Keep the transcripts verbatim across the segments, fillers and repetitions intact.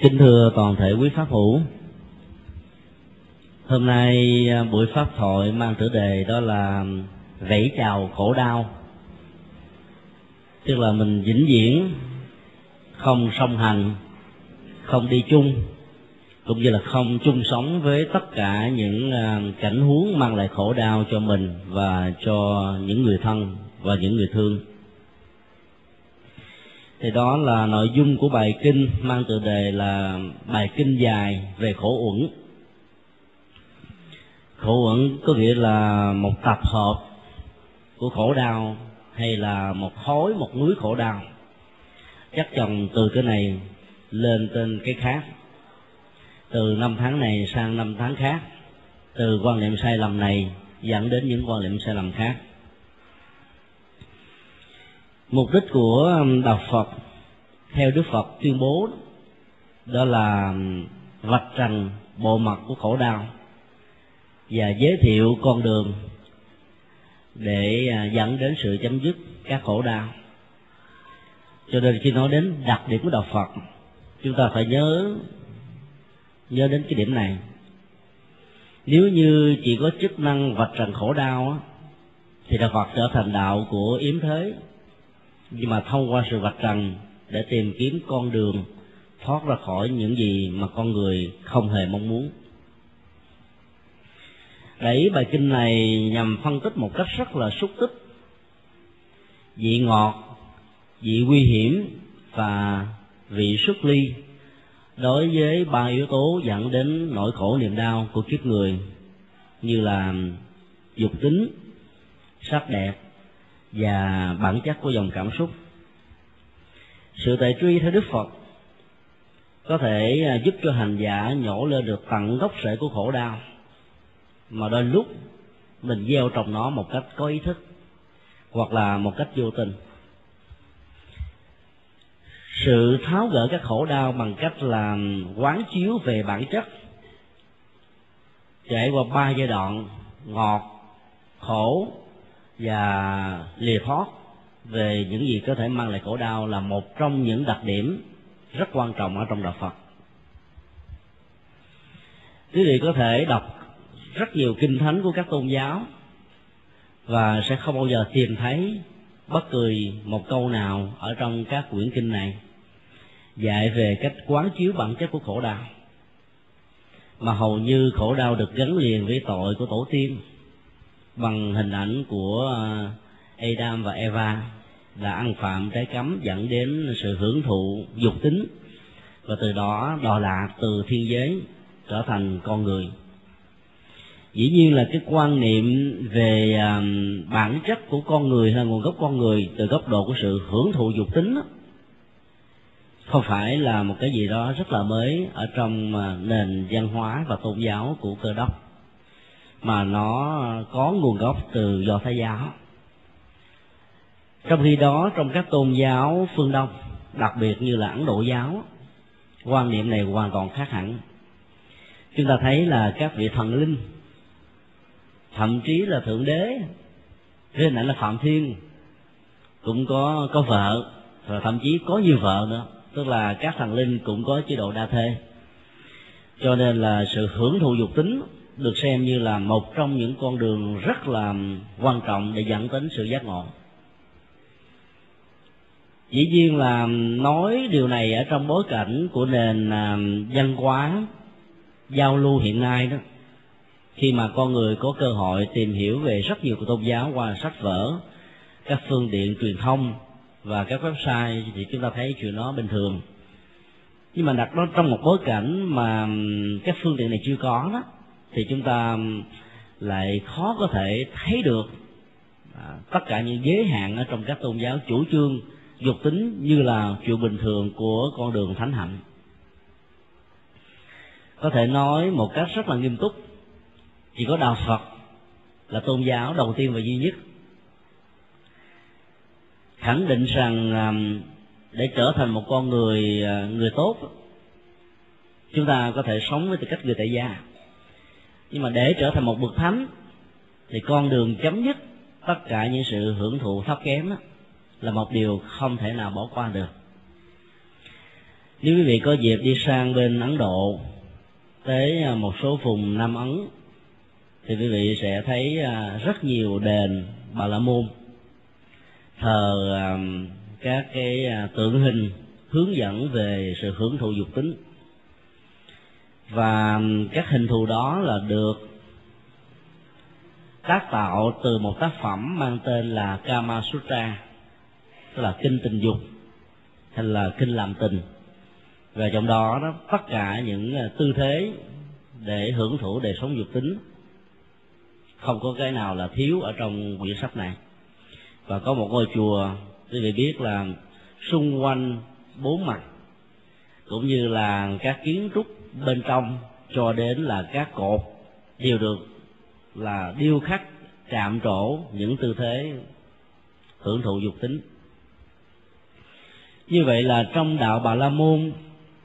Kính thưa toàn thể quý pháp hữu, hôm nay buổi pháp thoại mang chủ đề đó là vẫy chào khổ đau. Tức là mình vĩnh viễn không song hành, không đi chung, cũng như là không chung sống với tất cả những cảnh huống mang lại khổ đau cho mình và cho những người thân và những người thương. Thì đó là nội dung của bài kinh mang tựa đề là bài kinh dài về khổ uẩn. Khổ uẩn có nghĩa là một tập hợp của khổ đau hay là một khối, một núi khổ đau, chắc chồng từ cái này lên tên cái khác, từ năm tháng này sang năm tháng khác, từ quan niệm sai lầm này dẫn đến những quan niệm sai lầm khác. Mục đích của đạo Phật theo Đức Phật tuyên bố đó là vạch trần bộ mặt của khổ đau và giới thiệu con đường để dẫn đến sự chấm dứt các khổ đau. Cho nên khi nói đến đặc điểm của đạo Phật, chúng ta phải nhớ nhớ đến cái điểm này. Nếu như chỉ có chức năng vạch trần khổ đau thì đạo Phật trở thành đạo của yếm thế, nhưng mà thông qua sự vạch trần để tìm kiếm con đường thoát ra khỏi những gì mà con người không hề mong muốn. Đấy, bài kinh này nhằm phân tích một cách rất là xúc tích vị ngọt, vị nguy hiểm và vị xuất ly đối với ba yếu tố dẫn đến nỗi khổ niềm đau của kiếp người, như là dục tính, sắc đẹp và bản chất của dòng cảm xúc. Sự tệ truy theo Đức Phật có thể giúp cho hành giả nhổ lên được tận gốc rễ của khổ đau, mà đôi lúc mình gieo trồng nó một cách có ý thức hoặc là một cách vô tình. Sự tháo gỡ các khổ đau bằng cách là quán chiếu về bản chất, trải qua ba giai đoạn ngọt, khổ và lìa thoát về những gì có thể mang lại khổ đau, là một trong những đặc điểm rất quan trọng ở trong đạo Phật. Quý vị có thể đọc rất nhiều kinh thánh của các tôn giáo và sẽ không bao giờ tìm thấy bất kỳ một câu nào ở trong các quyển kinh này dạy về cách quán chiếu bản chất của khổ đau, mà hầu như khổ đau được gắn liền với tội của tổ tiên bằng hình ảnh của Adam và Eva là ăn phạm trái cấm dẫn đến sự hưởng thụ dục tính, và từ đó đọa lạc từ thiên giới trở thành con người. Dĩ nhiên là cái quan niệm về bản chất của con người hay nguồn gốc con người từ góc độ của sự hưởng thụ dục tính đó, không phải là một cái gì đó rất là mới ở trong nền văn hóa và tôn giáo của Cơ Đốc, mà nó có nguồn gốc từ Do Thái giáo. Trong khi đó, trong các tôn giáo phương Đông, đặc biệt như là Ấn Độ giáo, quan niệm này hoàn toàn khác hẳn. Chúng ta thấy là các vị thần linh, thậm chí là thượng đế, với hình ảnh là Phạm Thiên, cũng có có vợ, và thậm chí có nhiều vợ nữa, tức là các thần linh cũng có chế độ đa thê. Cho nên là sự hưởng thụ dục tính được xem như là một trong những con đường rất là quan trọng để dẫn đến sự giác ngộ. Dĩ nhiên là nói điều này ở trong bối cảnh của nền văn hóa giao lưu hiện nay đó, khi mà con người có cơ hội tìm hiểu về rất nhiều tôn giáo qua sách vở, các phương tiện truyền thông và các website, thì chúng ta thấy chuyện đó bình thường. Nhưng mà đặt nó trong một bối cảnh mà các phương tiện này chưa có đó, thì chúng ta lại khó có thể thấy được à, tất cả những giới hạn ở trong các tôn giáo chủ trương dục tính như là chuyện bình thường của con đường thánh hạnh. Có thể nói một cách rất là nghiêm túc, chỉ có đạo Phật là tôn giáo đầu tiên và duy nhất khẳng định rằng để trở thành một con người người tốt, chúng ta có thể sống với tư cách người tại gia, nhưng mà để trở thành một bậc thánh thì con đường chấm dứt tất cả những sự hưởng thụ thấp kém đó là một điều không thể nào bỏ qua được. Nếu quý vị có dịp đi sang bên Ấn Độ, tới một số vùng Nam Ấn, thì quý vị sẽ thấy rất nhiều đền Bà La Môn thờ các cái tượng hình hướng dẫn về sự hưởng thụ dục tính, và các hình thù đó là được tác tạo từ một tác phẩm mang tên là Kama Sutra, tức là kinh tình dục hay là kinh làm tình. Và trong đó, đó tất cả những tư thế để hưởng thụ đời sống dục tính, không có cái nào là thiếu ở trong quyển sách này. Và có một ngôi chùa, quý vị biết là xung quanh bốn mặt, cũng như là các kiến trúc bên trong cho đến là các cột, đều được là điêu khắc chạm trổ những tư thế hưởng thụ dục tính. Như vậy là trong đạo Bà La Môn,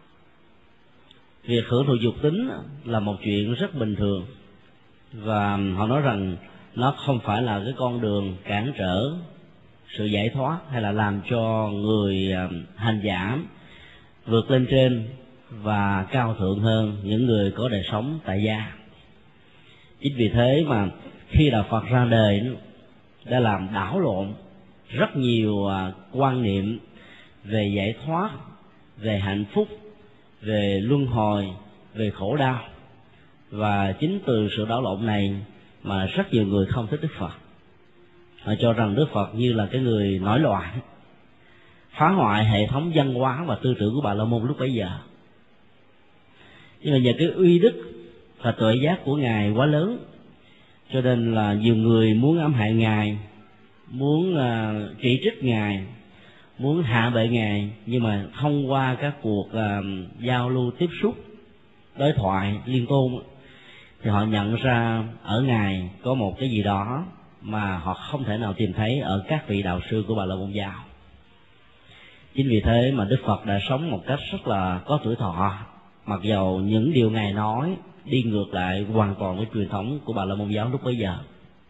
việc hưởng thụ dục tính là một chuyện rất bình thường, và họ nói rằng nó không phải là cái con đường cản trở sự giải thoát, hay là làm cho người hành giả vượt lên trên và cao thượng hơn những người có đời sống tại gia. Chính vì thế mà khi đạo Phật ra đời đã làm đảo lộn rất nhiều quan niệm về giải thoát, về hạnh phúc, về luân hồi, về khổ đau. Và chính từ sự đảo lộn này mà rất nhiều người không thích Đức Phật. Họ cho rằng Đức Phật như là cái người nổi loạn, phá hoại hệ thống văn hóa và tư tưởng của Bà La Môn lúc bấy giờ. Nhưng mà nhờ cái uy đức và tuệ giác của Ngài quá lớn, cho nên là nhiều người muốn ám hại Ngài, muốn uh, chỉ trích Ngài, muốn hạ bệ Ngài. Nhưng mà thông qua các cuộc uh, giao lưu tiếp xúc, đối thoại liên tôn, thì họ nhận ra ở Ngài có một cái gì đó mà họ không thể nào tìm thấy ở các vị đạo sư của Bà La Môn giáo. Chính vì thế mà Đức Phật đã sống một cách rất là có tuổi thọ, mặc dầu những điều Ngài nói đi ngược lại hoàn toàn với truyền thống của Bà La Môn giáo lúc bấy giờ.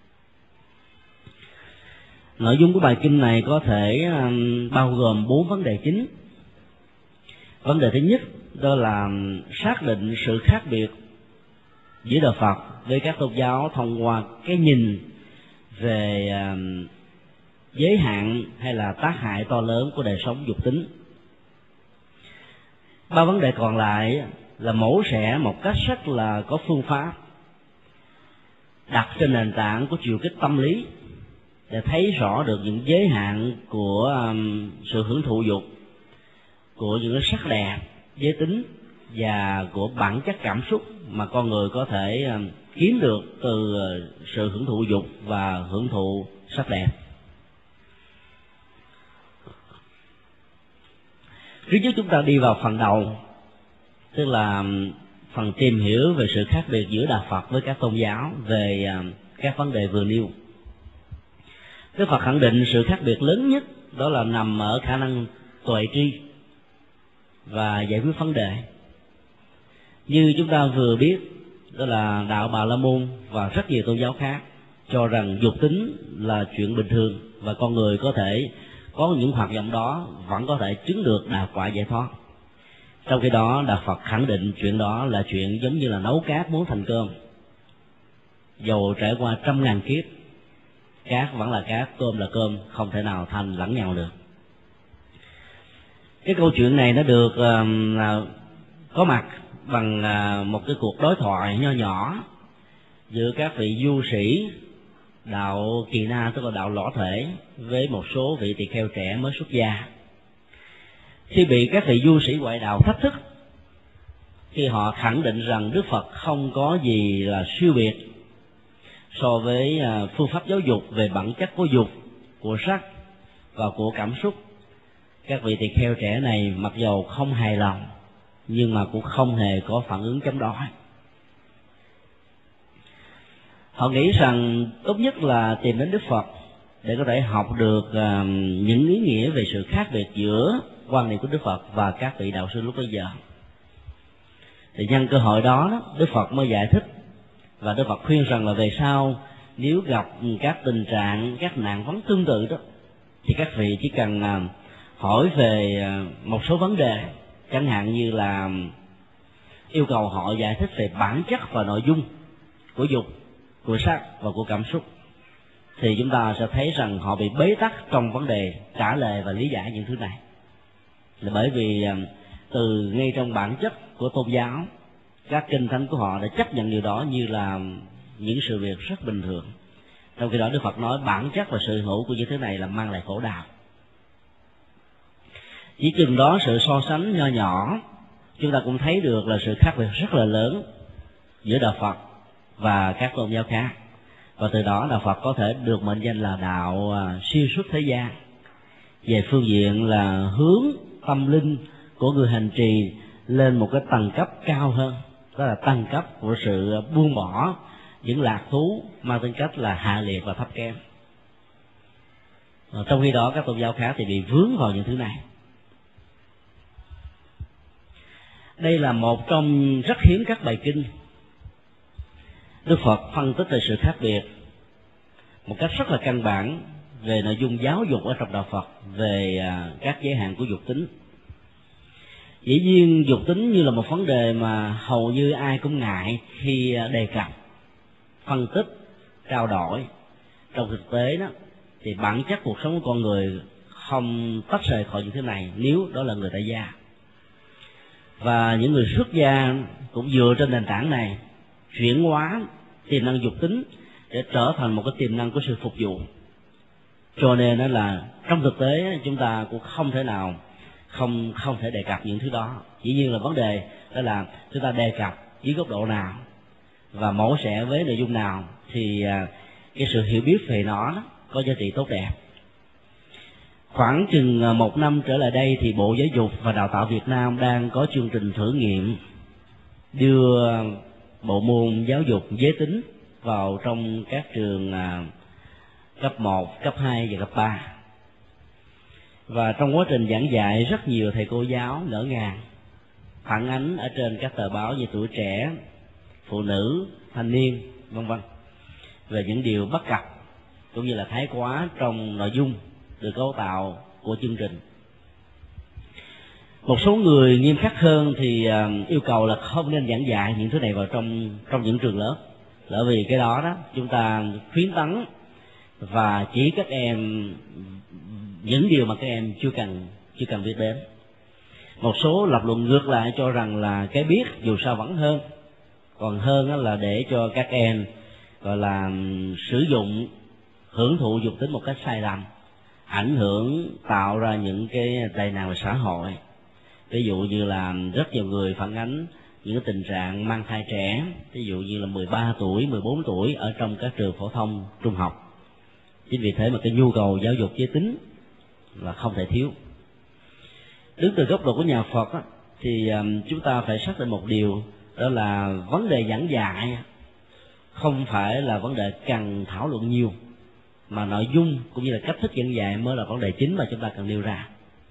Nội dung của bài kinh này có thể um, bao gồm bốn vấn đề chính. Vấn đề thứ nhất đó là xác định sự khác biệt giữa đạo Phật với các tôn giáo thông qua cái nhìn về um, giới hạn hay là tác hại to lớn của đời sống dục tính. Ba vấn đề còn lại là mổ xẻ một cách rất là có phương pháp, đặt trên nền tảng của chiều kích tâm lý, để thấy rõ được những giới hạn của um, sự hưởng thụ dục, của những cái sắc đẹp, giới tính và của bản chất cảm xúc mà con người có thể um, kiếm được từ uh, sự hưởng thụ dục và hưởng thụ sắc đẹp. Trước nhất chúng ta đi vào phần đầu, tức là phần tìm hiểu về sự khác biệt giữa đạo Phật với các tôn giáo về uh, các vấn đề vừa nêu. Đức Phật khẳng định sự khác biệt lớn nhất đó là nằm ở khả năng tuệ tri và giải quyết vấn đề. Như chúng ta vừa biết, đó là đạo Bà La Môn và rất nhiều tôn giáo khác cho rằng dục tính là chuyện bình thường, và con người có thể có những hoạt động đó vẫn có thể chứng được đạo quả giải thoát. Trong khi đó đạo Phật khẳng định chuyện đó là chuyện giống như là nấu cát muốn thành cơm, dầu trải qua trăm ngàn kiếp, cát vẫn là cát, cơm là cơm, không thể nào thành lẫn nhau được. Cái câu chuyện này nó được uh, có mặt bằng uh, một cái cuộc đối thoại nho nhỏ giữa các vị du sĩ đạo Kỳ Na, tức là đạo lõa thể, với một số vị tỳ kheo trẻ mới xuất gia. Khi bị các vị du sĩ ngoại đạo thách thức, khi họ khẳng định rằng Đức Phật không có gì là siêu biệt so với phương pháp giáo dục về bản chất của dục, của sắc và của cảm xúc, các vị tỳ kheo trẻ này mặc dầu không hài lòng nhưng mà cũng không hề có phản ứng chống đối. Họ nghĩ rằng tốt nhất là tìm đến Đức Phật để có thể học được uh, những ý nghĩa về sự khác biệt giữa quan niệm của Đức Phật và các vị đạo sư lúc bấy giờ. Thì nhân cơ hội đó, Đức Phật mới giải thích, và Đức Phật khuyên rằng là về sau nếu gặp các tình trạng, các nạn vấn tương tự đó, thì các vị chỉ cần uh, hỏi về uh, một số vấn đề chẳng hạn như là yêu cầu họ giải thích về bản chất và nội dung của dục, của sắc và của cảm xúc, thì chúng ta sẽ thấy rằng họ bị bế tắc trong vấn đề trả lời và lý giải những thứ này. Là bởi vì từ ngay trong bản chất của tôn giáo, các kinh thánh của họ đã chấp nhận điều đó như là những sự việc rất bình thường. Trong khi đó Đức Phật nói bản chất và sự hữu của những thứ này là mang lại khổ đau. Chỉ chừng đó sự so sánh nho nhỏ, chúng ta cũng thấy được là sự khác biệt rất là lớn giữa đạo Phật và các tôn giáo khác. Và từ đó đạo Phật có thể được mệnh danh là đạo xuyên suốt thế gian, về phương diện là hướng tâm linh của người hành trì lên một cái tầng cấp cao hơn, đó là tầng cấp của sự buông bỏ những lạc thú mang tính cách là hạ liệt và thấp kém. Trong khi đó các tôn giáo khác thì bị vướng vào những thứ này. Đây là một trong rất hiếm các bài kinh Đức Phật phân tích về sự khác biệt một cách rất là căn bản về nội dung giáo dục ở trong đạo Phật về các giới hạn của dục tính. Dĩ nhiên dục tính như là một vấn đề mà hầu như ai cũng ngại khi đề cập, phân tích, trao đổi. Trong thực tế đó thì bản chất cuộc sống của con người không tách rời khỏi những thứ này nếu đó là người tại gia. Và những người xuất gia cũng dựa trên nền tảng này chuyển hóa tiềm năng dục tính để trở thành một cái tiềm năng của sự phục vụ. Cho nên đó là trong thực tế chúng ta cũng không thể nào không không thể đề cập những thứ đó. Dĩ nhiên là vấn đề đó là chúng ta đề cập dưới góc độ nào và mổ xẻ với nội dung nào thì cái sự hiểu biết về nó đó có giá trị tốt đẹp. Khoảng chừng một năm trở lại đây thì Bộ Giáo dục và Đào tạo Việt Nam đang có chương trình thử nghiệm đưa bộ môn giáo dục giới tính vào trong các trường cấp một, cấp hai và cấp ba. Và trong quá trình giảng dạy, rất nhiều thầy cô giáo ngỡ ngàng phản ánh ở trên các tờ báo như Tuổi Trẻ, Phụ Nữ, Thanh Niên, vân vân về những điều bất cập cũng như là thái quá trong nội dung được cấu tạo của chương trình. Một số người nghiêm khắc hơn thì yêu cầu là không nên giảng dạy những thứ này vào trong trong những trường lớp, bởi vì cái đó đó chúng ta khuyến tấn và chỉ các em những điều mà các em chưa cần chưa cần biết đến. Một số lập luận ngược lại cho rằng là cái biết dù sao vẫn hơn, còn hơn là để cho các em gọi là sử dụng hưởng thụ dục tính một cách sai lầm, ảnh hưởng tạo ra những cái tệ nạn về xã hội. Ví dụ như là rất nhiều người phản ánh những cái tình trạng mang thai trẻ, ví dụ như là mười ba tuổi, mười bốn tuổi ở trong các trường phổ thông, trung học. Chính vì thế mà cái nhu cầu giáo dục giới tính là không thể thiếu. Đứng từ góc độ của nhà Phật á, thì chúng ta phải xác định một điều, đó là vấn đề giảng dạy không phải là vấn đề cần thảo luận nhiều, mà nội dung cũng như là cách thức giảng dạy mới là vấn đề chính mà chúng ta cần nêu ra.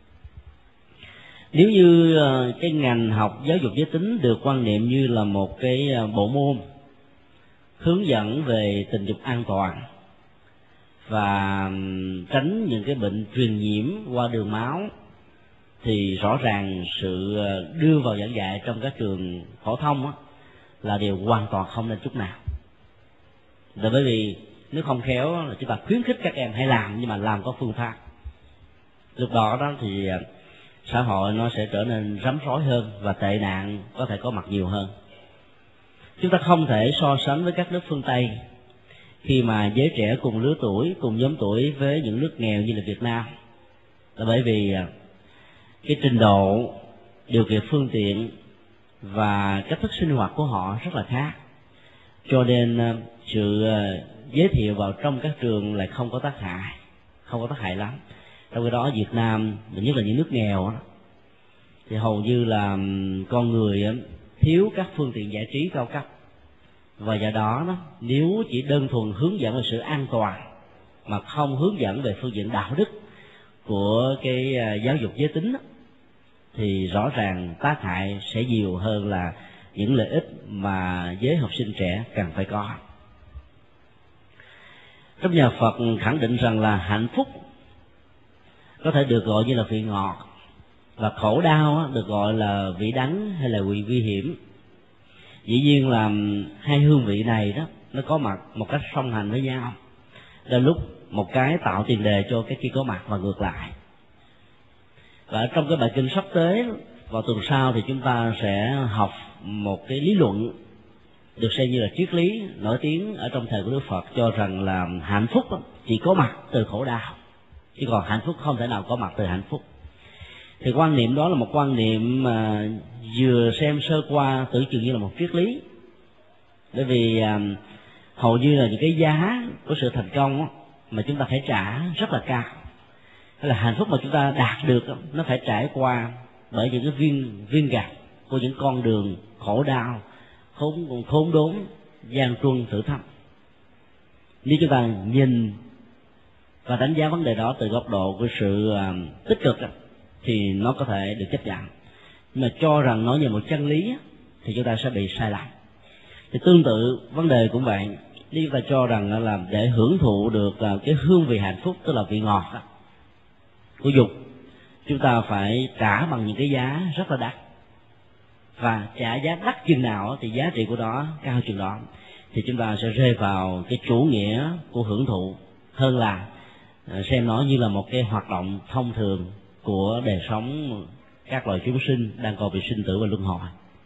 Nếu như cái ngành học giáo dục giới tính được quan niệm như là một cái bộ môn hướng dẫn về tình dục an toàn và tránh những cái bệnh truyền nhiễm qua đường máu, thì rõ ràng sự đưa vào giảng dạy trong các trường phổ thông á, là điều hoàn toàn không nên chút nào. Là bởi vì nếu không khéo là chúng ta khuyến khích các em hãy làm, nhưng mà làm có phương pháp. Lúc đó đó thì xã hội nó sẽ trở nên rắm rối hơn và tệ nạn có thể có mặt nhiều hơn. Chúng ta không thể so sánh với các nước phương Tây khi mà giới trẻ cùng lứa tuổi, cùng nhóm tuổi với những nước nghèo như là Việt Nam, là bởi vì cái trình độ, điều kiện phương tiện và cách thức sinh hoạt của họ rất là khác, cho nên sự giới thiệu vào trong các trường lại không có tác hại, không có tác hại lắm. Trong khi đó Việt Nam, nhất là những nước nghèo thì hầu như là con người thiếu các phương tiện giải trí cao cấp, và do đó, đó nếu chỉ đơn thuần hướng dẫn về sự an toàn mà không hướng dẫn về phương diện đạo đức của cái giáo dục giới tính đó, thì rõ ràng tác hại sẽ nhiều hơn là những lợi ích mà giới học sinh trẻ cần phải có. Trong nhà Phật khẳng định rằng là hạnh phúc có thể được gọi như là vị ngọt, và khổ đau á, được gọi là vị đắng hay là vị nguy hiểm. Dĩ nhiên là hai hương vị này đó nó có mặt một cách song hành với nhau, đến lúc một cái tạo tiền đề cho cái kia có mặt và ngược lại. Và trong cái bài kinh sắp tới vào tuần sau thì chúng ta sẽ học một cái lý luận được xem như là triết lý nổi tiếng ở trong thời của Đức Phật, cho rằng là hạnh phúc chỉ có mặt từ khổ đau, chứ còn hạnh phúc không thể nào có mặt từ hạnh phúc. Thì quan niệm đó là một quan niệm mà vừa xem sơ qua tưởng chừng như là một triết lý, bởi vì à, hầu như là những cái giá của sự thành công đó, mà chúng ta phải trả rất là cao, hay là hạnh phúc mà chúng ta đạt được đó, nó phải trải qua bởi những cái viên viên gạch của những con đường khổ đau, khốn khốn đốn, gian truân, thử thách. Nếu chúng ta nhìn và đánh giá vấn đề đó từ góc độ của sự uh, tích cực đó, thì nó có thể được chấp nhận. Nhưng mà cho rằng nó như một chân lý thì chúng ta sẽ bị sai lầm. Thì tương tự vấn đề cũng vậy, nếu chúng ta cho rằng là để hưởng thụ được cái hương vị hạnh phúc, tức là vị ngọt đó, của dục, chúng ta phải trả bằng những cái giá rất là đắt, và trả giá đắt chừng nào thì giá trị của nó cao chừng đó, thì chúng ta sẽ rơi vào cái chủ nghĩa của hưởng thụ hơn là xem nó như là một cái hoạt động thông thường của đời sống các loài chúng sinh đang còn bị sinh tử và luân hồi.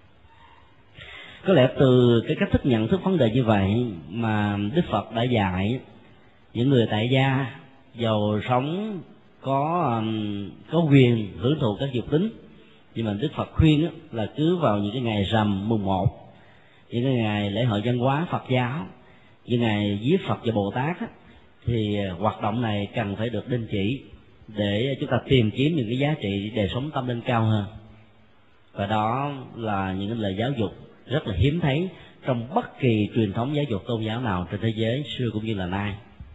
Có lẽ từ cái cách thức nhận thức vấn đề như vậy mà Đức Phật đã dạy những người tại gia giàu sống có có quyền hưởng thụ các dục tính, nhưng mà Đức Phật khuyên là cứ vào những cái ngày rằm mùng một, những cái ngày lễ hội văn hóa Phật giáo, những ngày viết Phật và Bồ Tát, thì hoạt động này cần phải được đình chỉ để chúng ta tìm kiếm những cái giá trị đời sống tâm linh cao hơn. Và đó là những cái lời giáo dục rất là hiếm thấy trong bất kỳ truyền thống giáo dục tôn giáo nào trên thế giới xưa cũng như là nay.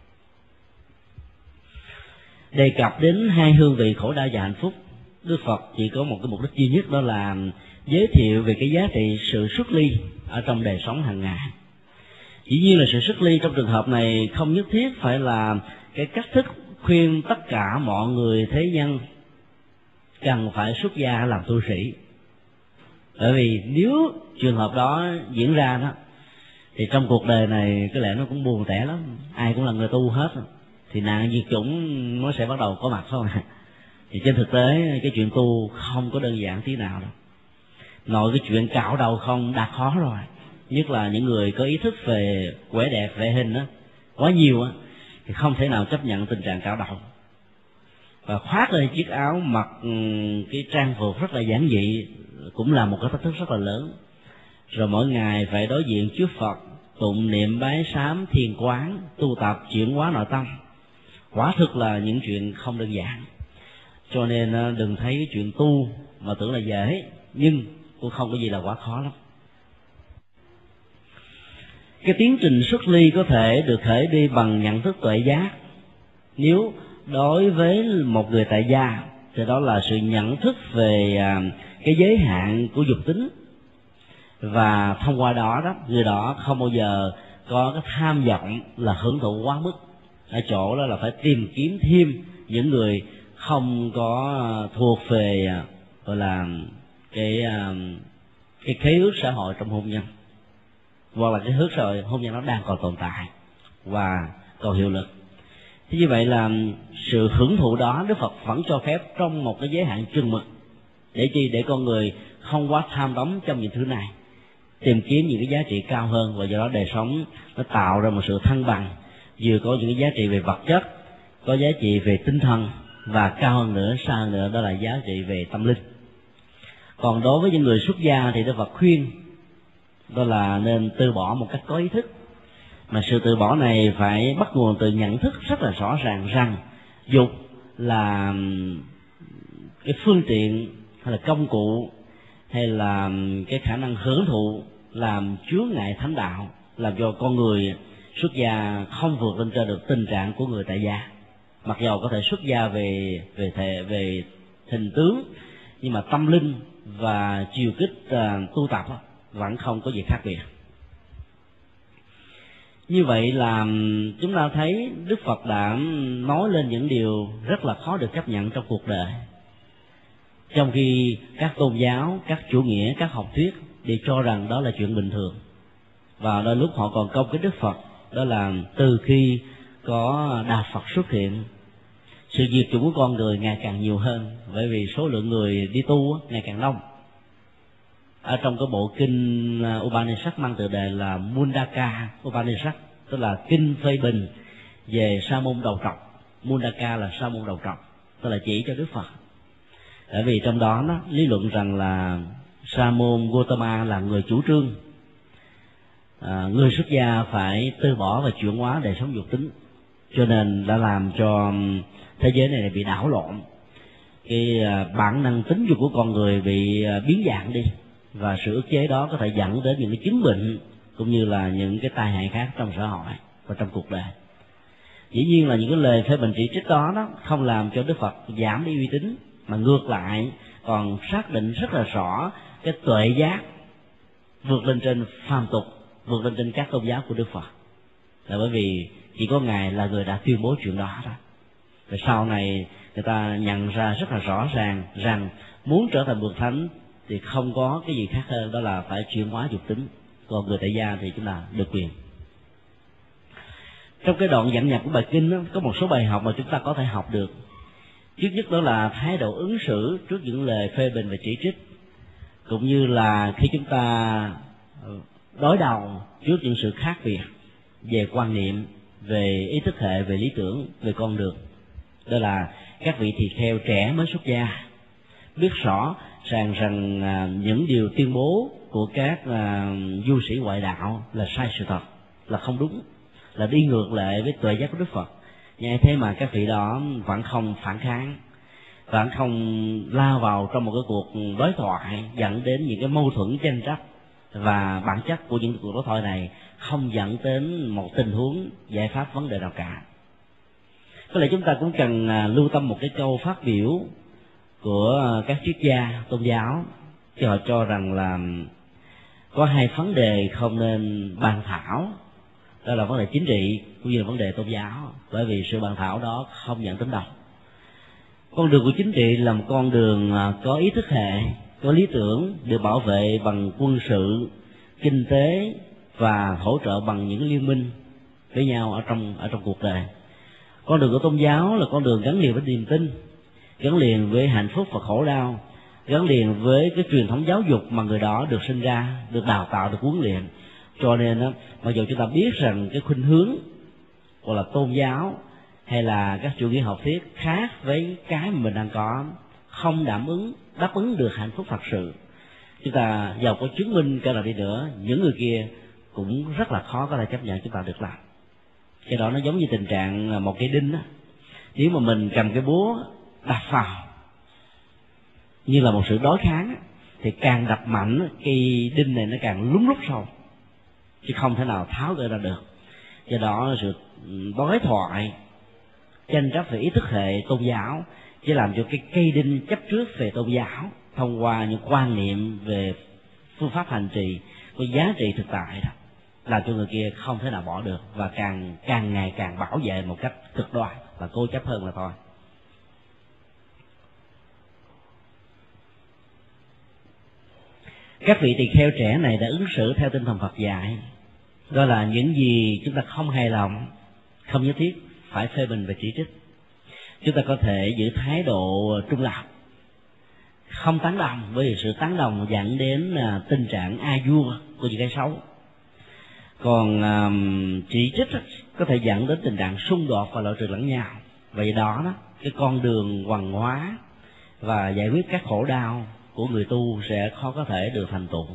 Đề cập đến hai hương vị khổ đau và hạnh phúc, Đức Phật chỉ có một cái mục đích duy nhất, đó là giới thiệu về cái giá trị sự xuất ly ở trong đời sống hàng ngày. Dĩ nhiên là sự xuất ly trong trường hợp này không nhất thiết phải là cái cách thức khuyên tất cả mọi người thế nhân cần phải xuất gia làm tu sĩ. Bởi vì nếu trường hợp đó diễn ra đó, thì trong cuộc đời này có lẽ nó cũng buồn tẻ lắm, ai cũng là người tu hết, thì nạn diệt chủng nó sẽ bắt đầu có mặt thôi. Thì trên thực tế cái chuyện tu không có đơn giản tí nào đâu. Nội cái chuyện cạo đầu không đã khó rồi, nhất là những người có ý thức về vẻ đẹp vệ hình đó quá nhiều á, thì không thể nào chấp nhận tình trạng cạo đầu. Và khoác lên chiếc áo, mặc cái trang phục rất là giản dị cũng là một cái thách thức rất là lớn. Rồi mỗi ngày phải đối diện trước Phật, tụng niệm bái sám thiền quán, tu tập chuyển hóa nội tâm, quả thực là những chuyện không đơn giản. Cho nên đừng thấy cái chuyện tu mà tưởng là dễ, nhưng cũng không có gì là quá khó lắm. Cái tiến trình xuất ly có thể được khởi đi bằng nhận thức tuệ giác. Nếu đối với một người tại gia thì đó là sự nhận thức về cái giới hạn của dục tính, và thông qua đó đó người đó không bao giờ có cái tham vọng là hưởng thụ quá mức. Ở chỗ đó là phải tìm kiếm thêm những người không có thuộc về gọi là cái cái khế ước xã hội trong hôn nhân, hoặc là cái ước xã hội hôn nhân nó đang còn tồn tại và còn hiệu lực. Thế như vậy là sự hưởng thụ đó Đức Phật vẫn cho phép trong một cái giới hạn chừng mực, để chi? Để con người không quá tham đắm trong những thứ này, tìm kiếm những cái giá trị cao hơn, và do đó đời sống nó tạo ra một sự thăng bằng, vừa có những cái giá trị về vật chất, có giá trị về tinh thần, và cao hơn nữa, xa hơn nữa, đó là giá trị về tâm linh. Còn đối với những người xuất gia thì Đức Phật khuyên đó là nên từ bỏ một cách có ý thức, mà sự từ bỏ này phải bắt nguồn từ nhận thức rất là rõ ràng rằng dục là cái phương tiện hay là công cụ hay là cái khả năng hưởng thụ làm chướng ngại thánh đạo, làm cho con người xuất gia không vượt lên trên được tình trạng của người tại gia. Mặc dầu có thể xuất gia về về thể về hình tướng, nhưng mà tâm linh và chiều kích uh, tu tập vẫn không có gì khác biệt. Như vậy là chúng ta thấy Đức Phật đã nói lên những điều rất là khó được chấp nhận trong cuộc đời. trong khi các tôn giáo, các chủ nghĩa, các học thuyết đều cho rằng đó là chuyện bình thường. Và đôi lúc họ còn công kích Đức Phật, đó là từ khi có Đạo Phật xuất hiện, sự diệt chủng của con người ngày càng nhiều hơn, bởi vì số lượng người đi tu ngày càng đông. Ở trong cái bộ kinh Upanishad mang tựa đề là Mundaka Upanishad, tức là kinh phê bình về sa môn đầu trọc. Mundaka là sa môn đầu trọc, tức là chỉ cho Đức Phật. Bởi vì trong đó nó lý luận rằng là sa môn Gotama là người chủ trương à, người xuất gia phải từ bỏ và chuyển hóa đời sống dục tính, cho nên đã làm cho thế giới này bị đảo lộn. Cái bản năng tính dục của con người bị biến dạng đi, và sự ức chế đó có thể dẫn đến những cái chứng bệnh cũng như là những cái tai hại khác trong xã hội và trong cuộc đời. Dĩ nhiên là những cái lời phê bình chỉ trích đó đó không làm cho Đức Phật giảm đi uy tín, mà ngược lại còn xác định rất là rõ cái tuệ giác vượt lên trên phàm tục, vượt lên trên các tôn giáo của Đức Phật. Là bởi vì chỉ có Ngài là người đã tuyên bố chuyện đó đó. Và sau này người ta nhận ra rất là rõ ràng rằng muốn trở thành bậc thánh thì không có cái gì khác hơn, đó là phải chuyển hóa dục tính. Còn người tại gia thì chúng ta được quyền. Trong cái đoạn dẫn nhập của bài kinh đó, có một số bài học mà chúng ta có thể học được. Trước nhất đó là thái độ ứng xử trước những lời phê bình và chỉ trích, cũng như là khi chúng ta đối đầu trước những sự khác biệt về quan niệm, về ý thức hệ, về lý tưởng, về con đường. Đó là các vị tỳ kheo trẻ mới xuất gia biết rõ rằng rằng những điều tuyên bố của các du sĩ ngoại đạo là sai sự thật, là không đúng, là đi ngược lại với tuệ giác của Đức Phật. Nhưng thế mà các vị đó vẫn không phản kháng, vẫn không lao vào trong một cái cuộc đối thoại dẫn đến những cái mâu thuẫn tranh chấp, và bản chất của những cuộc đối thoại này không dẫn đến một tình huống giải pháp vấn đề nào cả. Có lẽ chúng ta cũng cần lưu tâm một cái câu phát biểu của các triết gia tôn giáo, chứ họ cho rằng là có hai vấn đề không nên bàn thảo, đó là vấn đề chính trị cũng như là vấn đề tôn giáo, bởi vì sự bàn thảo đó không nhận tính đồng. Con đường của chính trị là một con đường có ý thức hệ, có lý tưởng, được bảo vệ bằng quân sự, kinh tế và hỗ trợ bằng những liên minh với nhau ở trong ở trong cuộc đời. Con đường của tôn giáo là con đường gắn liền với niềm tin, gắn liền với hạnh phúc và khổ đau, gắn liền với cái truyền thống giáo dục mà người đó được sinh ra, được đào tạo, được huấn luyện. Cho nên đó, mặc dù chúng ta biết rằng cái khuynh hướng hoặc là tôn giáo hay là các chủ nghĩa học thuyết khác với cái mà mình đang có, không đảm ứng đáp ứng được hạnh phúc thật sự, chúng ta giàu có chứng minh cả nào đi nữa, những người kia cũng rất là khó có thể chấp nhận chúng ta được làm. Cái đó nó giống như tình trạng một cây đinh á, nếu mà mình cầm cái búa đập vào như là một sự đối kháng, thì càng đập mạnh cây đinh này nó càng lún lút sâu, chứ không thể nào tháo gỡ ra được. Do đó sự đối thoại tranh chấp về ý thức hệ tôn giáo chỉ làm cho cái cây đinh chấp trước về tôn giáo thông qua những quan niệm về phương pháp hành trì có giá trị thực tại đó, làm cho người kia không thể nào bỏ được, và càng càng ngày càng bảo vệ một cách cực đoan và cố chấp hơn là thôi. Các vị tỳ kheo trẻ này đã ứng xử theo tinh thần Phật dạy, đó là những gì chúng ta không hài lòng không nhất thiết phải phê bình và chỉ trích. Chúng ta có thể giữ thái độ trung lập, không tán đồng, bởi vì sự tán đồng dẫn đến tình trạng a vua của những cái xấu. Còn um, chỉ trích có thể dẫn đến tình trạng xung đột và loại trừ lẫn nhau. Vậy đó, đó cái con đường hoằng hóa và giải quyết các khổ đau của người tu sẽ khó có thể được thành tựu.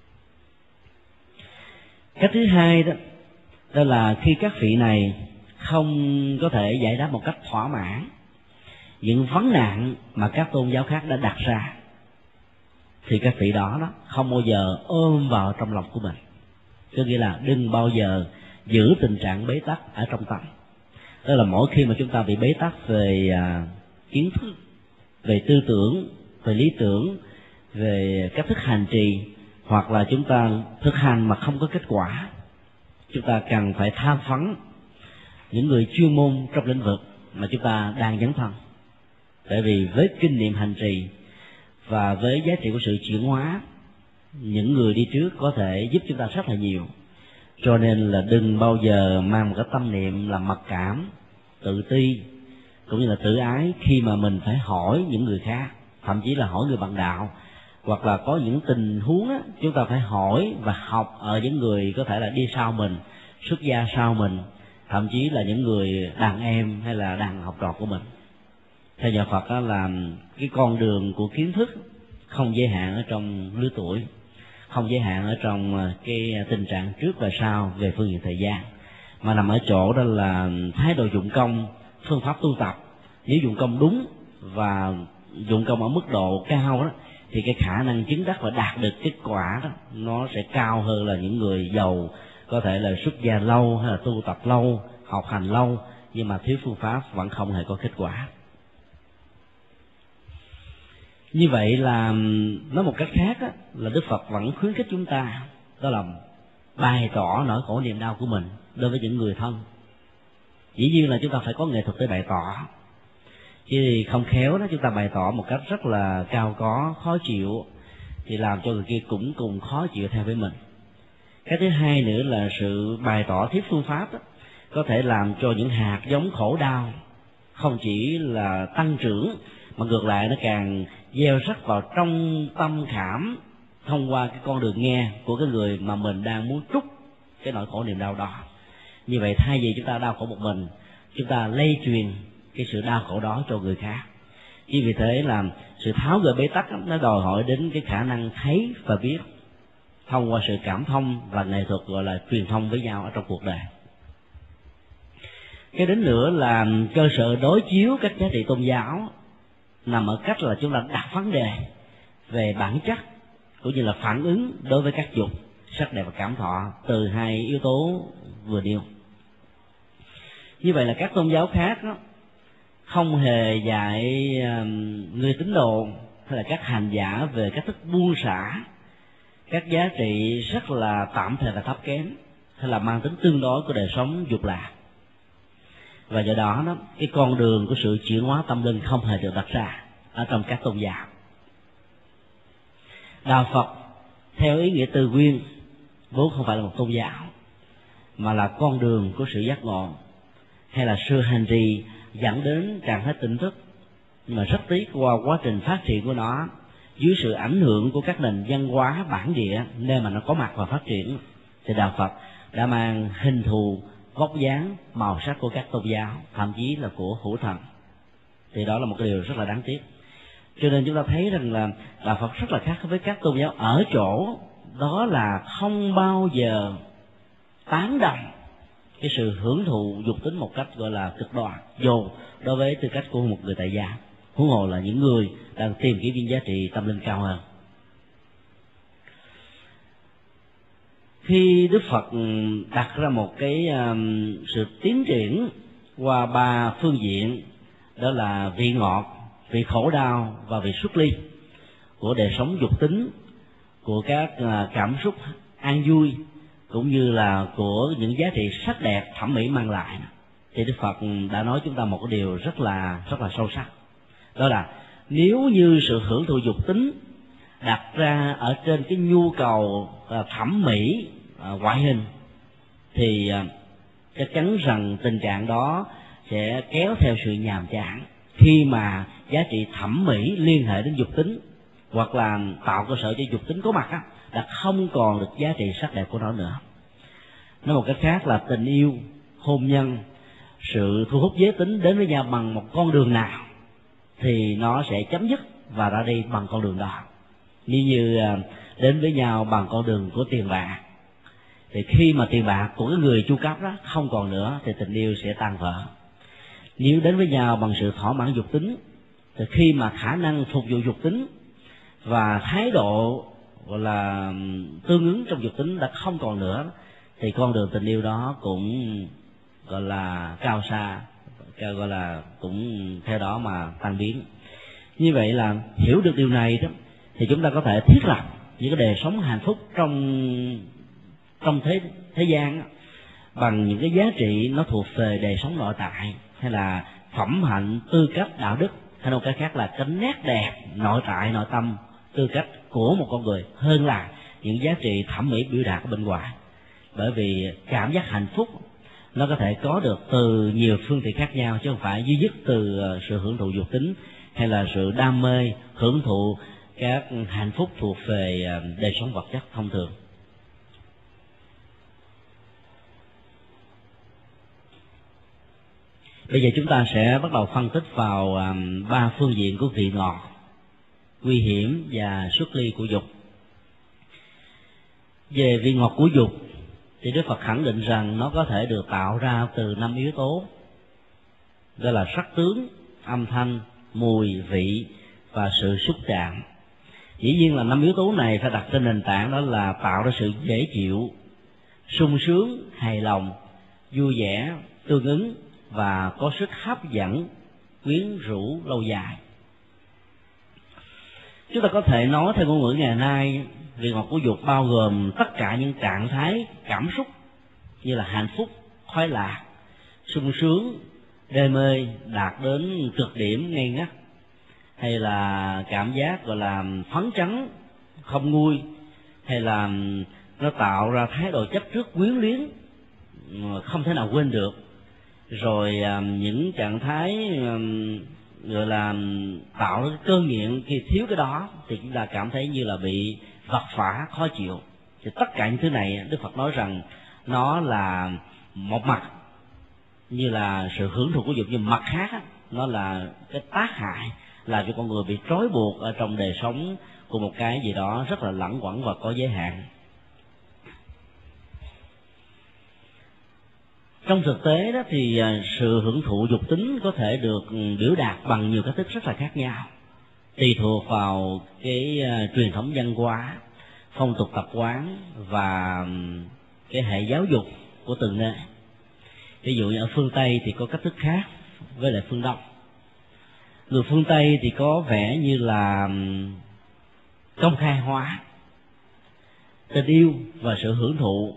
Cách thứ hai đó, đó là khi các vị này không có thể giải đáp một cách thỏa mãn những vấn nạn mà các tôn giáo khác đã đặt ra, thì các vị đó, đó không bao giờ ôm vào trong lòng của mình. Có nghĩa là đừng bao giờ giữ tình trạng bế tắc ở trong tâm. Đó là mỗi khi mà chúng ta bị bế tắc về à, kiến thức, về tư tưởng, về lý tưởng, về cách thức hành trì, hoặc là chúng ta thực hành mà không có kết quả, chúng ta cần phải tham vấn những người chuyên môn trong lĩnh vực mà chúng ta đang dấn thân. Tại vì với kinh nghiệm hành trì và với giá trị của sự chuyển hóa, những người đi trước có thể giúp chúng ta rất là nhiều. Cho nên là đừng bao giờ mang một cái tâm niệm là mặc cảm, tự ti cũng như là tự ái khi mà mình phải hỏi những người khác, thậm chí là hỏi người bạn đạo, hoặc là có những tình huống á, chúng ta phải hỏi và học ở những người có thể là đi sau mình, xuất gia sau mình, thậm chí là những người đàn em hay là đàn học trò của mình. Theo nhà Phật đó là cái con đường của kiến thức không giới hạn ở trong lứa tuổi, không giới hạn ở trong cái tình trạng trước và sau về phương diện thời gian, mà nằm ở chỗ đó là thái độ dụng công, phương pháp tu tập. Nếu dụng công đúng và dụng công ở mức độ cao đó, thì cái khả năng chứng đắc và đạt được kết quả đó nó sẽ cao hơn là những người giàu có thể là xuất gia lâu hay là tu tập lâu, học hành lâu, nhưng mà thiếu phương pháp vẫn không hề có kết quả. Như vậy là nói một cách khác á, là Đức Phật vẫn khuyến khích chúng ta đó là bày tỏ nỗi khổ niềm đau của mình đối với những người thân. Dĩ nhiên là chúng ta phải có nghệ thuật để bày tỏ, chứ không khéo đó chúng ta bày tỏ một cách rất là cao có, khó chịu, thì làm cho người kia cũng cùng khó chịu theo với mình. Cái thứ hai nữa là sự bày tỏ thiếu phương pháp đó, có thể làm cho những hạt giống khổ đau không chỉ là tăng trưởng, mà ngược lại nó càng gieo rắc vào trong tâm khảm thông qua cái con đường nghe của cái người mà mình đang muốn trút cái nỗi khổ niềm đau đó. Như vậy thay vì chúng ta đau khổ một mình, chúng ta lây truyền cái sự đau khổ đó cho người khác. Chỉ vì thế là sự tháo gỡ bế tắc nó đòi hỏi đến cái khả năng thấy và biết thông qua sự cảm thông và nghệ thuật gọi là truyền thông với nhau ở trong cuộc đời. Cái đến nữa là cơ sở đối chiếu các giá trị tôn giáo nằm ở cách là chúng ta đặt vấn đề về bản chất cũng như là phản ứng đối với các dục, sắc đẹp và cảm thọ từ hai yếu tố vừa nêu. Như vậy là các tôn giáo khác đó, không hề dạy người tín đồ hay là các hành giả về cách thức buông xả các giá trị rất là tạm thời và thấp kém, hay là mang tính tương đối của đời sống dục lạc. Và do đó, đó cái con đường của sự chuyển hóa tâm linh không hề được đặt ra ở trong các tôn giáo. Đạo Phật theo ý nghĩa từ nguyên vốn không phải là một tôn giáo, mà là con đường của sự giác ngộ, hay là sự hành trì dẫn đến trạng thái tỉnh thức. Nhưng mà rất tiếc qua quá trình phát triển của nó, dưới sự ảnh hưởng của các nền văn hóa bản địa nơi mà nó có mặt và phát triển, thì đạo Phật đã mang hình thù, vóc dáng, màu sắc của các tôn giáo, thậm chí là của hữu thần. Thì đó là một cái điều rất là đáng tiếc. Cho nên chúng ta thấy rằng là đạo Phật rất là khác với các tôn giáo ở chỗ đó là không bao giờ tán đồng cái sự hưởng thụ dục tính một cách gọi là cực đoan, dù đối với tư cách của một người tại gia, huống hồ là những người đang tìm kiếm những giá trị tâm linh cao hơn. Khi Đức Phật đặt ra một cái um, sự tiến triển qua ba phương diện, đó là vị ngọt, vị khổ đau và vị xuất ly của đời sống dục tính, của các uh, cảm xúc an vui, cũng như là của những giá trị sắc đẹp thẩm mỹ mang lại, thì Đức Phật đã nói chúng ta một cái điều rất là rất là sâu sắc, đó là nếu như sự hưởng thụ dục tính đặt ra ở trên cái nhu cầu thẩm mỹ ngoại hình, thì chắc chắn rằng tình trạng đó sẽ kéo theo sự nhàm chán, khi mà giá trị thẩm mỹ liên hệ đến dục tính hoặc là tạo cơ sở cho dục tính có mặt á, đã không còn được giá trị sắc đẹp của nó nữa. Nói một cách khác là tình yêu, hôn nhân, sự thu hút giới tính đến với nhau bằng một con đường nào thì nó sẽ chấm dứt và ra đi bằng con đường đó. Như như đến với nhau bằng con đường của tiền bạc, thì khi mà tiền bạc của cái người chu cấp đó không còn nữa thì tình yêu sẽ tan vỡ. Nếu đến với nhau bằng sự thỏa mãn dục tính, thì khi mà khả năng phục vụ dục tính và thái độ gọi là tương ứng trong dục tính đã không còn nữa, thì con đường tình yêu đó cũng gọi là cao xa, gọi là cũng theo đó mà tan biến. Như vậy là hiểu được điều này đó, thì chúng ta có thể thiết lập những cái đời sống hạnh phúc trong trong thế thế gian đó, bằng những cái giá trị nó thuộc về đời sống nội tại, hay là phẩm hạnh, tư cách, đạo đức, hay một cái khác là cái nét đẹp nội tại nội tâm tư cách của một con người hơn là những giá trị thẩm mỹ biểu đạt ở bên ngoài. Bởi vì cảm giác hạnh phúc nó có thể có được từ nhiều phương tiện khác nhau, chứ không phải duy nhất từ sự hưởng thụ dục tính hay là sự đam mê hưởng thụ các hạnh phúc thuộc về đời sống vật chất thông thường. Bây giờ chúng ta sẽ bắt đầu phân tích vào ba phương diện của vị ngọt, nguy hiểm và xuất ly của dục. Về vị ngọt của dục thì Đức Phật khẳng định rằng nó có thể được tạo ra từ năm yếu tố, đó là sắc tướng, âm thanh, mùi, vị và sự xúc chạm. Dĩ nhiên là năm yếu tố này phải đặt trên nền tảng đó là tạo ra sự dễ chịu, sung sướng, hài lòng, vui vẻ, tương ứng và có sức hấp dẫn, quyến rũ lâu dài. Chúng ta có thể nói theo ngôn ngữ ngày nay, vị ngọt của dục bao gồm tất cả những trạng thái cảm xúc như là hạnh phúc, khoái lạc, sung sướng, đê mê đạt đến cực điểm ngây ngất, hay là cảm giác gọi là phấn chấn, không nguôi, hay là nó tạo ra thái độ chấp trước quyến luyến không thể nào quên được. Rồi những trạng thái gọi là tạo ra cơn nghiện, khi thiếu cái đó thì chúng ta cảm thấy như là bị vật vã khó chịu. Thì tất cả những thứ này Đức Phật nói rằng nó là một mặt như là sự hưởng thụ của dục, nhưng mặt khác nó là cái tác hại làm cho con người bị trói buộc ở trong đời sống của một cái gì đó rất là lẳng quẩn và có giới hạn. Trong thực tế đó thì sự hưởng thụ dục tính có thể được biểu đạt bằng nhiều cách thức rất là khác nhau, tùy thuộc vào cái truyền thống văn hóa, phong tục tập quán và cái hệ giáo dục của từng nơi. Ví dụ như ở phương Tây thì có cách thức khác với lại phương Đông. Người phương Tây thì có vẻ như là công khai hóa tình yêu và sự hưởng thụ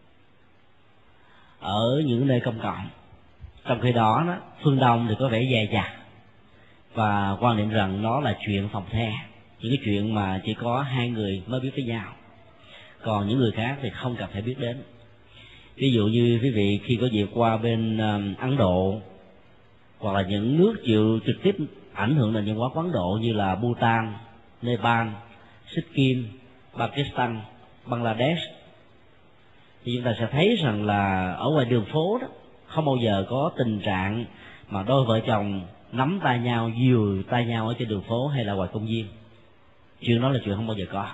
ở những nơi công cộng, trong khi đó, đó phương Đông thì có vẻ dè dặt và quan niệm rằng nó là chuyện phòng the, những cái chuyện mà chỉ có hai người mới biết với nhau, còn những người khác thì không cần phải biết đến. Ví dụ như quý vị khi có dịp qua bên Ấn Độ hoặc là những nước chịu trực tiếp ảnh hưởng đến văn hóa của Ấn Độ như là Bhutan, Nepal, Sikkim, Pakistan, Bangladesh, thì chúng ta sẽ thấy rằng là ở ngoài đường phố đó không bao giờ có tình trạng mà đôi vợ chồng nắm tay nhau, dìu tay nhau ở trên đường phố hay là ngoài công viên. Chuyện đó là chuyện không bao giờ có.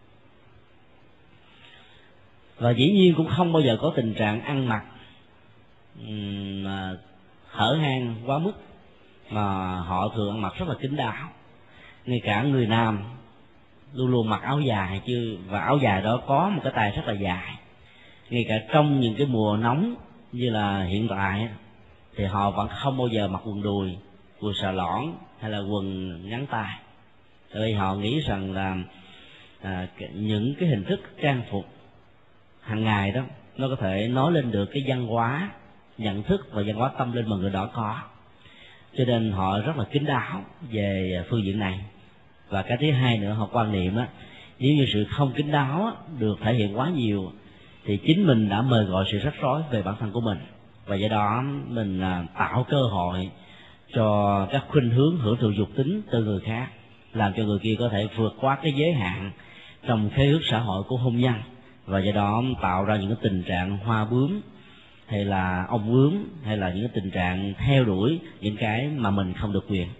Và dĩ nhiên cũng không bao giờ có tình trạng ăn mặc um, hở hang quá mức, mà họ thường ăn mặc rất là kín đáo. Ngay cả người nam luôn luôn mặc áo dài, chứ và áo dài đó có một cái tay rất là dài. Ngay cả trong những cái mùa nóng như là hiện tại thì họ vẫn không bao giờ mặc quần đùi, quần xà lõn hay là quần ngắn tay. Tại vì họ nghĩ rằng là à, những cái hình thức trang phục hàng ngày đó nó có thể nói lên được cái văn hóa nhận thức và văn hóa tâm linh mà người đó có, cho nên họ rất là kín đáo về phương diện này. Và cái thứ hai nữa, họ quan niệm á, nếu như sự không kín đáo á, được thể hiện quá nhiều thì chính mình đã mời gọi sự rắc rối về bản thân của mình, và do đó mình à, tạo cơ hội cho các khuynh hướng hưởng thụ dục tính từ người khác, làm cho người kia có thể vượt qua cái giới hạn trong khế ước xã hội của hôn nhân, và do đó tạo ra những cái tình trạng hoa bướm hay là ong bướm, hay là những cái tình trạng theo đuổi những cái mà mình không được quyền.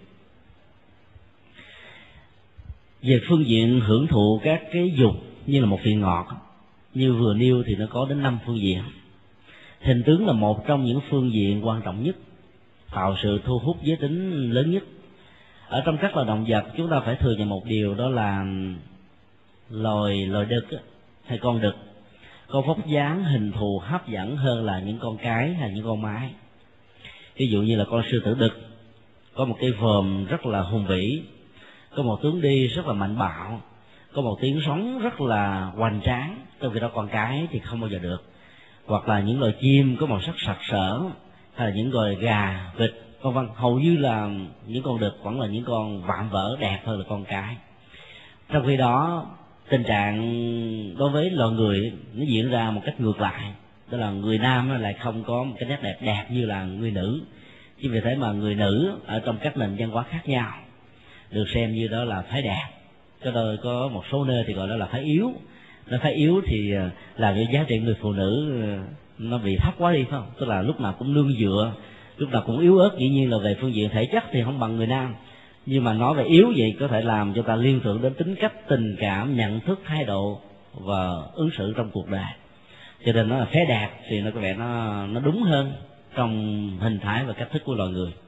Về phương diện hưởng thụ các cái dục như là một vị ngọt, như vừa nêu thì nó có đến năm phương diện. Hình tướng là một trong những phương diện quan trọng nhất, tạo sự thu hút giới tính lớn nhất. Ở trong các loài động vật, chúng ta phải thừa nhận một điều, đó là loài loài đực hay con đực có vóc dáng hình thù hấp dẫn hơn là những con cái hay những con mái. Ví dụ như là con sư tử đực có một cái vòm rất là hùng vĩ, có một tướng đi rất là mạnh bạo, có một tiếng sống rất là hoành tráng, trong khi đó con cái thì không bao giờ được. Hoặc là những loài chim có màu sắc sặc sỡ, hay là những loài gà, vịt vân vân. Hầu như là những con đực vẫn là những con vạm vỡ đẹp hơn là con cái. Trong khi đó tình trạng đối với loài người nó diễn ra một cách ngược lại, tức là người nam lại không có một cái nét đẹp đẹp như là người nữ. Chính vì thế mà người nữ ở trong các nền văn hóa khác nhau được xem như đó là phái đẹp, có nơi có một số nơi thì gọi đó là phái yếu. Nó phái yếu thì làm cho giá trị người phụ nữ nó bị thấp quá đi, phải không? Tức là lúc nào cũng nương dựa, lúc nào cũng yếu ớt. Dĩ nhiên là về phương diện thể chất thì không bằng người nam, nhưng mà nói về yếu vậy có thể làm cho ta liên tưởng đến tính cách, tình cảm, nhận thức, thái độ và ứng xử trong cuộc đời. Cho nên nó là phái đẹp thì nó có vẻ nó nó đúng hơn trong hình thái và cách thức của loài người.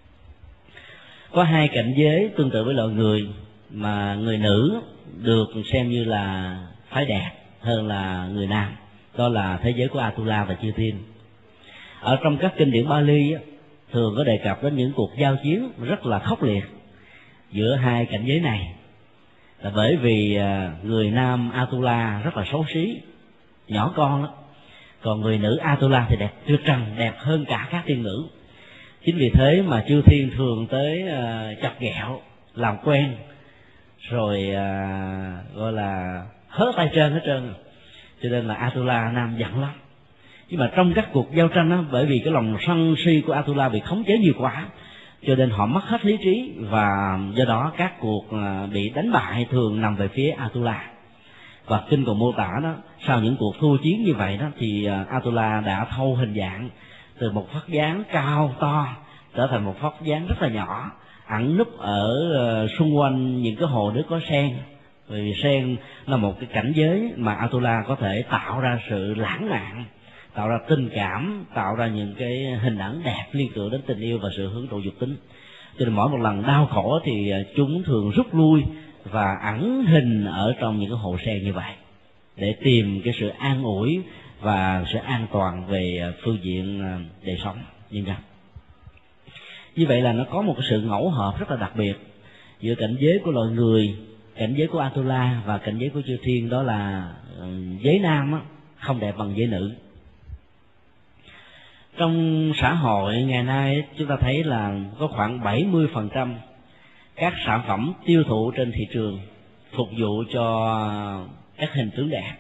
Có hai cảnh giới tương tự với loài người mà người nữ được xem như là phái đẹp hơn là người nam, đó là thế giới của Atula và Chư Thiên. Ở trong các kinh điển Bali thường có đề cập đến những cuộc giao chiến rất là khốc liệt giữa hai cảnh giới này, là bởi vì người nam Atula rất là xấu xí, nhỏ con lắm, còn người nữ Atula thì đẹp tuyệt trần, đẹp hơn cả các tiên nữ. Chính vì thế mà Chư Thiên thường tới uh, chọc ghẹo, làm quen, rồi uh, gọi là hớ tay trên hết trơn. Cho nên là Atula nam giận lắm. Nhưng mà trong các cuộc giao tranh đó, bởi vì cái lòng sân si của Atula bị khống chế nhiều quá, cho nên họ mất hết lý trí, và do đó các cuộc uh, bị đánh bại thường nằm về phía Atula. Và kinh còn mô tả đó, sau những cuộc thua chiến như vậy đó thì uh, Atula đã thâu hình dạng từ một phát dáng cao to trở thành một phát dáng rất là nhỏ, ẩn núp ở uh, xung quanh những cái hồ nước có sen. Vì sen là một cái cảnh giới mà Atula có thể tạo ra sự lãng mạn, tạo ra tình cảm, tạo ra những cái hình ảnh đẹp liên tưởng đến tình yêu và sự hướng thụ dục tính. Cho nên mỗi một lần đau khổ thì chúng thường rút lui và ẩn hình ở trong những cái hồ sen như vậy để tìm cái sự an ủi và sự an toàn về phương diện đời sống nhân dân. Như vậy là nó có một cái sự ngẫu hợp rất là đặc biệt giữa cảnh giới của loài người, cảnh giới của Atula và cảnh giới của Chư Thiên, đó là giới nam á, không đẹp bằng giới nữ. Trong xã hội ngày nay chúng ta thấy là có khoảng bảy mươi phần trăm các sản phẩm tiêu thụ trên thị trường phục vụ cho các hình tướng đẹp,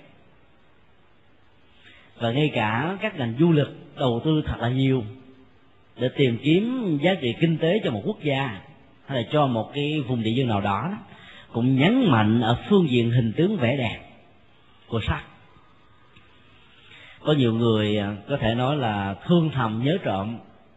và ngay cả các ngành du lịch đầu tư thật là nhiều để tìm kiếm giá trị kinh tế cho một quốc gia hay là cho một cái vùng địa dương nào đó, cũng nhấn mạnh ở phương diện hình tướng vẻ đẹp của sắc. Có nhiều người có thể nói là thương thầm nhớ trộm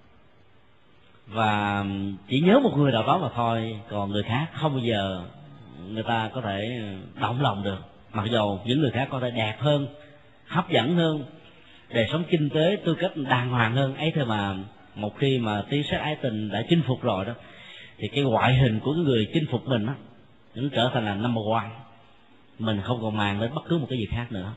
và chỉ nhớ một người nào đó mà thôi, còn người khác không bao giờ người ta có thể động lòng được, mặc dù những người khác có thể đẹp hơn, hấp dẫn hơn, đời sống kinh tế tư cách đàng hoàng hơn ấy. Thôi mà một khi mà tí sắc ái tình đã chinh phục rồi đó thì cái ngoại hình của cái người chinh phục mình đó nó trở thành là number one, mình không còn màng đến bất cứ một cái gì khác nữa.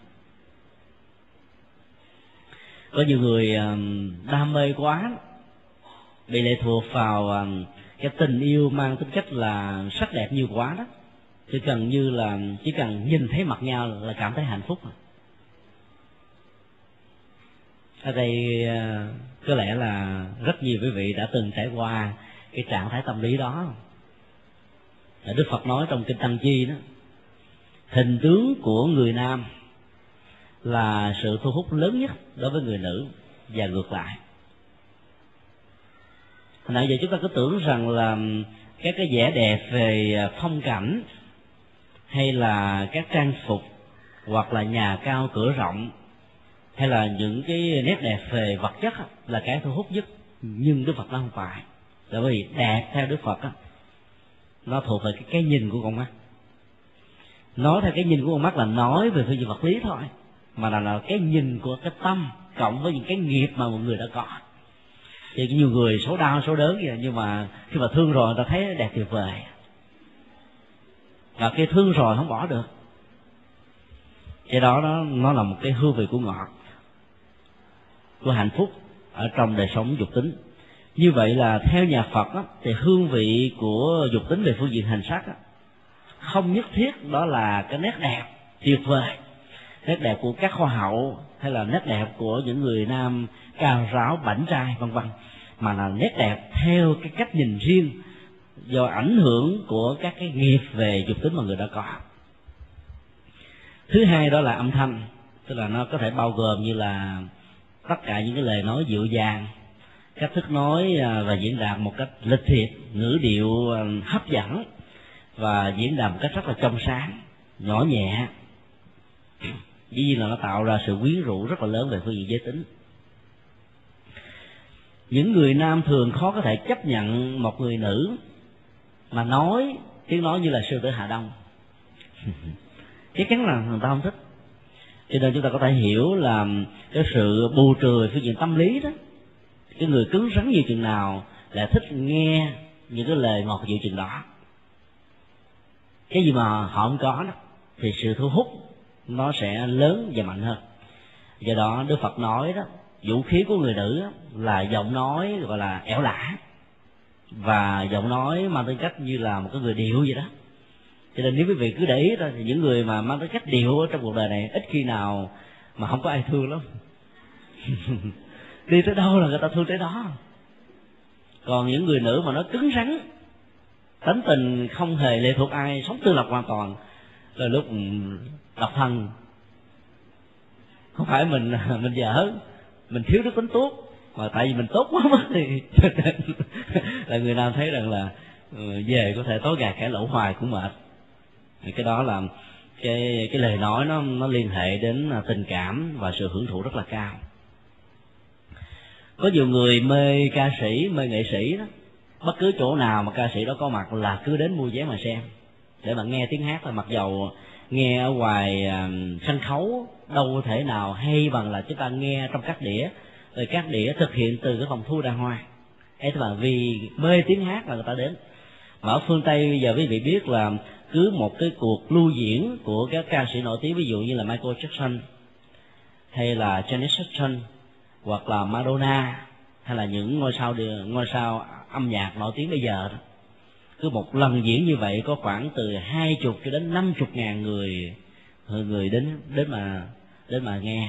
Có nhiều người đam mê quá, bị lệ thuộc vào cái tình yêu mang tính cách là sắc đẹp nhiều quá đó, chỉ cần như là chỉ cần nhìn thấy mặt nhau là cảm thấy hạnh phúc. Ở đây có lẽ là rất nhiều quý vị đã từng trải qua cái trạng thái tâm lý đó. Đức Phật nói trong kinh Tăng Chi đó, hình tướng của người nam là sự thu hút lớn nhất đối với người nữ và ngược lại. Hồi nãy giờ chúng ta cứ tưởng rằng là các cái vẻ đẹp về phong cảnh hay là các trang phục hoặc là nhà cao cửa rộng hay là những cái nét đẹp về vật chất là cái thu hút nhất, nhưng Đức Phật nó không phải. Tại vì đẹp theo Đức Phật á, nó thuộc về cái, cái nhìn của con mắt. Nói theo cái nhìn của con mắt là nói về phương diện vật lý thôi, mà là, là cái nhìn của cái tâm cộng với những cái nghiệp mà một người đã có. Thì nhiều người xấu đau xấu đớn vậy, nhưng mà khi mà thương rồi người ta thấy đẹp tuyệt vời, và khi thương rồi không bỏ được. Cái đó nó, nó là một cái hương vị của ngọt, của hạnh phúc ở trong đời sống dục tính. Như vậy là theo nhà Phật á, thì hương vị của dục tính về phương diện hành sắc á, không nhất thiết đó là cái nét đẹp tuyệt vời, nét đẹp của các hoa hậu hay là nét đẹp của những người nam cao ráo bảnh trai vân vân, mà là nét đẹp theo cái cách nhìn riêng do ảnh hưởng của các cái nghiệp về dục tính mà người đã có. Thứ hai đó là âm thanh, tức là nó có thể bao gồm như là tất cả những cái lời nói dịu dàng, cách thức nói và diễn đạt một cách lịch thiệp, ngữ điệu hấp dẫn và diễn đạt một cách rất là trong sáng, nhỏ nhẹ. Dĩ nhiên là nó tạo ra sự quyến rũ rất là lớn về phương diện giới tính. Những người nam thường khó có thể chấp nhận một người nữ mà nói tiếng nói như là sư tử Hà Đông. Chắc chắn là người ta không thích. Cho nên chúng ta có thể hiểu là cái sự bù trừ phương diện tâm lý đó, cái người cứng rắn nhiều chừng nào lại thích nghe những cái lời ngọt dịu chừng đó. Cái gì mà họ không có đó thì sự thu hút nó sẽ lớn và mạnh hơn. Do đó Đức Phật nói đó, vũ khí của người nữ là giọng nói gọi là ẻo lả, và giọng nói mang tính cách như là một cái người điệu vậy đó. Cho nên nếu quý vị cứ để ý đó, thì những người mà mang tính cách điệu ở trong cuộc đời này ít khi nào mà không có ai thương lắm. Đi tới đâu là người ta thương tới đó. Còn những người nữ mà nó cứng rắn, tính tình không hề lệ thuộc ai, sống tự lập hoàn toàn, là lúc độc thân. Không phải mình mình dở, mình thiếu đức tính tốt, mà tại vì mình tốt quá mất thì cho nên là người nam thấy rằng là về có thể tối gà cãi lẩu hoài cũng mệt. Thì cái đó là cái cái lời nói nó nó liên hệ đến tình cảm và sự hưởng thụ rất là cao. Có nhiều người mê ca sĩ, mê nghệ sĩ đó, bất cứ chỗ nào mà ca sĩ đó có mặt là cứ đến mua vé mà xem, để mà nghe tiếng hát. Là mặc dầu nghe ở ngoài uh, sân khấu đâu có thể nào hay bằng là chúng ta nghe trong các đĩa, rồi các đĩa thực hiện từ cái phòng thu đàng hoàng. Ấy thế mà vì mê tiếng hát là người ta đến. Mà ở phương Tây bây giờ quý vị biết là cứ một cái cuộc lưu diễn của các ca sĩ nổi tiếng, ví dụ như là Michael Jackson hay là Janet Jackson hoặc là Madonna hay là những ngôi sao ngôi sao âm nhạc nổi tiếng bây giờ đó, cứ một lần diễn như vậy có khoảng từ hai chục cho đến năm chục ngàn người người đến đến mà đến mà nghe.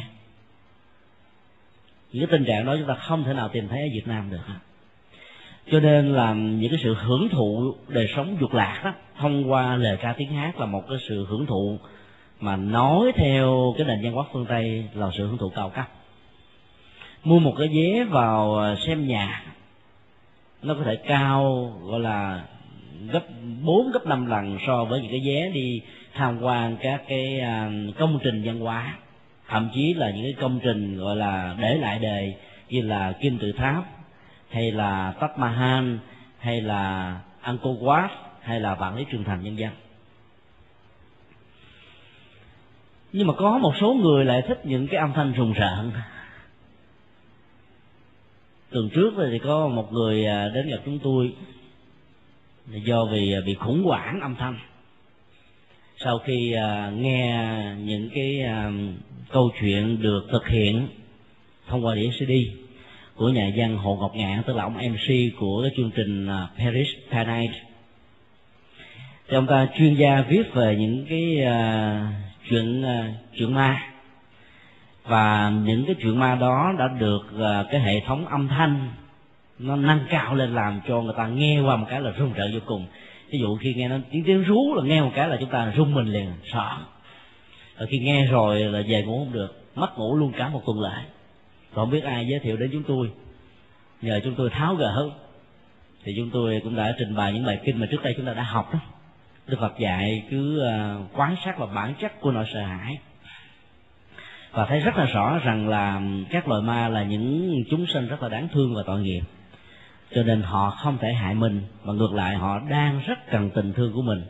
Những cái tình trạng đó chúng ta không thể nào tìm thấy ở Việt Nam được. Cho nên là những cái sự hưởng thụ đời sống dục lạc đó thông qua lời ca tiếng hát là một cái sự hưởng thụ mà nói theo cái nền văn hóa phương Tây là sự hưởng thụ cao cấp. Mua một cái vé vào xem nhạc nó có thể cao gọi là gấp bốn gấp năm lần so với những cái vé đi tham quan các cái công trình văn hóa, thậm chí là những cái công trình gọi là để lại đời như là Kim Tự Tháp hay là Taj Mahal hay là Angkor Wat hay là Vạn Lý Trường Thành vân vân. Nhưng mà có một số người lại thích những cái âm thanh rùng rợn. Tuần trước thì có một người đến gặp chúng tôi do vì bị khủng hoảng âm thanh sau khi nghe những cái câu chuyện được thực hiện thông qua đĩa xê đê của nhà văn Hồ Ngọc Ngạn, tức là ông em xê của cái chương trình Paris by Night. Thì ông ta chuyên gia viết về những cái uh, chuyện uh, chuyện ma, và những cái chuyện ma đó đã được uh, cái hệ thống âm thanh nó nâng cao lên làm cho người ta nghe qua một cái là rùng rợn vô cùng. Ví dụ khi nghe nó tiếng tiếng rú là nghe một cái là chúng ta rung mình liền, sợ. Rồi khi nghe rồi là về ngủ không được, mất ngủ luôn cả một tuần lễ. Còn không biết ai giới thiệu đến chúng tôi, nhờ chúng tôi tháo gỡ, thì chúng tôi cũng đã trình bày những bài kinh mà trước đây chúng ta đã học đó. Đức Phật dạy cứ uh, quán sát vào bản chất của nỗi sợ hãi, và thấy rất là rõ rằng là các loài ma là những chúng sinh rất là đáng thương và tội nghiệp, cho nên họ không thể hại mình, mà ngược lại họ đang rất cần tình thương của mình,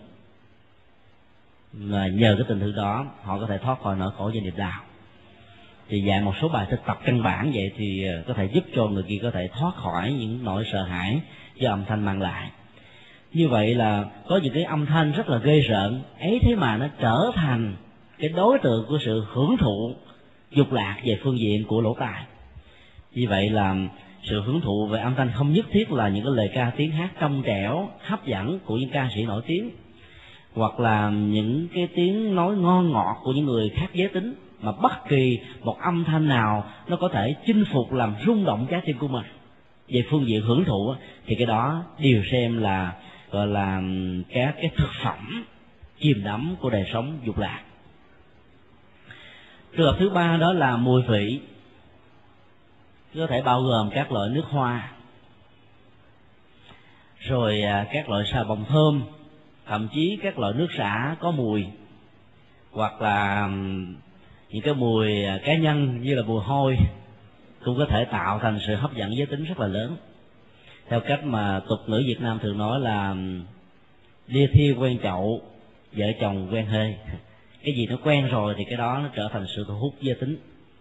mà nhờ cái tình thương đó họ có thể thoát khỏi nỗi khổ và nghiệp đạo. Thì dạy một số bài thực tập căn bản vậy thì có thể giúp cho người kia có thể thoát khỏi những nỗi sợ hãi do âm thanh mang lại. Như vậy là có những cái âm thanh rất là ghê rợn ấy, thế mà nó trở thành cái đối tượng của sự hưởng thụ dục lạc về phương diện của lỗ tai. Như vậy là sự hưởng thụ về âm thanh không nhất thiết là những cái lời ca tiếng hát trong trẻo hấp dẫn của những ca sĩ nổi tiếng, hoặc là những cái tiếng nói ngon ngọt của những người khác giới tính, mà bất kỳ một âm thanh nào nó có thể chinh phục làm rung động trái tim của mình. về phương diện hưởng thụ thì cái đó đều xem là gọi là các cái thực phẩm chìm đắm của đời sống dục lạc. Trường hợp thứ ba đó là mùi vị, có thể bao gồm các loại nước hoa, rồi các loại xà bông thơm, thậm chí các loại nước xả có mùi, hoặc là những cái mùi cá nhân như là mùi hôi cũng có thể tạo thành sự hấp dẫn giới tính rất là lớn. Theo cách mà tục ngữ Việt Nam thường nói là lia thiêu quen chậu, vợ chồng quen hơi. Cái gì nó quen rồi thì cái đó nó trở thành sự thu hút giới tính.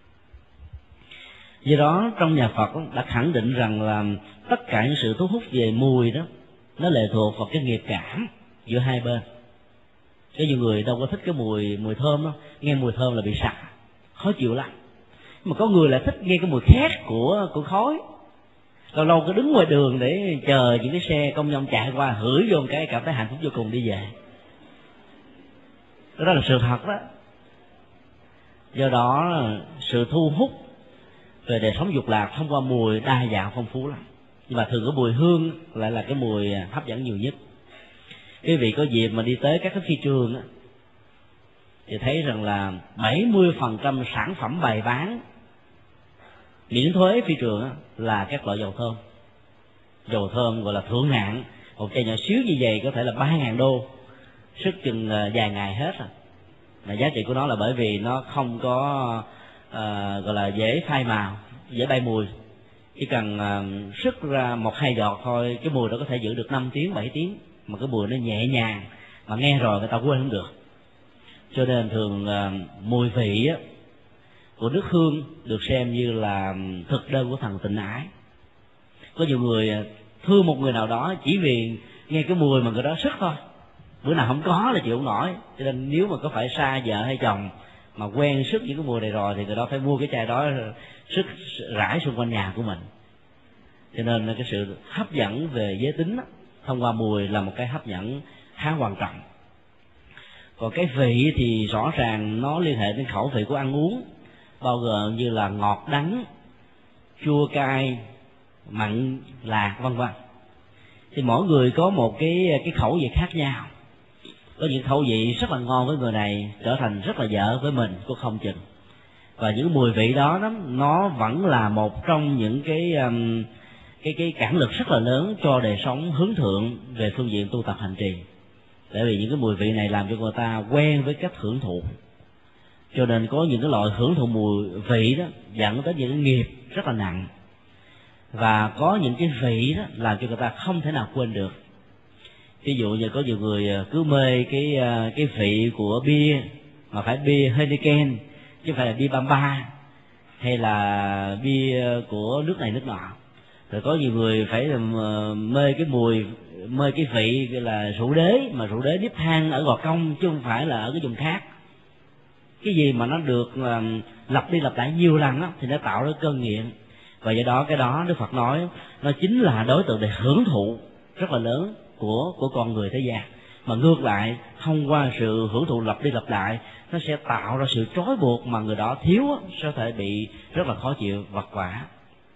Do đó trong nhà Phật đã khẳng định rằng là tất cả những sự thu hút về mùi đó nó lệ thuộc vào cái nghiệp cảm giữa hai bên. Có nhiều người đâu có thích cái mùi mùi thơm đó, nghe mùi thơm là bị sặc, khó chịu lắm. Mà có người lại thích nghe cái mùi khét của của khói. Lâu lâu cứ đứng ngoài đường để chờ những cái xe công nhân chạy qua hửi vô một cái cảm thấy hạnh phúc vô cùng đi về. Đó là sự thật đó. Do đó sự thu hút về đời sống dục lạc thông qua mùi đa dạng phong phú lắm, nhưng mà thường cái mùi hương lại là cái mùi hấp dẫn nhiều nhất. Quý vị có dịp mà đi tới các cái phi trường á, thì thấy rằng là bảy mươi phần trăm sản phẩm bày bán miễn thuế phi trường á, là các loại dầu thơm. Dầu thơm gọi là thượng hạng, một chai nhỏ xíu như vậy có thể là ba ngàn đô, sức chừng vài ngày hết rồi. Mà giá trị của nó là bởi vì nó không có uh, gọi là dễ phai màu, dễ bay mùi. Chỉ cần uh, sức ra một hai giọt thôi, cái mùi đó có thể giữ được năm tiếng bảy tiếng, mà cái mùi nó nhẹ nhàng mà nghe rồi người ta quên không được. Cho nên thường uh, mùi vị á, của nước hương được xem như là thực đơn của thần tịnh ái. Có nhiều người thương một người nào đó chỉ vì nghe cái mùi mà người đó sức thôi, bữa nào không có là chịu không nổi. Cho nên nếu mà có phải xa vợ hay chồng mà quen sức những cái mùi này rồi thì người đó phải mua cái chai đó sức rải xung quanh nhà của mình. Cho nên cái sự hấp dẫn về giới tính đó, thông qua mùi là một cái hấp dẫn khá quan trọng. Còn cái vị thì rõ ràng nó liên hệ đến khẩu vị của ăn uống, bao gồm như là ngọt đắng, chua cay, mặn lạc vân vân. Thì mỗi người có một cái cái khẩu vị khác nhau. Có những khẩu vị rất là ngon với người này trở thành rất là dở với mình cũng không chừng. Và những mùi vị đó, đó nó vẫn là một trong những cái um, cái cái cản lực rất là lớn cho đời sống hướng thượng về phương diện tu tập hành trì. Bởi vì những cái mùi vị này làm cho người ta quen với cách hưởng thụ. Cho nên có những cái loại hưởng thụ mùi vị đó dẫn tới những cái nghiệp rất là nặng. Và có những cái vị đó làm cho người ta không thể nào quên được. Ví dụ như có nhiều người cứ mê cái cái vị của bia, mà phải bia Heineken chứ không phải là bia Bamba hay là bia của nước này nước nọ. Rồi có nhiều người phải mê cái mùi, mê cái vị là rượu đế, mà rượu đế nếp than ở Gò Công chứ không phải là ở cái vùng khác. Cái gì mà nó được lặp đi lặp lại nhiều lần đó, thì nó tạo ra cơn nghiện. Và do đó cái đó Đức Phật nói nó chính là đối tượng để hưởng thụ rất là lớn của của con người thế gian. Mà ngược lại, thông qua sự hưởng thụ lặp đi lặp lại, nó sẽ tạo ra sự trói buộc mà người đó thiếu, sẽ thể bị rất là khó chịu, vật vã.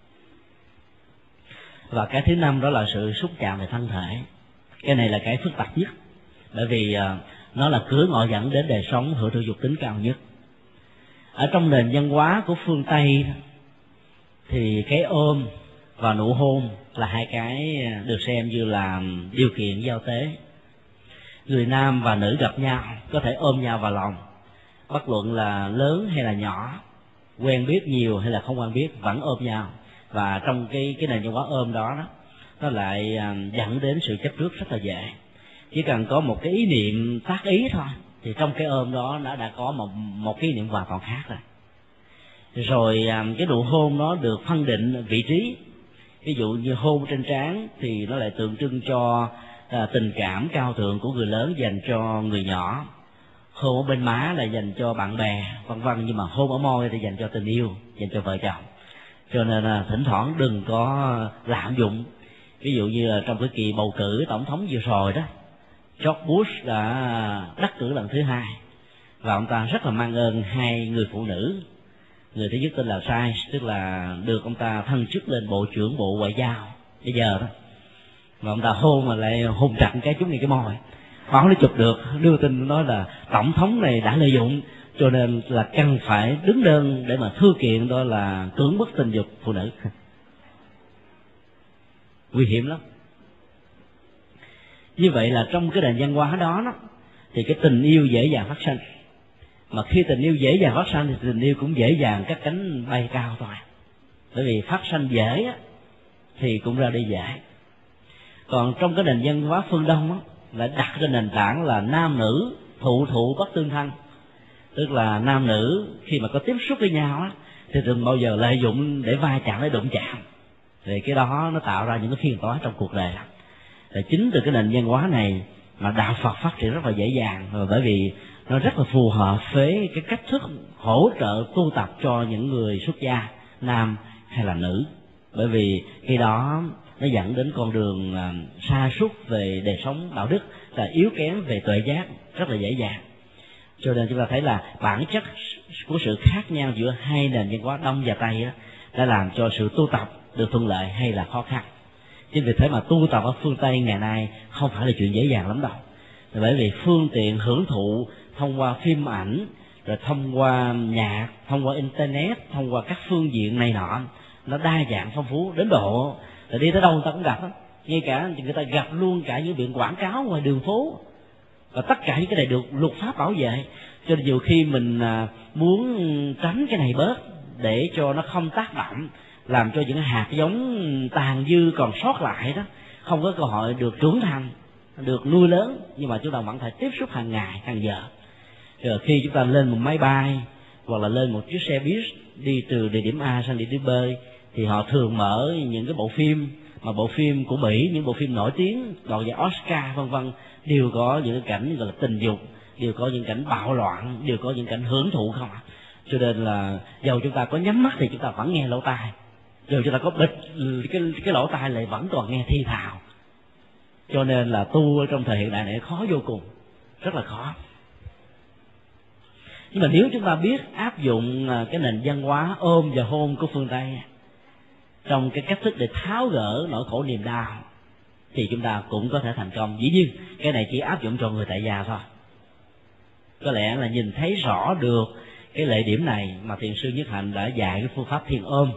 Và cái thứ năm đó là sự xúc chạm về thân thể. Cái này là cái phức tạp nhất, bởi vì nó là cửa ngõ dẫn đến đời sống hưởng thụ dục tính cao nhất. Ở trong nền văn hóa của phương Tây thì cái ôm và nụ hôn là hai cái được xem như là điều kiện giao tế. Người nam và nữ gặp nhau có thể ôm nhau vào lòng, bất luận là lớn hay là nhỏ, quen biết nhiều hay là không quen biết, vẫn ôm nhau. Và trong cái cái nền văn hóa ôm đó, đó nó lại dẫn đến sự chấp trước rất là dễ. Chỉ cần có một cái ý niệm tác ý thôi thì trong cái ôm đó nó đã có một một cái ý niệm hoàn toàn khác rồi. Rồi cái nụ hôn nó được phân định vị trí. Ví dụ như hôn trên trán thì nó lại tượng trưng cho à, tình cảm cao thượng của người lớn dành cho người nhỏ. Hôn ở bên má là dành cho bạn bè vân vân, nhưng mà hôn ở môi thì dành cho tình yêu, dành cho vợ chồng. Cho nên là thỉnh thoảng đừng có lạm dụng. Ví dụ như là trong cái kỳ bầu cử tổng thống vừa rồi đó, George Bush đã đắc cử lần thứ hai và ông ta rất là mang ơn hai người phụ nữ Người thứ nhất tên là Sai, tức là được ông ta thăng chức lên bộ trưởng bộ ngoại giao bây giờ đó, mà ông ta hôn mà lại hôn chặt cái chúng ngay cái môi. Báo nó chụp được, đưa tin nói là tổng thống này đã lợi dụng, cho nên là cần phải đứng đơn để mà thư kiện, đó là cưỡng bức tình dục phụ nữ. Nguy hiểm lắm. Như vậy là trong cái nền văn hóa đó, đó thì cái tình yêu dễ dàng phát sinh, mà khi tình yêu dễ dàng phát sinh thì tình yêu cũng dễ dàng cất cánh bay cao thôi. Bởi vì phát sinh dễ á, thì cũng ra đi dễ. Còn trong cái nền văn hóa phương Đông á, lại đặt trên nền tảng là nam nữ thụ thụ bất tương thân, tức là nam nữ khi mà có tiếp xúc với nhau á, thì đừng bao giờ lợi dụng để va chạm, để đụng chạm. Thì cái đó nó tạo ra những cái phiền toái trong cuộc đời lắm. Thì chính từ cái nền văn hóa này mà đạo Phật phát triển rất là dễ dàng, bởi vì nó rất là phù hợp với cái cách thức hỗ trợ tu tập cho những người xuất gia nam hay là nữ. Bởi vì khi đó nó dẫn đến con đường sa sút về đời sống đạo đức, là yếu kém về tuệ giác rất là dễ dàng. Cho nên chúng ta thấy là bản chất của sự khác nhau giữa hai nền văn hóa Đông và Tây đó, đã làm cho sự tu tập được thuận lợi hay là khó khăn. Chính vì thế mà tu tập ở phương Tây ngày nay không phải là chuyện dễ dàng lắm đâu. Bởi vì phương tiện hưởng thụ thông qua phim ảnh, rồi thông qua nhạc, thông qua internet, thông qua các phương diện này nọ, nó đa dạng phong phú đến độ là đi tới đâu người ta cũng gặp đó. Ngay cả người ta gặp luôn cả những biển quảng cáo ngoài đường phố, và tất cả những cái này được luật pháp bảo vệ. Cho nên nhiều khi mình muốn tránh cái này bớt để cho nó không tác động, làm cho những hạt giống tàn dư còn sót lại đó không có cơ hội được trưởng thành, được nuôi lớn, nhưng mà chúng ta vẫn phải tiếp xúc hàng ngày hàng giờ. Rồi khi chúng ta lên một máy bay hoặc là lên một chiếc xe buýt đi từ địa điểm A sang địa điểm B, thì họ thường mở những cái bộ phim, mà bộ phim của Mỹ, những bộ phim nổi tiếng đoạt giải Oscar vân vân, đều có những cái cảnh gọi là tình dục, đều có những cảnh bạo loạn, đều có những cảnh hưởng thụ không ạ. Cho nên là dầu chúng ta có nhắm mắt thì chúng ta vẫn nghe lỗ tai, dầu chúng ta có bịt cái cái lỗ tai lại vẫn còn nghe thi thào. Cho nên là tu ở trong thời hiện đại này khó vô cùng, rất là khó. Nhưng mà nếu chúng ta biết áp dụng cái nền văn hóa ôm và hôn của phương Tây trong cái cách thức để tháo gỡ nỗi khổ niềm đau, thì chúng ta cũng có thể thành công. Dĩ nhiên cái này chỉ áp dụng cho người tại gia thôi. Có lẽ là nhìn thấy rõ được cái lợi điểm này mà Thiền sư Nhất Hạnh đã dạy cái phương pháp thiền ôm,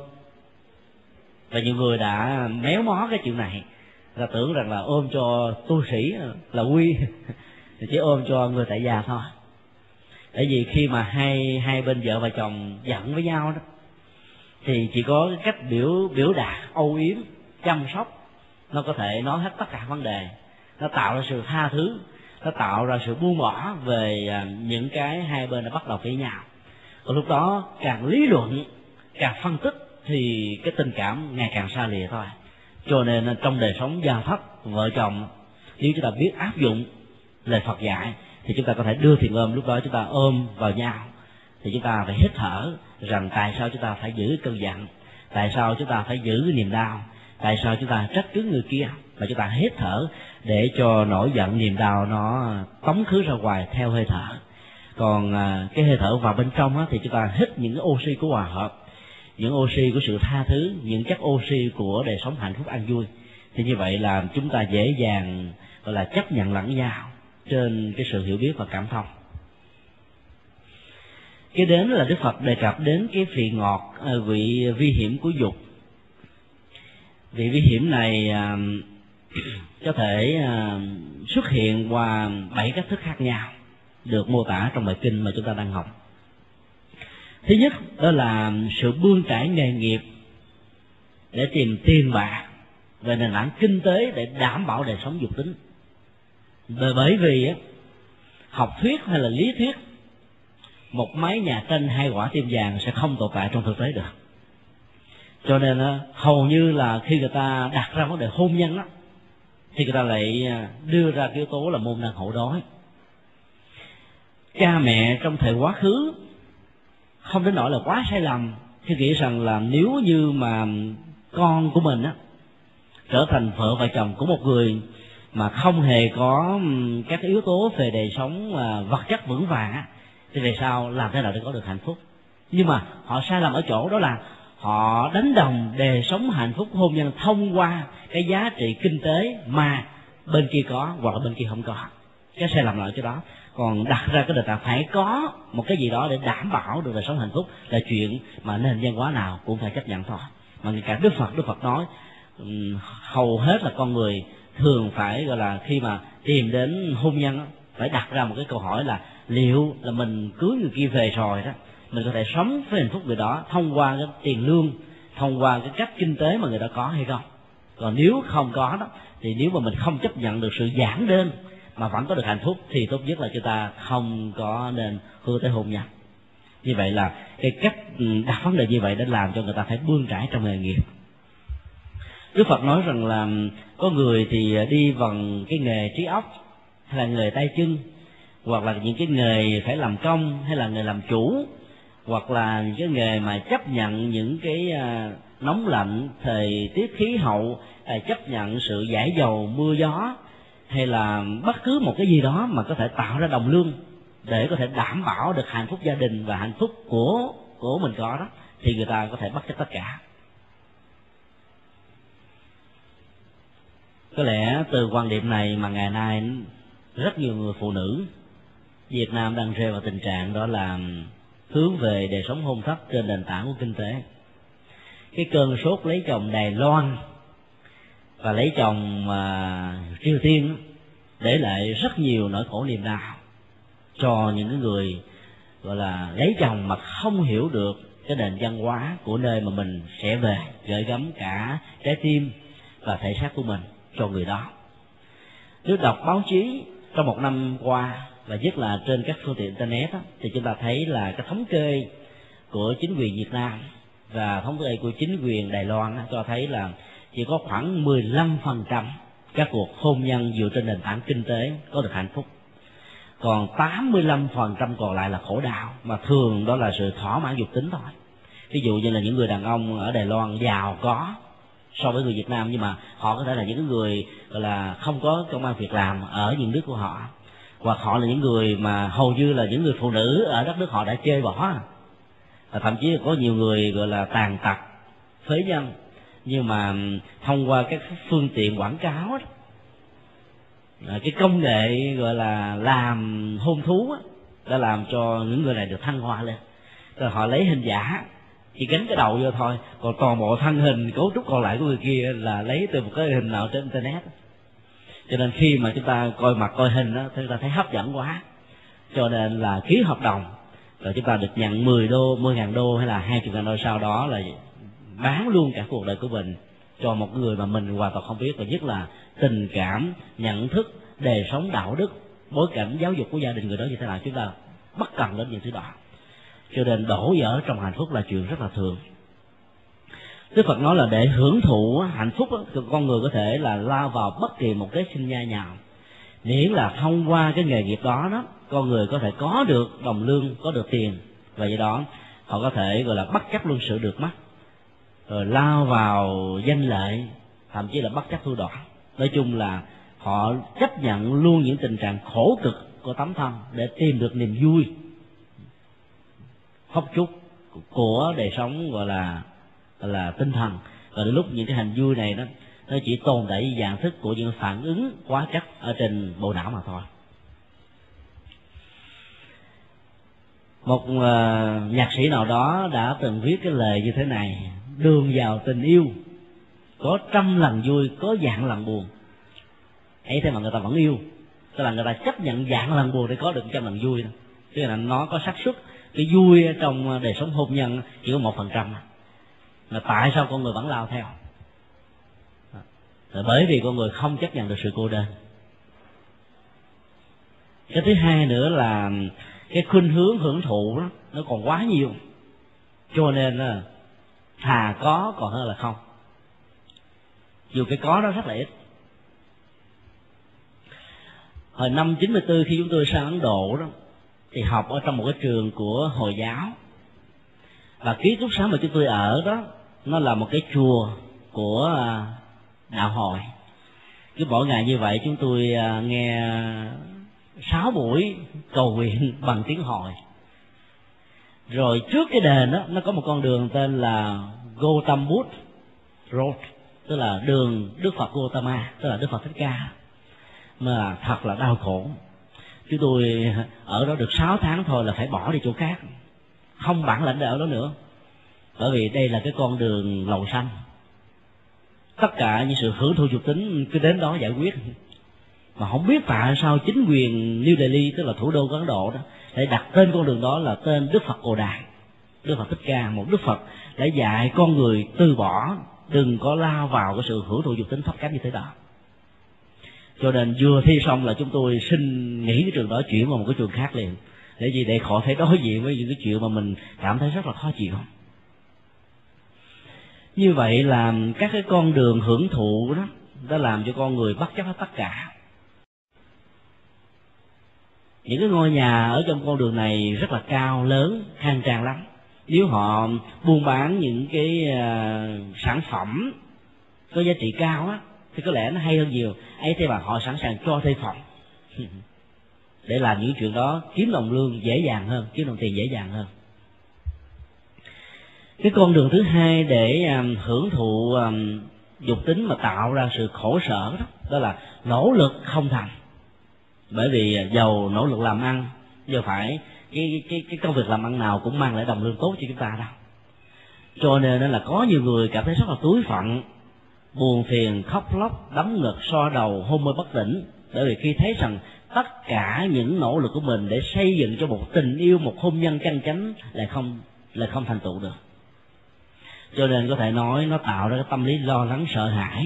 và nhiều người đã méo mó cái chuyện này, ta tưởng rằng là ôm cho tu sĩ là quy thì chỉ ôm cho người tại gia thôi. Tại vì khi mà hai hai bên vợ và chồng giận với nhau đó, thì chỉ có cái cách biểu biểu đạt âu yếm, chăm sóc, nó có thể nói hết tất cả vấn đề. Nó tạo ra sự tha thứ, nó tạo ra sự buông bỏ về những cái hai bên đã bắt đầu với nhau. Còn lúc đó càng lý luận, càng phân tích thì cái tình cảm ngày càng xa lìa thôi. Cho nên trong đời sống gia thất vợ chồng, nếu chúng ta biết áp dụng lời Phật dạy thì chúng ta có thể đưa thiền ôm. Lúc đó chúng ta ôm vào nhau thì chúng ta phải hít thở rằng tại sao chúng ta phải giữ cơn giận, tại sao chúng ta phải giữ cái niềm đau, tại sao chúng ta trách cứ người kia, mà chúng ta hít thở để cho nỗi giận niềm đau nó tống khứ ra ngoài theo hơi thở. Còn cái hơi thở vào bên trong á, thì chúng ta hít những cái oxy của hòa hợp, những oxy của sự tha thứ, những chất oxy của đời sống hạnh phúc an vui. Thì như vậy là chúng ta dễ dàng gọi là chấp nhận lẫn nhau trên cái sự hiểu biết và cảm thông. Cái đến là Đức Phật đề cập đến cái vị ngọt, vị vi hiểm của dục. Vị vi hiểm này à, có thể à, xuất hiện qua bảy cách thức khác nhau được mô tả trong bài kinh mà chúng ta đang học. Thứ nhất đó là sự bươn trải nghề nghiệp để tìm tiền bạc về nền tảng kinh tế để đảm bảo đời sống dục tính. Bởi vì á, học thuyết hay là lý thuyết, một mái nhà tranh hai quả tim vàng sẽ không tồn tại trong thực tế được. Cho nên á, hầu như là khi người ta đặt ra vấn đề hôn nhân á, thì người ta lại đưa ra cái yếu tố là môn đăng hộ đối. Cha mẹ trong thời quá khứ không đến nỗi là quá sai lầm khi nghĩ rằng là nếu như mà con của mình á trở thành vợ và chồng của một người mà không hề có các yếu tố về đời sống vật chất vững vàng á, thì về sau làm thế nào để có được hạnh phúc. Nhưng mà họ sai lầm ở chỗ đó là họ đánh đồng đề sống hạnh phúc hôn nhân thông qua cái giá trị kinh tế mà bên kia có hoặc là bên kia không có. Cái sai lầm là ở chỗ đó. Còn đặt ra cái đề tài phải có một cái gì đó để đảm bảo được đời sống hạnh phúc là chuyện mà nền văn hóa nào cũng phải chấp nhận thôi. Mà ngay cả Đức Phật Đức Phật nói um, hầu hết là con người thường phải gọi là khi mà tìm đến hôn nhân phải đặt ra một cái câu hỏi là liệu là mình cưới người kia về rồi đó, mình có thể sống với hạnh phúc người đó thông qua cái tiền lương, thông qua cái cách kinh tế mà người đó có hay không. Còn nếu không có đó, thì nếu mà mình không chấp nhận được sự giản đơn mà vẫn có được hạnh phúc thì tốt nhất là chúng ta không có nên hướng tới hôn nhân. Như vậy là cái cách đặt vấn đề như vậy đã làm cho người ta phải bươn trải trong nghề nghiệp. Đức Phật nói rằng là có người thì đi bằng cái nghề trí óc, hay là nghề tay chân, hoặc là những cái nghề phải làm công, hay là nghề làm chủ, hoặc là những cái nghề mà chấp nhận những cái nóng lạnh, thời tiết khí hậu, chấp nhận sự giải dầu mưa gió, hay là bất cứ một cái gì đó mà có thể tạo ra đồng lương để có thể đảm bảo được hạnh phúc gia đình và hạnh phúc của của mình có đó, thì người ta có thể bất chấp tất cả. Có lẽ từ quan điểm này mà ngày nay rất nhiều người phụ nữ Việt Nam đang rơi vào tình trạng đó là hướng về đời sống hôn thất trên nền tảng của kinh tế. Cái cơn sốt lấy chồng Đài Loan và lấy chồng uh, Triều Tiên để lại rất nhiều nỗi khổ niềm đau cho những cái người gọi là lấy chồng mà không hiểu được cái nền văn hóa của nơi mà mình sẽ về, gửi gắm cả trái tim và thể xác của mình cho người đó. Nếu đọc báo chí trong một năm qua và nhất là trên các phương tiện internet đó, thì chúng ta thấy là cái thống kê của chính quyền Việt Nam và thống kê của chính quyền Đài Loan đó, cho thấy là chỉ có khoảng mười lăm phần trăm các cuộc hôn nhân dựa trên nền tảng kinh tế có được hạnh phúc, còn tám mươi lăm phần trăm còn lại là khổ đau, mà thường đó là sự thỏa mãn dục tính thôi. Ví dụ như là những người đàn ông ở Đài Loan giàu có so với người Việt Nam, nhưng mà họ có thể là những người gọi là không có công ăn việc làm ở những nước của họ, hoặc họ là những người mà hầu như là những người phụ nữ ở đất nước họ đã chơi bỏ, và thậm chí có nhiều người gọi là tàn tật, phế nhân, nhưng mà thông qua các phương tiện quảng cáo đó, cái công nghệ gọi là làm hôn thú đó, đã làm cho những người này được thăng hoa lên. Rồi họ lấy hình giả, chỉ gắn cái đầu vô thôi, còn toàn bộ thân hình cấu trúc còn lại của người kia là lấy từ một cái hình nào trên internet. Cho nên khi mà chúng ta coi mặt coi hình đó, chúng ta thấy hấp dẫn quá, cho nên là ký hợp đồng rồi chúng ta được nhận mười đô, mười ngàn đô hay là hai mươi ngàn đô, sau đó là bán luôn cả cuộc đời của mình cho một người mà mình hoàn toàn không biết, và nhất là tình cảm, nhận thức, đời sống, đạo đức, bối cảnh giáo dục của gia đình người đó như thế nào, chúng ta bất cần đến những thứ đó. Cho nên đổ vỡ trong hạnh phúc là chuyện rất là thường. Đức Phật nói là để hưởng thụ hạnh phúc thì con người có thể là lao vào bất kỳ một cái sinh nhai nào, miễn là thông qua cái nghề nghiệp đó đó con người có thể có được đồng lương, có được tiền, và do đó họ có thể gọi là bất chấp luôn sự được mất, rồi lao vào danh lợi, thậm chí là bất chấp thu đoạn. Nói chung là họ chấp nhận luôn những tình trạng khổ cực của tấm thân để tìm được niềm vui phúc chúc của đời sống gọi là gọi là tinh thần. Và đến lúc những cái hành vui này đó nó chỉ tồn tại dạng thức của những phản ứng quá chất ở trên bộ não mà thôi. Một uh, nhạc sĩ nào đó đã từng viết cái lời như thế này: đường vào tình yêu có trăm lần vui, có vạn lần buồn. Ấy thế mà người ta vẫn yêu, tức là người ta chấp nhận vạn lần buồn để có được trăm lần vui. Tức là nó có xác suất cái vui trong đời sống hôn nhân chỉ có một phần trăm, mà tại sao con người vẫn lao theo? Là bởi vì con người không chấp nhận được sự cô đơn. Cái thứ hai nữa là cái khuynh hướng hưởng thụ đó nó còn quá nhiều, cho nên là thà có còn hơn là không, dù cái có đó rất là ít. Hồi năm chín mươi tư khi chúng tôi sang Ấn Độ đó, thì học ở trong một cái trường của Hồi giáo, và ký túc xá mà chúng tôi ở đó nó là một cái chùa của đạo Hồi. Cứ mỗi ngày như vậy chúng tôi nghe sáu buổi cầu nguyện bằng tiếng Hồi. Rồi trước cái đền đó nó có một con đường tên là Gautam Buddha Road, tức là đường Đức Phật Gautama, tức là Đức Phật Thích Ca, mà thật là đau khổ. Chúng tôi ở đó được sáu tháng thôi là phải bỏ đi chỗ khác, không bản lãnh để ở đó nữa, bởi vì đây là cái con đường lầu xanh. Tất cả những sự hưởng thụ dục tính cứ đến đó giải quyết, mà không biết tại sao chính quyền New Delhi, tức là thủ đô của Ấn Độ đó, để đặt tên con đường đó là tên Đức Phật Cồ Đài, Đức Phật Thích Ca, một Đức Phật để dạy con người từ bỏ, đừng có lao vào cái sự hưởng thụ dục tính thấp kém như thế đó. Cho nên vừa thi xong là chúng tôi xin nghỉ cái trường đó, chuyển vào một cái trường khác liền, để gì để khỏi phải đối diện với những cái chuyện mà mình cảm thấy rất là khó chịu. Như vậy là các cái con đường hưởng thụ đó đã làm cho con người bất chấp hết tất cả. Những cái ngôi nhà ở trong con đường này rất là cao lớn, khang trang lắm. Nếu họ buôn bán những cái uh, sản phẩm có giá trị cao á, thì có lẽ nó hay hơn nhiều. Ấy thế mà họ sẵn sàng cho thuê phòng để làm những chuyện đó, kiếm đồng lương dễ dàng hơn, kiếm đồng tiền dễ dàng hơn. Cái con đường thứ hai để um, hưởng thụ um, dục tính mà tạo ra sự khổ sở đó, đó là nỗ lực không thành. Bởi vì giàu nỗ lực làm ăn, giờ phải cái cái cái công việc làm ăn nào cũng mang lại đồng lương tốt cho chúng ta đâu. Cho nên là có nhiều người cảm thấy rất là túi phận, buồn phiền, khóc lóc, đấm ngực, so đầu, hôn mê bất tỉnh, bởi vì khi thấy rằng tất cả những nỗ lực của mình để xây dựng cho một tình yêu, một hôn nhân chân chánh lại không lại không thành tựu được. Cho nên có thể nói nó tạo ra cái tâm lý lo lắng, sợ hãi.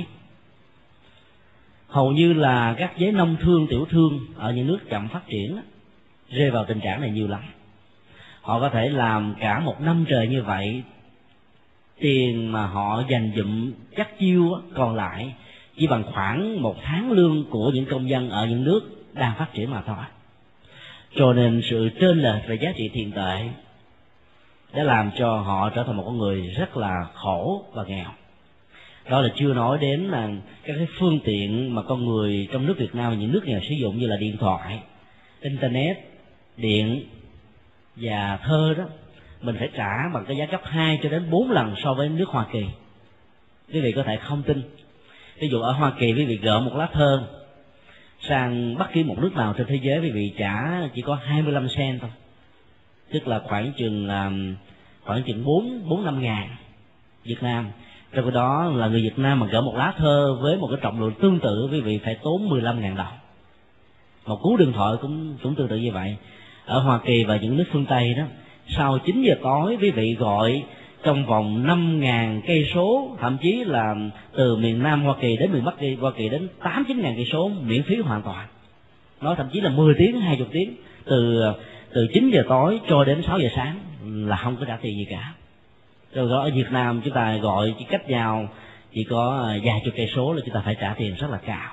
Hầu như là các giới nông thương, tiểu thương ở những nước chậm phát triển rơi vào tình trạng này nhiều lắm. Họ có thể làm cả một năm trời như vậy, tiền mà họ dành dụm chắc chiêu còn lại chỉ bằng khoảng một tháng lương của những công dân ở những nước đang phát triển mà thôi. Cho nên sự trên lệch về giá trị tiền tệ đã làm cho họ trở thành một con người rất là khổ và nghèo. Đó là chưa nói đến là các cái phương tiện mà con người trong nước Việt Nam và những nước nghèo sử dụng, như là điện thoại, internet, điện và thơ đó, mình phải trả bằng cái giá gấp hai cho đến bốn lần so với nước Hoa Kỳ. Quý vị có thể không tin, ví dụ ở Hoa Kỳ quý vị gửi một lá thơ sang bất kỳ một nước nào trên thế giới, quý vị trả chỉ có hai mươi lăm cent thôi, tức là khoảng chừng khoảng chừng bốn bốn năm ngàn Việt Nam. Trong cái đó là người Việt Nam mà gửi một lá thơ với một cái trọng lượng tương tự, quý vị phải tốn mười lăm ngàn đồng. Một cú điện thoại cũng cũng tương tự như vậy. Ở Hoa Kỳ và những nước phương Tây đó, sau chín giờ tối quý vị gọi trong vòng năm ngàn cây số, thậm chí là từ miền Nam Hoa Kỳ đến miền Bắc Hoa Kỳ đến tám chín ngàn cây số miễn phí hoàn toàn. Nói thậm chí là mười tiếng, hai mươi tiếng, từ từ chín giờ tối cho đến sáu giờ sáng là không có trả tiền gì cả. Rồi đó ở Việt Nam chúng ta gọi chỉ cách nhau chỉ có vài chục cây số là chúng ta phải trả tiền rất là cao.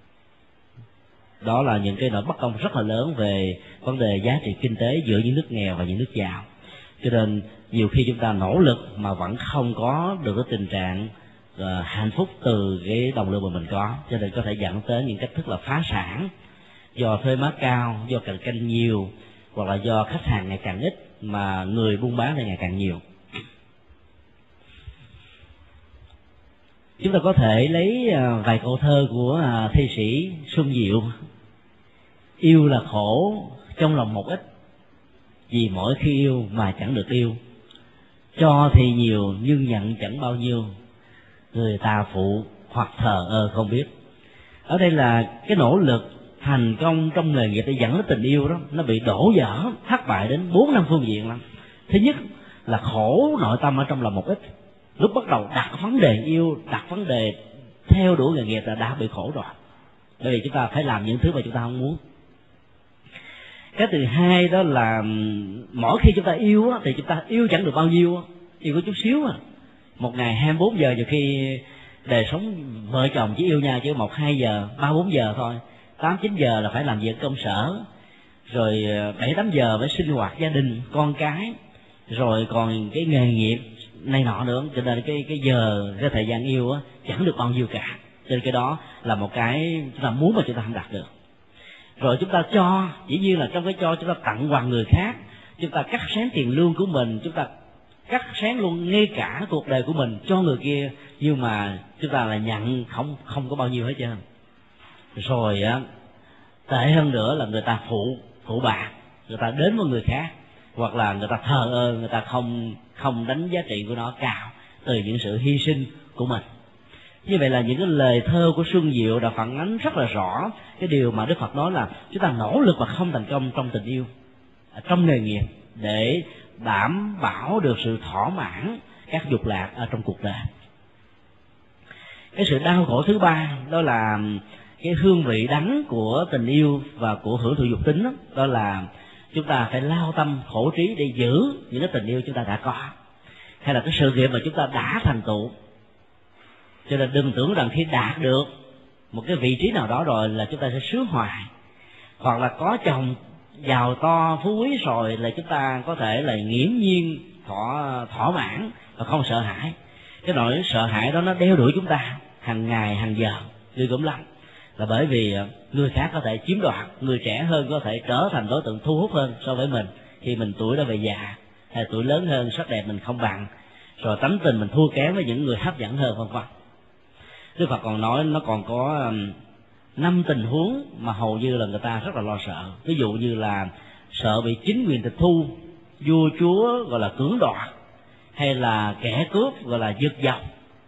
Đó là những cái nỗi bất công rất là lớn về vấn đề giá trị kinh tế giữa những nước nghèo và những nước giàu. Cho nên nhiều khi chúng ta nỗ lực mà vẫn không có được cái tình trạng uh, hạnh phúc từ cái đồng lương mà mình có, cho nên có thể dẫn tới những cách thức là phá sản do thuế má cao, do cạnh tranh nhiều, hoặc là do khách hàng ngày càng ít mà người buôn bán thì ngày càng nhiều. Chúng ta có thể lấy vài câu thơ của thi sĩ Xuân Diệu. Yêu là khổ trong lòng một ít, vì mỗi khi yêu mà chẳng được yêu. Cho thì nhiều nhưng nhận chẳng bao nhiêu, người ta phụ hoặc thờ ơ không biết. Ở đây là cái nỗ lực thành công trong nghề nghiệp để dẫn đến tình yêu đó, nó bị đổ vỡ, thất bại đến bốn năm phương diện lắm. Thứ nhất là khổ nội tâm ở trong lòng một ít. Lúc bắt đầu đặt vấn đề yêu, đặt vấn đề theo đuổi nghề nghiệp là đã bị khổ rồi, bởi vì chúng ta phải làm những thứ mà chúng ta không muốn. Cái thứ hai đó là mỗi khi chúng ta yêu thì chúng ta yêu chẳng được bao nhiêu, yêu có chút xíu à. Một ngày hai mươi bốn giờ, nhiều khi đời sống vợ chồng chỉ yêu nhau chỉ một hai giờ, ba bốn giờ thôi. Tám chín giờ là phải làm việc công sở, rồi bảy tám giờ phải sinh hoạt gia đình con cái, rồi còn cái nghề nghiệp này nọ nữa. Cho nên cái cái giờ cái thời gian yêu á chẳng được bao nhiêu cả. Cho nên cái đó là một cái chúng ta muốn mà chúng ta không đạt được. Rồi chúng ta cho, dĩ nhiên là trong cái cho chúng ta tặng quà người khác, chúng ta cắt xén tiền lương của mình, chúng ta cắt xén luôn ngay cả cuộc đời của mình cho người kia, nhưng mà chúng ta là nhận không không có bao nhiêu hết trơn. Rồi á, tệ hơn nữa là người ta phụ phụ bạc, người ta đến với người khác, hoặc là người ta thờ ơ, người ta không không đánh giá trị của nó cao từ những sự hy sinh của mình. Như vậy là những cái lời thơ của Xuân Diệu đã phản ánh rất là rõ cái điều mà Đức Phật nói là chúng ta nỗ lực và không thành công trong tình yêu, trong nghề nghiệp, để đảm bảo được sự thỏa mãn các dục lạc ở trong cuộc đời. Cái sự đau khổ thứ ba đó là cái hương vị đắng của tình yêu và của hưởng thụ dục tính, đó, đó là chúng ta phải lao tâm khổ trí để giữ những cái tình yêu chúng ta đã có, hay là cái sự nghiệp mà chúng ta đã thành tựu. Cho nên đừng tưởng rằng khi đạt được một cái vị trí nào đó rồi là chúng ta sẽ sướng hoài, hoặc là có chồng giàu to phú quý rồi là chúng ta có thể là nghiễm nhiên thỏa thỏa mãn và không sợ hãi. Cái nỗi sợ hãi đó nó đeo đuổi chúng ta hàng ngày hàng giờ, ghê gớm lắm, là bởi vì người khác có thể chiếm đoạt, người trẻ hơn có thể trở thành đối tượng thu hút hơn so với mình khi mình tuổi đã về già, hay tuổi lớn hơn sắc đẹp mình không bằng, rồi tánh tình mình thua kém với những người hấp dẫn hơn, vân vân. Đức Phật còn nói nó còn có năm tình huống mà hầu như là người ta rất là lo sợ. Ví dụ như là sợ bị chính quyền tịch thu, vua chúa gọi là cưỡng đoạt, hay là kẻ cướp gọi là giật dọc,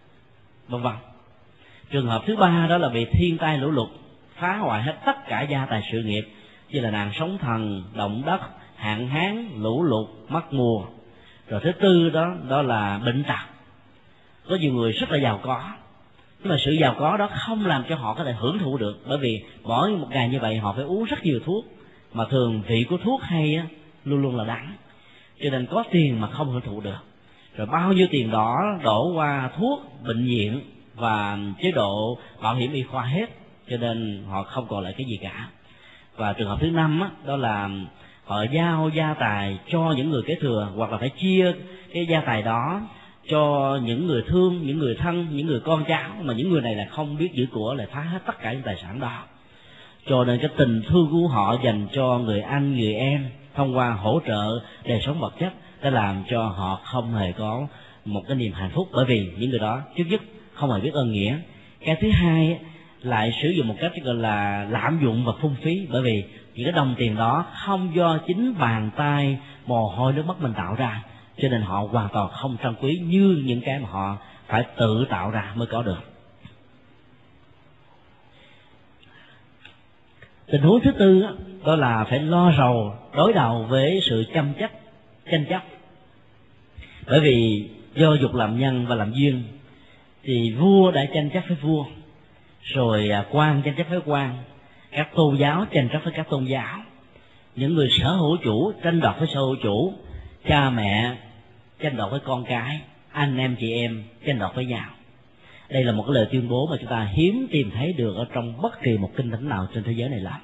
vân vân. Trường hợp thứ ba đó là bị thiên tai lũ lụt phá hoại hết tất cả gia tài sự nghiệp, như là nạn sóng thần, động đất, hạn hán, lũ lụt, mất mùa. Rồi thứ tư đó đó là bệnh tật. Có nhiều người rất là giàu có, nhưng mà sự giàu có đó không làm cho họ có thể hưởng thụ được, bởi vì mỗi một ngày như vậy họ phải uống rất nhiều thuốc, mà thường vị của thuốc hay á, luôn luôn là đắng, cho nên có tiền mà không hưởng thụ được. Rồi bao nhiêu tiền đó đổ qua thuốc, bệnh viện và chế độ bảo hiểm y khoa hết, cho nên họ không còn lại cái gì cả. Và trường hợp thứ năm á, đó là họ giao gia tài cho những người kế thừa, hoặc là phải chia cái gia tài đó cho những người thương, những người thân, những người con cháu, mà những người này là không biết giữ của, lại phá hết tất cả những tài sản đó. Cho nên cái tình thương của họ dành cho người anh, người em thông qua hỗ trợ đời sống vật chất đã làm cho họ không hề có một cái niềm hạnh phúc, bởi vì những người đó trước nhất không hề biết ơn nghĩa. Cái thứ hai lại sử dụng một cách gọi là lạm dụng và phung phí, bởi vì những cái đồng tiền đó không do chính bàn tay, mồ hôi nước mắt mình tạo ra, cho nên họ hoàn toàn không trân quý như những cái mà họ phải tự tạo ra mới có được. Tình huống thứ tư đó, đó là phải lo rầu đối đầu với sự chăm chấp, tranh chấp. Bởi vì do dục làm nhân và làm duyên, thì vua đã tranh chấp với vua, rồi quan tranh chấp với quan, các tôn giáo tranh chấp với các tôn giáo, những người sở hữu chủ tranh đoạt với sở hữu chủ, cha mẹ tranh đoạt với con cái, anh em chị em tranh đoạt với nhau. Đây là một cái lời tuyên bố mà chúng ta hiếm tìm thấy được ở trong bất kỳ một kinh thánh nào trên thế giới này lắm.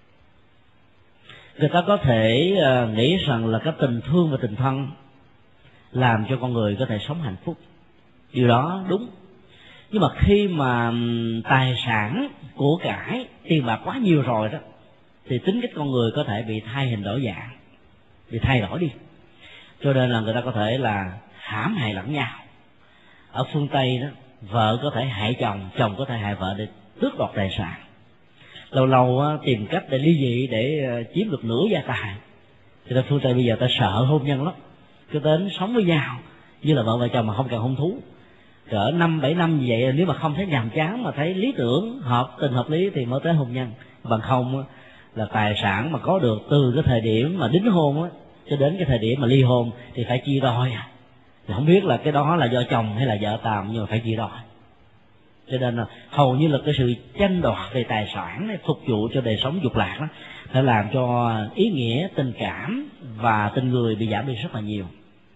Người ta có thể uh, nghĩ rằng là cái tình thương và tình thân làm cho con người có thể sống hạnh phúc. Điều đó đúng. Nhưng mà khi mà tài sản, của cải, tiền bạc quá nhiều rồi đó, thì tính cách con người có thể bị thay hình đổi dạng, bị thay đổi đi. Cho nên là người ta có thể là hãm hại lẫn nhau. Ở phương Tây đó, vợ có thể hại chồng, chồng có thể hại vợ để tước đoạt tài sản. Lâu lâu á, tìm cách để ly dị để chiếm được nửa gia tài. Cho nên phương Tây bây giờ ta sợ hôn nhân lắm, cứ đến sống với nhau như là vợ và chồng mà không cần hôn thú. Cỡ năm bảy năm như vậy, nếu mà không thấy nhàm chán mà thấy lý tưởng, hợp tình hợp lý thì mới tới hôn nhân. Bằng không là tài sản mà có được từ cái thời điểm mà đính hôn á cho đến cái thời điểm mà ly hôn thì phải chia đôi. Không biết là cái đó là do chồng hay là vợ tàm, nhưng mà phải chia đôi. Cho nên là hầu như là cái sự tranh đoạt về tài sản này, phục vụ cho đời sống dục lạc đó, phải làm cho ý nghĩa tình cảm và tình người bị giảm đi rất là nhiều.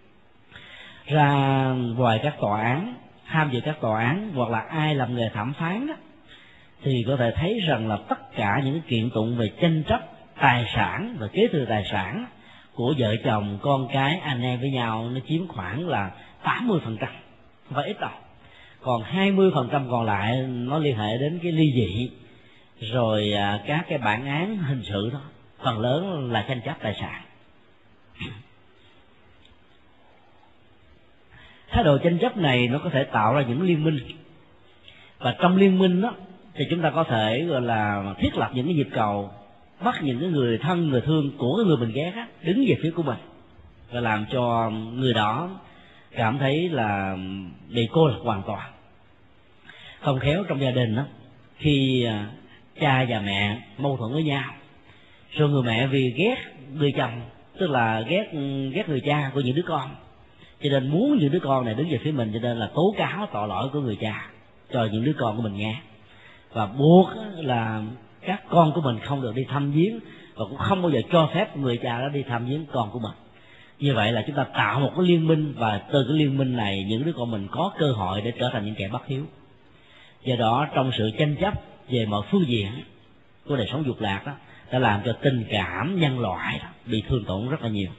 Ra ngoài các tòa án, tham dự các tòa án, hoặc là ai làm nghề thẩm phán đó, thì có thể thấy rằng là tất cả những kiện tụng về tranh chấp tài sản và kế thừa tài sản của vợ chồng, con cái, anh em với nhau, nó chiếm khoảng là tám mươi phần trăm, không phải ít đâu. Còn hai mươi phần trăm còn lại nó liên hệ đến cái ly dị, rồi các cái bản án hình sự đó, phần lớn là tranh chấp tài sản. Thái độ tranh chấp này nó có thể tạo ra những liên minh, và trong liên minh đó thì chúng ta có thể gọi là thiết lập những cái nhịp cầu, bắt những cái người thân người thương của cái người mình ghét á đứng về phía của mình, và làm cho người đó cảm thấy là bị cô lập hoàn toàn. Không khéo trong gia đình đó, khi cha và mẹ mâu thuẫn với nhau, rồi người mẹ vì ghét người chồng, tức là ghét ghét người cha của những đứa con, cho nên muốn những đứa con này đứng về phía mình, cho nên là tố cáo tội lỗi của người cha cho những đứa con của mình nghe, và buộc là các con của mình không được đi thăm viếng, và cũng không bao giờ cho phép người cha đó đi thăm viếng con của mình. Như vậy là chúng ta tạo một cái liên minh, và từ cái liên minh này những đứa con mình có cơ hội để trở thành những kẻ bất hiếu. Do đó trong sự tranh chấp về mọi phương diện của đời sống dục lạc đó đã làm cho tình cảm nhân loại đó bị thương tổn rất là nhiều.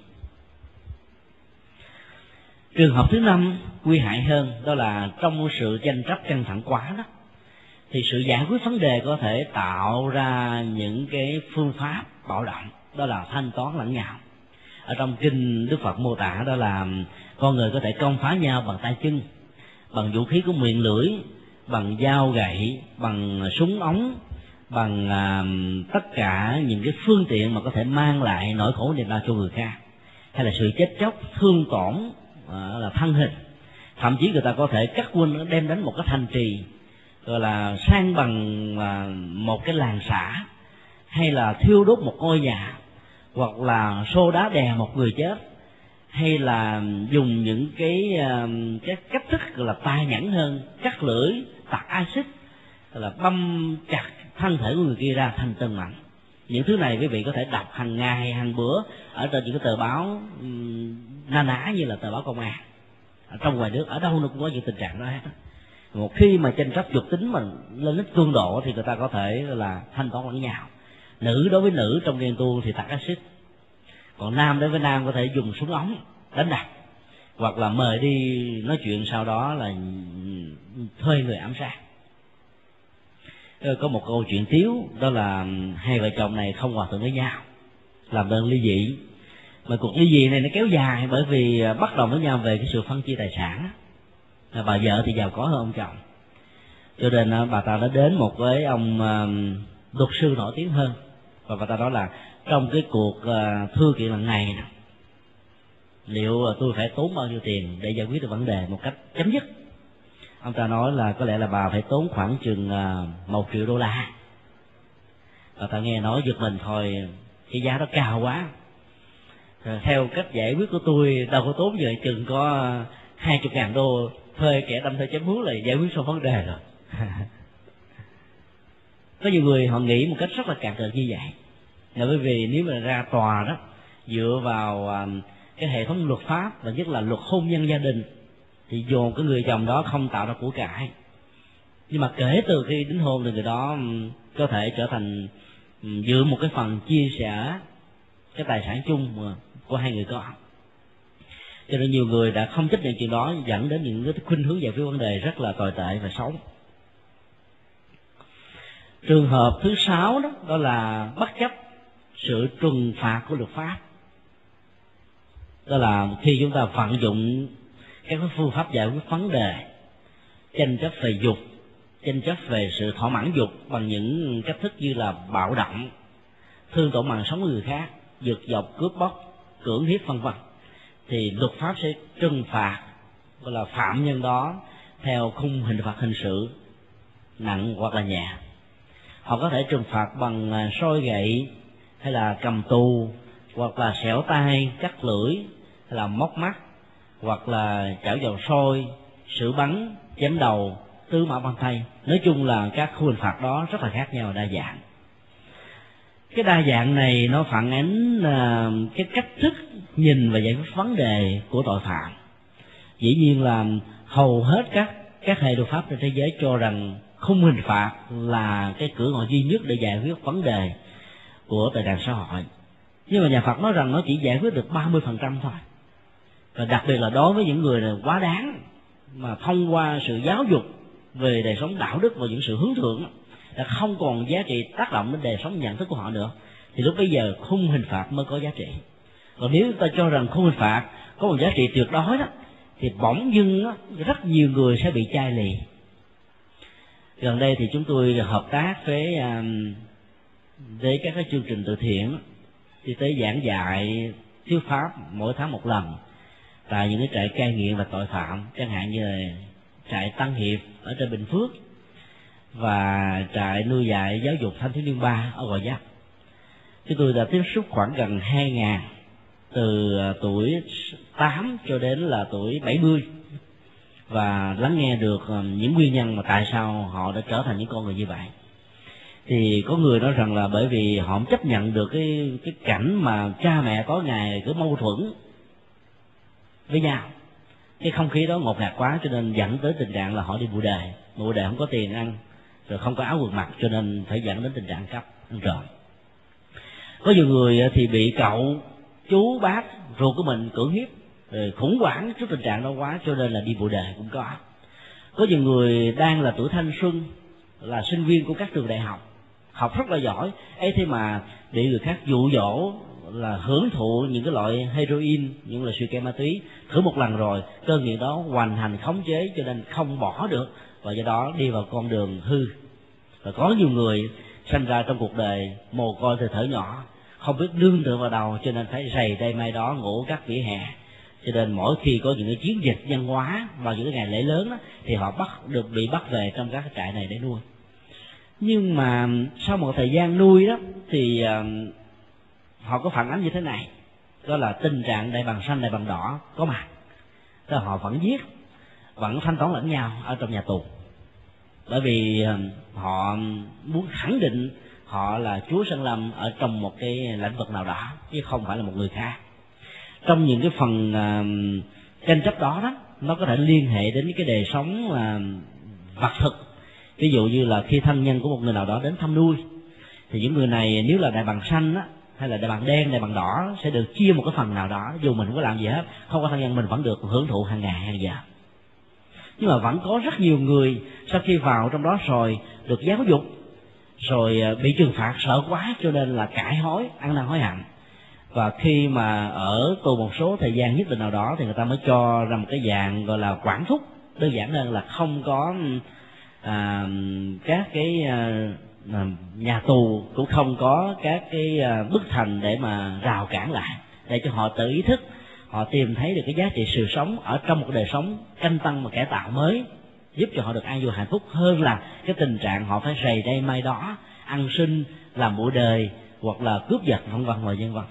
Trường hợp thứ năm nguy hại hơn, đó là trong sự tranh chấp căng thẳng quá đó, thì sự giải quyết vấn đề có thể tạo ra những cái phương pháp bạo động, đó là thanh toán lẫn nhau. Ở trong kinh Đức Phật mô tả đó là con người có thể công phá nhau bằng tay chân, bằng vũ khí của miệng lưỡi, bằng dao gậy, bằng súng ống, bằng à, tất cả những cái phương tiện mà có thể mang lại nỗi khổ niềm đau cho người khác, hay là sự chết chóc, thương tổn, à, là thân hình. Thậm chí người ta có thể cắt quân đem đến một cái thành trì, gọi là san bằng à, một cái làng xã, hay là thiêu đốt một ngôi nhà, hoặc là xô đá đè một người chết, hay là dùng những cái cái cách thức gọi là tai nhẫn hơn, cắt lưỡi, tạt axit, là băm chặt thân thể của người kia ra thành từng mảnh. Những thứ này quý vị có thể đọc hàng ngày hàng bữa ở trên những cái tờ báo na ná như là tờ báo Công an. Ở trong ngoài nước ở đâu nó cũng có những tình trạng đó hết. Một khi mà tranh chấp dục tính mình lên đến cường độ thì người ta có thể là thanh toán lẫn nhau. Nữ đối với nữ trong ghen tuông thì tạt axit, còn nam đối với nam có thể dùng súng ống đánh đập, hoặc là mời đi nói chuyện, sau đó là thuê người ám sát. Có một câu chuyện tiếu, đó là hai vợ chồng này không hòa thuận với nhau, làm đơn ly dị. Mà cuộc ly dị này nó kéo dài bởi vì bất đồng với nhau về cái sự phân chia tài sản. Bà vợ thì giàu có hơn ông chồng, cho nên bà ta đã đến một với ông luật sư nổi tiếng hơn, và bà ta nói là trong cái cuộc thư kiện lần này nè, liệu tôi phải tốn bao nhiêu tiền để giải quyết được vấn đề một cách chấm dứt. Ông ta nói là có lẽ là bà phải tốn khoảng chừng một triệu đô la. Bà ta nghe nói giật mình thôi, cái giá đó cao quá. Rồi, theo cách giải quyết của tôi đâu có tốn vậy, chừng có hai chục ngàn đô, thuê kẻ đâm thuê chém hú là giải quyết xong vấn đề rồi. Có nhiều người họ nghĩ một cách rất là cạn cợt như vậy, là bởi vì nếu mà ra tòa đó dựa vào cái hệ thống luật pháp, và nhất là luật hôn nhân gia đình, thì dồn cái người chồng đó không tạo ra của cải. Nhưng mà kể từ khi đính hôn thì người đó có thể trở thành dựa một cái phần chia sẻ cái tài sản chung của hai người con. Cho nên nhiều người đã không chấp nhận chuyện đó, dẫn đến những cái khuynh hướng giải quyết vấn đề rất là tồi tệ và xấu. Trường hợp thứ sáu đó, đó là bất chấp sự trừng phạt của luật pháp. Đó là khi chúng ta vận dụng các phương pháp giải quyết vấn đề tranh chấp về dục, tranh chấp về sự thỏa mãn dục bằng những cách thức như là bạo động, thương tổn mạng sống của người khác, giật dọc, cướp bóc, cưỡng hiếp vân vân, thì luật pháp sẽ trừng phạt gọi là phạm nhân đó theo khung hình phạt hình sự nặng hoặc là nhẹ. Họ có thể trừng phạt bằng soi gậy, hay là cầm tù, hoặc là xẻo tay, cắt lưỡi, hay là móc mắt, hoặc là chảo dầu sôi, xử bắn, chém đầu, tứ mã băng tay. Nói chung là các khung hình phạt đó rất là khác nhau, đa dạng. Cái đa dạng này nó phản ánh uh, cái cách thức nhìn và giải quyết vấn đề của tội phạm. Dĩ nhiên là hầu hết các các hệ luật pháp trên thế giới cho rằng khung hình phạt là cái cửa ngõ duy nhất để giải quyết vấn đề của tệ nạn xã hội. Nhưng mà nhà Phật nói rằng nó chỉ giải quyết được ba mươi phần trăm thôi. Và đặc biệt là đối với những người quá đáng, mà thông qua sự giáo dục về đời sống đạo đức và những sự hướng thượng đã không còn giá trị tác động đến đời sống nhận thức của họ nữa, thì lúc bây giờ khung hình phạt mới có giá trị. Còn nếu ta cho rằng không hình phạt có một giá trị tuyệt đối đó, thì bỗng dưng đó, rất nhiều người sẽ bị chai lì. Gần đây thì chúng tôi hợp tác với với các cái chương trình từ thiện, đi tới giảng dạy thuyết pháp mỗi tháng một lần tại những cái trại cai nghiện và tội phạm, chẳng hạn như là trại Tăng Hiệp ở trên Bình Phước và trại nuôi dạy giáo dục thanh thiếu niên ba ở Gò Vấp. Chúng tôi đã tiếp xúc khoảng gần hai ngàn, từ tuổi tám cho đến là tuổi bảy mươi, và lắng nghe được những nguyên nhân mà tại sao họ đã trở thành những con người như vậy. Thì có người nói rằng là bởi vì họ không chấp nhận được cái cái cảnh mà cha mẹ tối ngày cứ mâu thuẫn với nhau, cái không khí đó ngột ngạt quá, cho nên dẫn tới tình trạng là họ đi bụi đời, bụi đời không có tiền ăn, rồi không có áo quần mặc, cho nên phải dẫn đến tình trạng cắp ăn trộm. Có nhiều người thì bị cậu chú bác ruột của mình cưỡng hiếp, rồi khủng hoảng trước tình trạng đó quá, cho nên là đi bụi đời cũng có. Có nhiều người đang là tuổi thanh xuân, là sinh viên của các trường đại học, học rất là giỏi, ấy thế mà bị người khác dụ dỗ là hưởng thụ những cái loại heroin, những loại suy kê ma túy, thử một lần rồi cơn nghiện đó hoành hành khống chế, cho nên không bỏ được, và do đó đi vào con đường hư. Và có nhiều người sinh ra trong cuộc đời mồ côi từ thuở nhỏ, không biết nương tựa vào đâu, cho nên phải rầy đây mai đó ngủ các vỉa hè. Cho nên mỗi khi có những cái chiến dịch văn hóa vào những cái ngày lễ lớn đó, thì họ bắt được bị bắt về trong các trại này để nuôi. Nhưng mà sau một thời gian nuôi đó thì uh, họ có phản ánh như thế này, đó là tình trạng đại bàng xanh đại bàng đỏ có mặt, tức là họ vẫn giết, vẫn thanh toán lẫn nhau ở trong nhà tù, bởi vì uh, họ muốn khẳng định họ là chúa Sơn Lâm ở trong một cái lĩnh vực nào đó, chứ không phải là một người khác. Trong những cái phần uh, tranh chấp đó đó, nó có thể liên hệ đến cái đời sống uh, vật thực. Ví dụ như là khi thân nhân của một người nào đó đến thăm nuôi, thì những người này nếu là đại bàng xanh á, hay là đại bàng đen, đại bàng đỏ sẽ được chia một cái phần nào đó, dù mình không có làm gì hết, không có thân nhân mình vẫn được hưởng thụ hàng ngày hàng giờ. Nhưng mà vẫn có rất nhiều người sau khi vào trong đó rồi được giáo dục, rồi bị trừng phạt sợ quá, cho nên là cải hối, ăn năn hối hận, và khi mà ở tù một số thời gian nhất định nào đó thì người ta mới cho ra một cái dạng gọi là quản thúc, đơn giản hơn là không có à, các cái à, nhà tù, cũng không có các cái à, bức thành để mà rào cản lại, để cho họ tự ý thức, họ tìm thấy được cái giá trị sự sống ở trong một đời sống canh tăng và cải tạo mới, giúp cho họ được an vui hạnh phúc hơn là cái tình trạng họ phải rầy đây mai đó, ăn xin, làm bụi đời, hoặc là cướp giật vân vân và vân vân.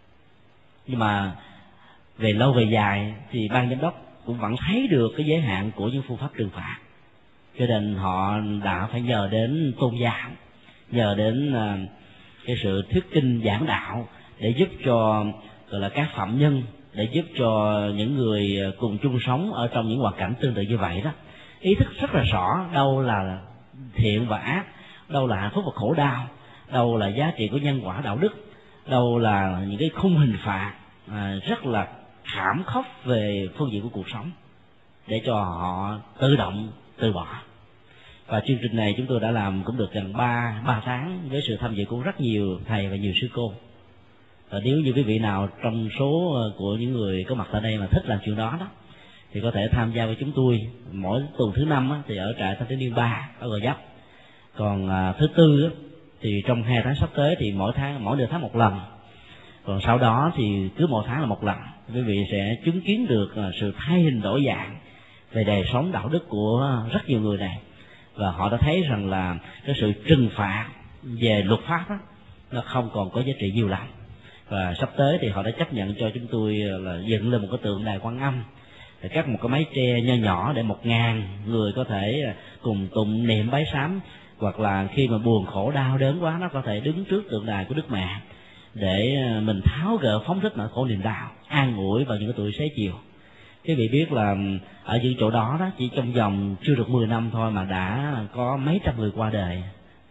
Nhưng mà về lâu về dài thì ban giám đốc cũng vẫn thấy được cái giới hạn của những phương pháp trừng phạt, cho nên họ đã phải nhờ đến tôn giáo, nhờ đến cái sự thuyết kinh giảng đạo để giúp cho gọi là các phạm nhân, để giúp cho những người cùng chung sống ở trong những hoàn cảnh tương tự như vậy đó, ý thức rất là rõ đâu là thiện và ác, đâu là hạnh phúc và khổ đau, đâu là giá trị của nhân quả đạo đức, đâu là những cái khung hình phạt à, rất là thảm khốc về phương diện của cuộc sống, để cho họ tự động từ bỏ. Và chương trình này chúng tôi đã làm cũng được gần ba ba tháng với sự tham dự của rất nhiều thầy và nhiều sư cô. Và nếu như quý vị nào trong số của những người có mặt tại đây mà thích làm chuyện đó đó, thì có thể tham gia với chúng tôi. Mỗi tuần thứ năm á, thì ở trại thanh thiếu niên ba ở Gò Vấp, còn à, thứ tư á, thì trong hai tháng sắp tới thì mỗi tháng mỗi nửa tháng một lần, còn sau đó thì cứ một tháng là một lần. Quý vị sẽ chứng kiến được à, sự thay hình đổi dạng về đời sống đạo đức của rất nhiều người này, và họ đã thấy rằng là cái sự trừng phạt về luật pháp đó, nó không còn có giá trị nhiều lắm. Và sắp tới thì họ đã chấp nhận cho chúng tôi là dựng lên một cái tượng đài Quan Âm, để cắt một cái mái tre nho nhỏ để một ngàn người có thể cùng tụng niệm bái sám, hoặc là khi mà buồn khổ đau đớn quá, nó có thể đứng trước tượng đài của Đức Mẹ để mình tháo gỡ phóng thích nỗi khổ niềm đau, an ủi vào những cái tuổi xế chiều. Quý vị biết là ở những chỗ đó đó, chỉ trong vòng chưa được mười năm thôi mà đã có mấy trăm người qua đời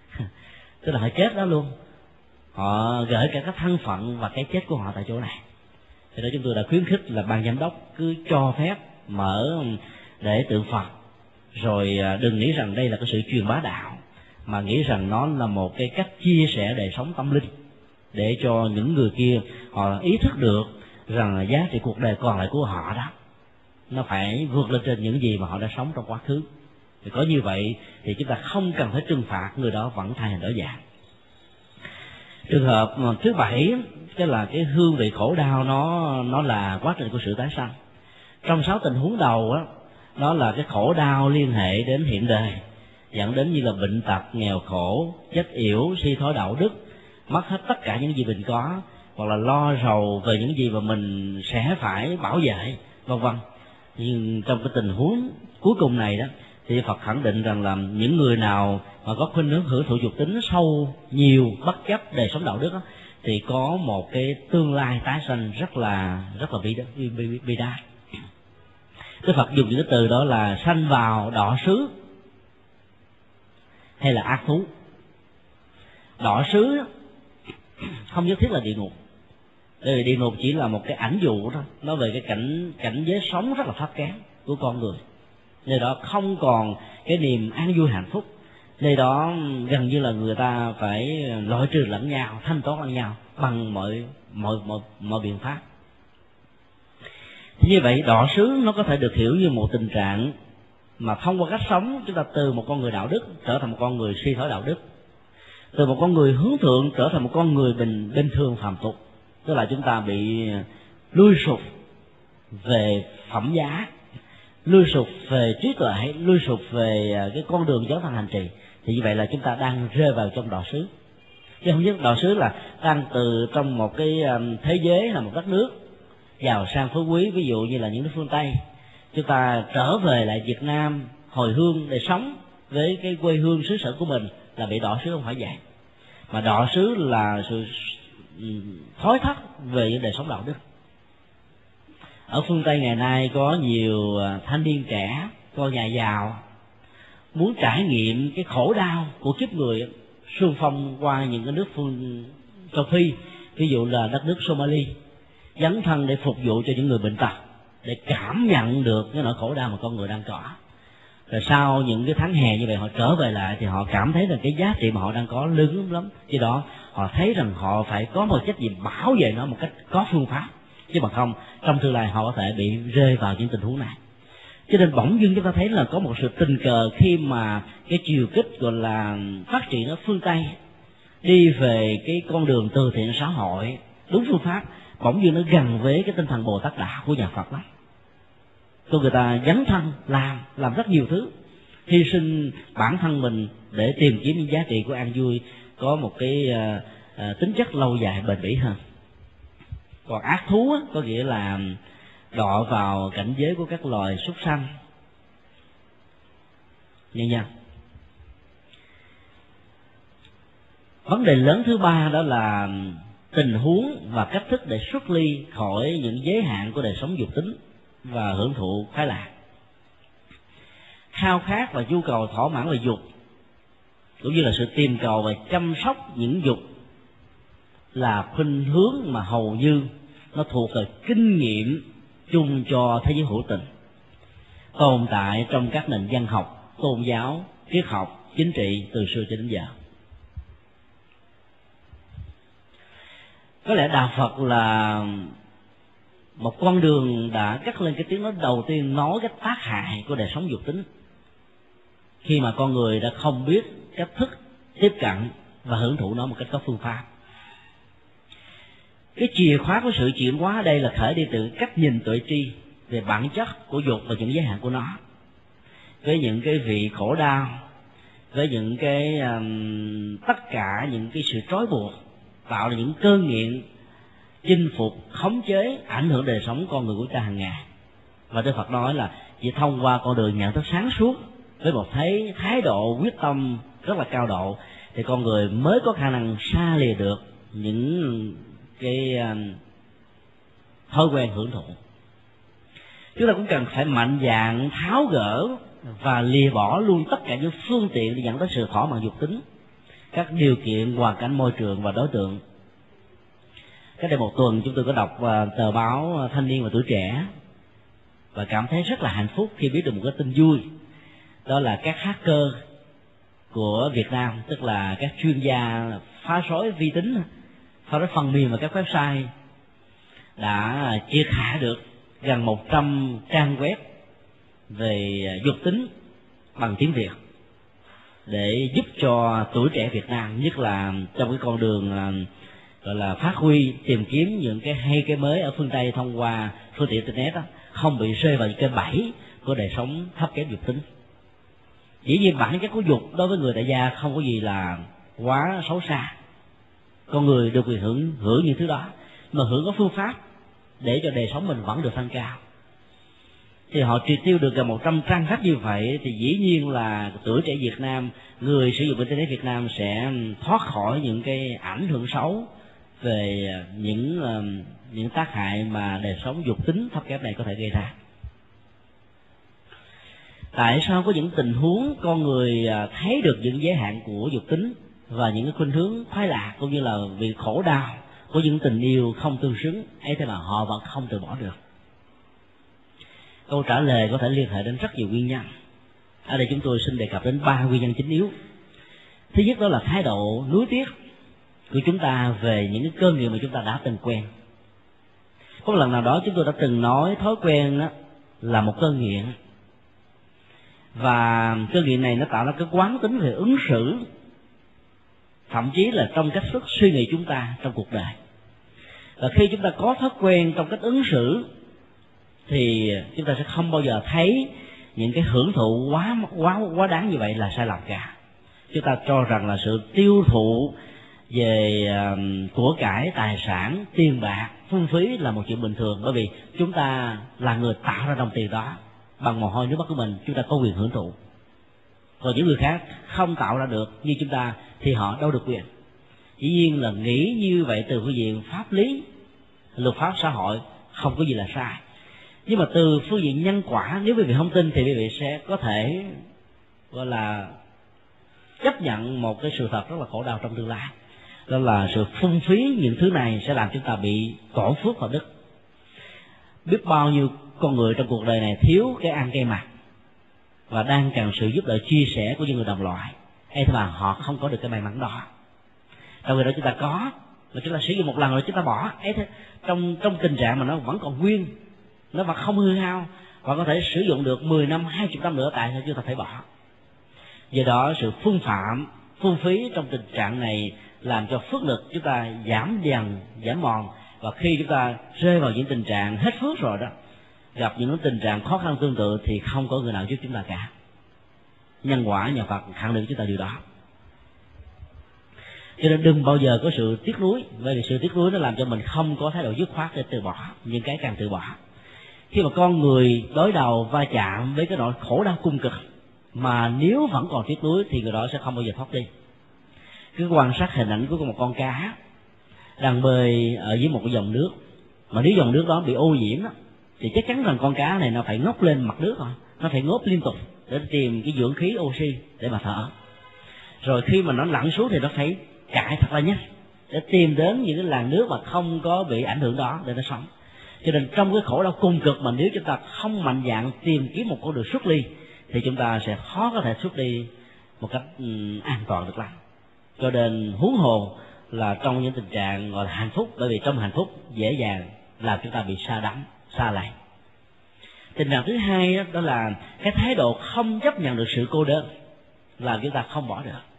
tức là họ chết đó luôn, họ gửi cả các thân phận và cái chết của họ tại chỗ này. Thì đó chúng tôi đã khuyến khích là ban giám đốc cứ cho phép mở để tượng Phật, rồi đừng nghĩ rằng đây là cái sự truyền bá đạo, mà nghĩ rằng nó là một cái cách chia sẻ đời sống tâm linh, để cho những người kia họ ý thức được rằng giá trị cuộc đời còn lại của họ đó nó phải vượt lên trên những gì mà họ đã sống trong quá khứ. Thì có như vậy thì chúng ta không cần phải trừng phạt người đó vẫn thay hình đổi dạng. Trường hợp thứ bảy, cái là cái hương vị khổ đau nó nó là quá trình của sự tái sanh. Trong sáu tình huống đầu á, đó là cái khổ đau liên hệ đến hiện đời, dẫn đến như là bệnh tật, nghèo khổ, chết yểu, suy thoái đạo đức, mất hết tất cả những gì mình có, hoặc là lo rầu về những gì mà mình sẽ phải bảo vệ, vân vân. Nhưng trong cái tình huống cuối cùng này đó, thì Phật khẳng định rằng là những người nào mà có khuynh hướng hưởng thụ dục tính sâu nhiều, bất chấp đời sống đạo đức đó, thì có một cái tương lai tái sanh rất là rất là bi bi bi đát. Đức Phật dùng những cái từ đó là sanh vào đọa xứ hay là ác thú. Đọa xứ không nhất thiết là địa ngục, bởi vì địa ngục chỉ là một cái ảnh dụ thôi, nói về cái cảnh cảnh giới sống rất là thấp kém của con người. Nơi đó không còn cái niềm an vui hạnh phúc, nơi đó gần như là người ta phải loại trừ lẫn nhau, thanh toán lẫn nhau bằng mọi mọi mọi mọi biện pháp. Như vậy đọa xứ nó có thể được hiểu như một tình trạng mà thông qua cách sống chúng ta từ một con người đạo đức trở thành một con người suy thoái đạo đức, từ một con người hướng thượng trở thành một con người bình bình thường phàm tục, tức là chúng ta bị lui sụp về phẩm giá, lui sụp về trí tuệ, lui sụp về cái con đường dấn thân hành trì. Thì như vậy là chúng ta đang rơi vào trong đọa xứ. Chứ không nhất đọa xứ là đang từ trong một cái thế giới là một đất nước giàu sang phú quý, ví dụ như là những nước phương Tây, chúng ta trở về lại Việt Nam hồi hương để sống với cái quê hương xứ sở của mình là bị đọa xứ. Không phải vậy, mà đọa xứ là sự thối thất về những đời sống đạo đức. Ở phương Tây ngày nay có nhiều thanh niên trẻ, con nhà giàu muốn trải nghiệm cái khổ đau của kiếp người, xung phong qua những cái nước phương châu Phi, ví dụ là đất nước Somali, dấn thân để phục vụ cho những người bệnh tật, để cảm nhận được cái nỗi khổ đau mà con người đang có. Rồi sau những cái tháng hè như vậy họ trở về lại thì họ cảm thấy rằng cái giá trị mà họ đang có lớn lắm, do đó họ thấy rằng họ phải có một trách nhiệm bảo vệ nó một cách có phương pháp, chứ bằng không trong tương lai họ có thể bị rơi vào những tình huống này. Cho nên bỗng dưng chúng ta thấy là có một sự tình cờ khi mà cái chiều kích gọi là phát triển ở phương Tây đi về cái con đường từ thiện xã hội đúng phương pháp, bỗng dưng nó gần với cái tinh thần Bồ Tát đạo của nhà Phật lắm. Cho người ta dấn thân làm làm rất nhiều thứ, hy sinh bản thân mình để tìm kiếm những giá trị của an vui, có một cái uh, uh, tính chất lâu dài bền bỉ hơn. Còn ác thú á, có nghĩa là đọa vào cảnh giới của các loài súc sanh. Nhân dân, vấn đề lớn thứ ba đó là tình huống và cách thức để xuất ly khỏi những giới hạn của đời sống dục tính và hưởng thụ khoái lạc. Khao khát và nhu cầu thỏa mãn về dục, cũng như là sự tìm cầu và chăm sóc những dục, là khuynh hướng mà hầu như nó thuộc về kinh nghiệm chung cho thế giới hữu tình, tồn tại trong các nền văn học, tôn giáo, triết học, chính trị từ xưa cho đến giờ. Có lẽ đạo Phật là một con đường đã cắt lên cái tiếng nói đầu tiên nói cái tác hại của đời sống dục tính, khi mà con người đã không biết cách thức tiếp cận và hưởng thụ nó một cách có phương pháp. Cái chìa khóa của sự chuyển hóa ở đây là khởi đi từ cách nhìn tuệ tri về bản chất của dục và những giới hạn của nó, với những cái vị khổ đau, với những cái um, tất cả những cái sự trói buộc, tạo ra những cơn nghiện chinh phục, khống chế, ảnh hưởng đời sống con người của ta hàng ngày. Và Đức Phật nói là chỉ thông qua con đường nhận thức sáng suốt với một thái thái độ quyết tâm rất là cao độ thì con người mới có khả năng xa lìa được những cái uh, thói quen hưởng thụ. Chúng ta cũng cần phải mạnh dạn tháo gỡ và lìa bỏ luôn tất cả những phương tiện để dẫn tới sự thỏa mãn dục tính, các điều kiện, hoàn cảnh, môi trường và đối tượng. Cách đây một tuần chúng tôi có đọc uh, tờ báo Thanh Niên và Tuổi Trẻ và cảm thấy rất là hạnh phúc khi biết được một cái tin vui, đó là các hacker của Việt Nam, tức là các chuyên gia phá rối vi tính, phá rối phần mềm và các website, đã triệt hạ được gần một trăm trang web về dục tính bằng tiếng Việt, để giúp cho tuổi trẻ Việt Nam, nhất là trong cái con đường gọi là phát huy, tìm kiếm những cái hay cái mới ở phương Tây thông qua phương tiện internet đó, không bị rơi vào những cái bẫy của đời sống thấp kém dục tính. Dĩ nhiên bản chất của dục đối với người tại gia không có gì là quá xấu xa, con người được quyền hưởng hưởng những thứ đó, mà hưởng có phương pháp để cho đời sống mình vẫn được nâng cao. Thì họ triệt tiêu được gần một trăm trang sách như vậy, thì dĩ nhiên là tuổi trẻ Việt Nam, người sử dụng internet Việt Nam sẽ thoát khỏi những cái ảnh hưởng xấu về những những tác hại mà đời sống dục tính thấp kém này có thể gây ra. Tại sao có những tình huống con người thấy được những giới hạn của dục tính và những cái khuynh hướng khoái lạc, cũng như là vì khổ đau của những tình yêu không tương xứng ấy, thế mà họ vẫn không từ bỏ được? Câu trả lời có thể liên hệ đến rất nhiều nguyên nhân. Ở đây chúng tôi xin đề cập đến ba nguyên nhân chính yếu. Thứ nhất đó là thái độ nuối tiếc của chúng ta về những cái cơn nghiện mà chúng ta đã từng quen. Có lần nào đó chúng tôi đã từng nói thói quen đó là một cơn nghiện, và cơn nghiện này nó tạo ra cái quán tính về ứng xử, thậm chí là trong cách thức suy nghĩ chúng ta trong cuộc đời. Và khi chúng ta có thói quen trong cách ứng xử thì chúng ta sẽ không bao giờ thấy những cái hưởng thụ quá quá quá đáng như vậy là sai lầm cả. Chúng ta cho rằng là sự tiêu thụ về uh, của cải, tài sản, tiền bạc, phung phí là một chuyện bình thường, bởi vì chúng ta là người tạo ra đồng tiền đó bằng mồ hôi nước mắt của mình, chúng ta có quyền hưởng thụ. Còn những người khác không tạo ra được như chúng ta thì họ đâu được quyền. Dĩ nhiên là nghĩ như vậy từ phương diện pháp lý, luật pháp xã hội không có gì là sai. Nhưng mà từ phương diện nhân quả, nếu quý vị không tin thì quý vị sẽ có thể gọi là chấp nhận một cái sự thật rất là khổ đau trong tương lai. Đó là sự phung phí những thứ này sẽ làm chúng ta bị tổn phước và đức. Biết bao nhiêu con người trong cuộc đời này thiếu cái ăn cây mặc và đang cần sự giúp đỡ chia sẻ của những người đồng loại, hay mà họ không có được cái may mắn đó. Trong khi đó chúng ta có, mà chúng ta sử dụng một lần rồi chúng ta bỏ, ấy thế, trong trong tình trạng mà nó vẫn còn nguyên, nó vẫn không hư hao, và có thể sử dụng được mười năm, hai mươi năm nữa, tại sao chúng ta phải bỏ? Do đó sự phung phạm, phung phí trong tình trạng này làm cho phước lực chúng ta giảm dần, giảm mòn, và khi chúng ta rơi vào những tình trạng hết phước rồi đó, gặp những tình trạng khó khăn tương tự thì không có người nào giúp chúng ta cả. Nhân quả nhà Phật khẳng định chúng ta điều đó. Cho nên đừng bao giờ có sự tiếc nuối, bởi vì sự tiếc nuối nó làm cho mình không có thái độ dứt khoát để từ bỏ những cái cần từ bỏ. Khi mà con người đối đầu va chạm với cái nỗi khổ đau cung cực, mà nếu vẫn còn tiếc nuối thì người đó sẽ không bao giờ thoát đi. Cứ quan sát hình ảnh của một con cá đang bơi ở dưới một cái dòng nước, mà nếu dòng nước đó bị ô nhiễm đó, thì chắc chắn rằng con cá này nó phải ngóc lên mặt nước rồi, nó phải ngốp liên tục để tìm cái dưỡng khí oxy để mà thở. Rồi khi mà nó lặn xuống thì nó phải chạy thật là nhanh để tìm đến những cái làn nước mà không có bị ảnh hưởng đó để nó sống. Cho nên trong cái khổ đau cung cực mà nếu chúng ta không mạnh dạn tìm kiếm một con đường xuất ly thì chúng ta sẽ khó có thể xuất đi một cách um, an toàn được lắm. Cho nên huống hồ là trong những tình trạng gọi là hạnh phúc, bởi vì trong hạnh phúc dễ dàng làm chúng ta bị sa đắm, sa lầy. Tình trạng thứ hai đó, đó là cái thái độ không chấp nhận được sự cô đơn, làm chúng ta không bỏ được.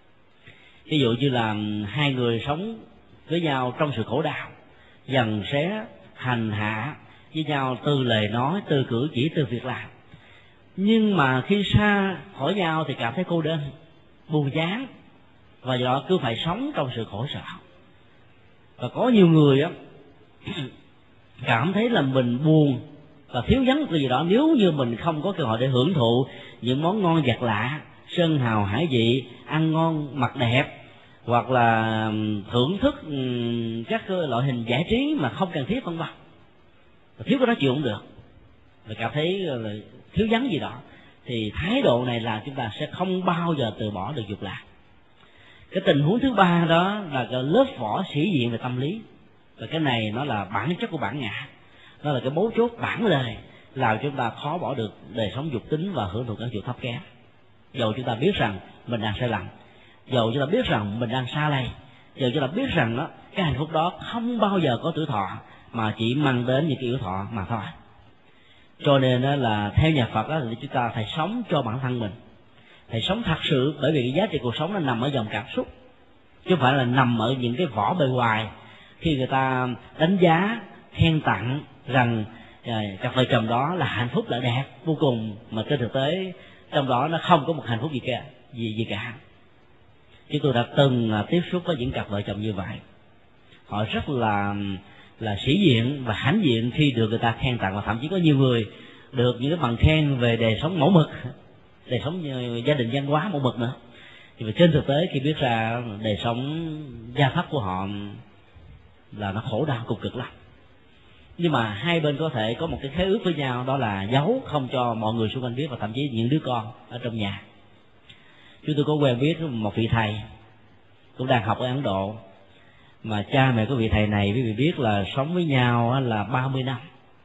Ví dụ như là hai người sống với nhau trong sự khổ đau, dần xé hành hạ với nhau từ lời nói, từ cử chỉ, từ việc làm, nhưng mà khi xa khỏi nhau thì cảm thấy cô đơn, buồn chán, và do đó cứ phải sống trong sự khổ sở. Và có nhiều người á cảm thấy là mình buồn và thiếu vắng cái gì đó nếu như mình không có cơ hội để hưởng thụ những món ngon vật lạ, sơn hào hải vị, ăn ngon mặc đẹp, hoặc là thưởng thức các loại hình giải trí mà không cần thiết, vân vân. Thiếu cái đó chịu không được, và cảm thấy là thiếu vắng gì đó, thì thái độ này là chúng ta sẽ không bao giờ từ bỏ được dục lạc. Cái tình huống thứ ba đó là cái lớp vỏ sĩ diện về tâm lý, và cái này nó là bản chất của bản ngã, nó là cái mấu chốt bản lề làm chúng ta khó bỏ được đời sống dục tính và hưởng thụ các dục thấp kém. Dầu chúng ta biết rằng mình đang sai lầm, dầu chúng ta biết rằng mình đang xa lầy, dầu chúng ta biết rằng đó cái hạnh phúc đó không bao giờ có tuổi thọ, mà chỉ mang đến những cái yếu thọ mà thôi. Cho nên đó là theo nhà Phật đó, thì chúng ta phải sống cho bản thân mình, phải sống thật sự, bởi vì cái giá trị cuộc sống nó nằm ở dòng cảm xúc, chứ không phải là nằm ở những cái vỏ bề ngoài. Khi người ta đánh giá, khen tặng rằng à, cặp vợ chồng đó là hạnh phúc, là đẹp vô cùng, mà trên thực tế trong đó nó không có một hạnh phúc gì cả, gì gì cả. Chúng tôi đã từng à, tiếp xúc với những cặp vợ chồng như vậy, họ rất là là sĩ diện và hãnh diện khi được người ta khen tặng, và thậm chí có nhiều người được những cái bằng khen về đời sống mẫu mực, đời sống gia đình văn hóa mẫu mực nữa. Nhưng mà trên thực tế khi biết ra đời sống gia thất của họ là nó khổ đau cực cực lắm. Nhưng mà hai bên có thể có một cái khế ước với nhau, đó là giấu không cho mọi người xung quanh biết, và thậm chí những đứa con ở trong nhà. Chúng tôi có quen biết một vị thầy cũng đang học ở Ấn Độ, mà cha mẹ của vị thầy này quý vị biết là sống với nhau là ba mươi năm.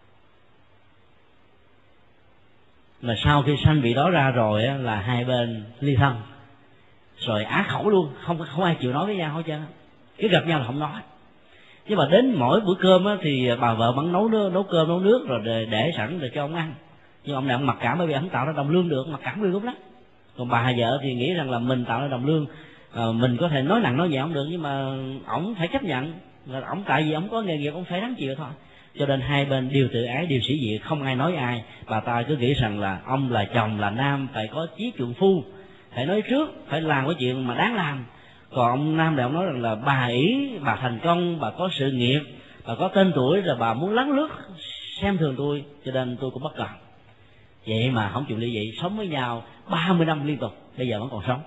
Mà sau khi sanh vị đó ra rồi là hai bên ly thân, rồi á khẩu luôn, không không ai chịu nói với nhau hết trơn. Cứ gặp nhau là không nói. Nhưng mà đến mỗi bữa cơm á, thì bà vợ vẫn nấu nước, nấu cơm nấu nước rồi để, để sẵn để cho ông ăn. Nhưng ông này ông mặc cảm, bởi vì ông tạo ra đồng lương được, mặc cảm ghê gớm lắm. Còn bà vợ thì nghĩ rằng là mình tạo ra đồng lương, à, mình có thể nói nặng nói nhẹ không được, nhưng mà ổng phải chấp nhận là ổng, tại vì ổng có nghề nghiệp, ổng phải đáng chịu thôi. Cho nên hai bên đều tự ái, đều sĩ diện, không ai nói ai. Bà ta cứ nghĩ rằng là ông là chồng, là nam, phải có chí trượng phu, phải nói trước, phải làm cái chuyện mà đáng làm. Còn ông nam này ông nói rằng là bà ý, bà thành công, bà có sự nghiệp, bà có tên tuổi, rồi bà muốn lấn lướt xem thường tôi, cho nên tôi cũng bất cần. Vậy mà không chịu ly dị, sống với nhau ba mươi năm liên tục, bây giờ vẫn còn sống.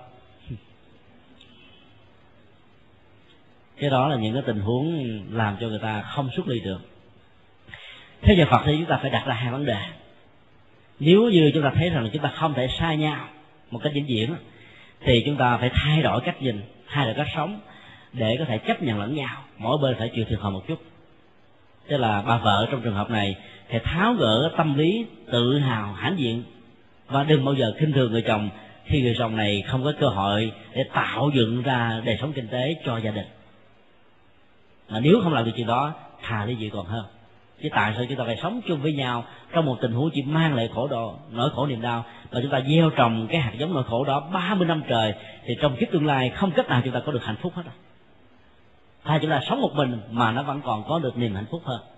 Cái đó là những cái tình huống làm cho người ta không xuất ly được. Theo nhà Phật thì chúng ta phải đặt ra hai vấn đề. Nếu như chúng ta thấy rằng chúng ta không thể xa nhau một cách vĩnh viễn, thì chúng ta phải thay đổi cách nhìn, thay đổi cách sống để có thể chấp nhận lẫn nhau. Mỗi bên phải chịu thiệt thòi một chút. Tức là bà vợ trong trường hợp này phải tháo gỡ tâm lý tự hào, hãnh diện, và đừng bao giờ khinh thường người chồng khi người chồng này không có cơ hội để tạo dựng ra đời sống kinh tế cho gia đình. Mà nếu không làm được chuyện đó, thà ly dị còn hơn. Chứ tại sao chúng ta phải sống chung với nhau trong một tình huống chỉ mang lại khổ đau, nỗi khổ niềm đau, mà chúng ta gieo trồng cái hạt giống nỗi khổ đó ba mươi năm trời, thì trong kiếp tương lai không cách nào chúng ta có được hạnh phúc hết. Hay chúng ta sống một mình mà nó vẫn còn có được niềm hạnh phúc hơn.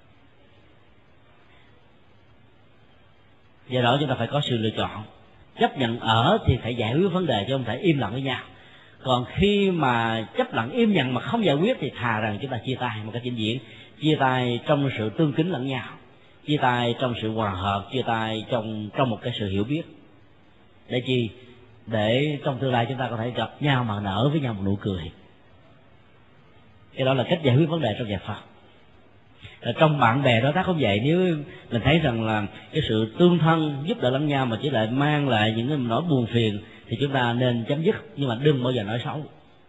Do đó chúng ta phải có sự lựa chọn. Chấp nhận ở thì phải giải quyết vấn đề, chứ không thể im lặng với nhau. Còn khi mà chấp nhận im nhận mà không giải quyết, thì thà rằng chúng ta chia tay một cách vĩnh viễn. Chia tay trong sự tương kính lẫn nhau, chia tay trong sự hòa hợp, chia tay trong trong một cái sự hiểu biết. Để chi? Để trong tương lai chúng ta có thể gặp nhau mà nở với nhau một nụ cười. Cái đó là cách giải quyết vấn đề trong nhà Phật. Ở trong bạn bè đối tác cũng vậy, nếu mình thấy rằng là cái sự tương thân giúp đỡ lẫn nhau mà chỉ lại mang lại những cái nỗi buồn phiền, thì chúng ta nên chấm dứt, nhưng mà đừng bao giờ nói xấu.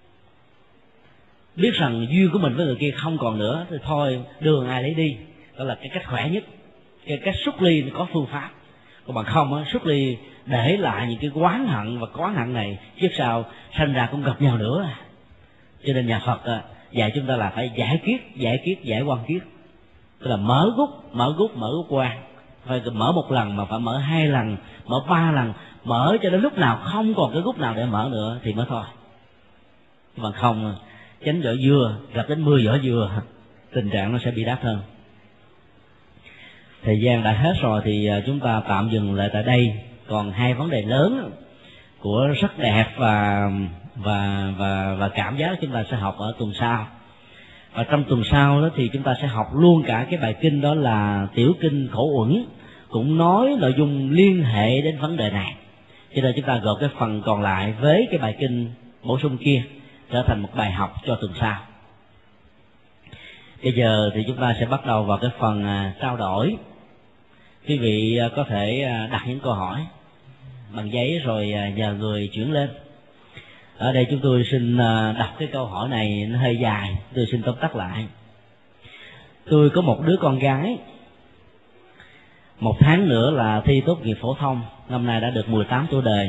Biết rằng duyên của mình với người kia không còn nữa thì thôi, đường ai lấy đi. Đó là cái cách khỏe nhất. Cái cách xuất ly có phương pháp. Còn bằng không á, xuất ly để lại những cái oán hận, và oán hận này trước sau sanh ra cũng gặp nhau nữa. Cho nên nhà Phật à, dạy chúng ta là phải giải quyết, giải quyết, giải quan kiết. Tức là mở gút, mở gút, mở gút quan. Phải mở một lần mà phải mở hai lần, mở ba lần, mở cho đến lúc nào không còn cái gút nào để mở nữa thì mới thôi. Bằng không chánh vỏ dừa gặp đến mười vỏ dừa, tình trạng nó sẽ bị đắt hơn. Thời gian đã hết rồi thì chúng ta tạm dừng lại tại đây. Còn hai vấn đề lớn của sắc đẹp và và và và cảm giác chúng ta sẽ học ở tuần sau. Và trong tuần sau đó thì chúng ta sẽ học luôn cả cái bài kinh, đó là Tiểu Kinh Khổ Uẩn, cũng nói nội dung liên hệ đến vấn đề này. Cho nên chúng ta gộp cái phần còn lại với cái bài kinh bổ sung kia trở thành một bài học cho tuần sau. Bây giờ thì chúng ta sẽ bắt đầu vào cái phần à, trao đổi. Quý vị à, có thể à, đặt những câu hỏi bằng giấy rồi à, nhờ người chuyển lên. Ở đây chúng tôi xin à, đọc cái câu hỏi này, nó hơi dài, tôi xin tóm tắt lại. Tôi có một đứa con gái, một tháng nữa là thi tốt nghiệp phổ thông, năm nay đã được mười tám tuổi đời.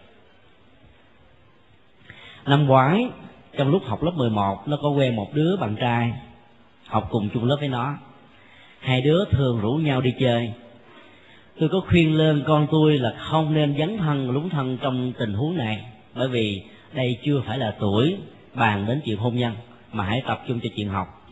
Năm ngoái trong lúc học lớp mười một, nó có quen một đứa bạn trai học cùng chung lớp với nó. hai đứa thường rủ nhau đi chơi. Tôi có khuyên lên con tôi là không nên dấn thân lúng thân trong tình huống này, bởi vì đây chưa phải là tuổi bàn đến chuyện hôn nhân, mà hãy tập trung cho chuyện học.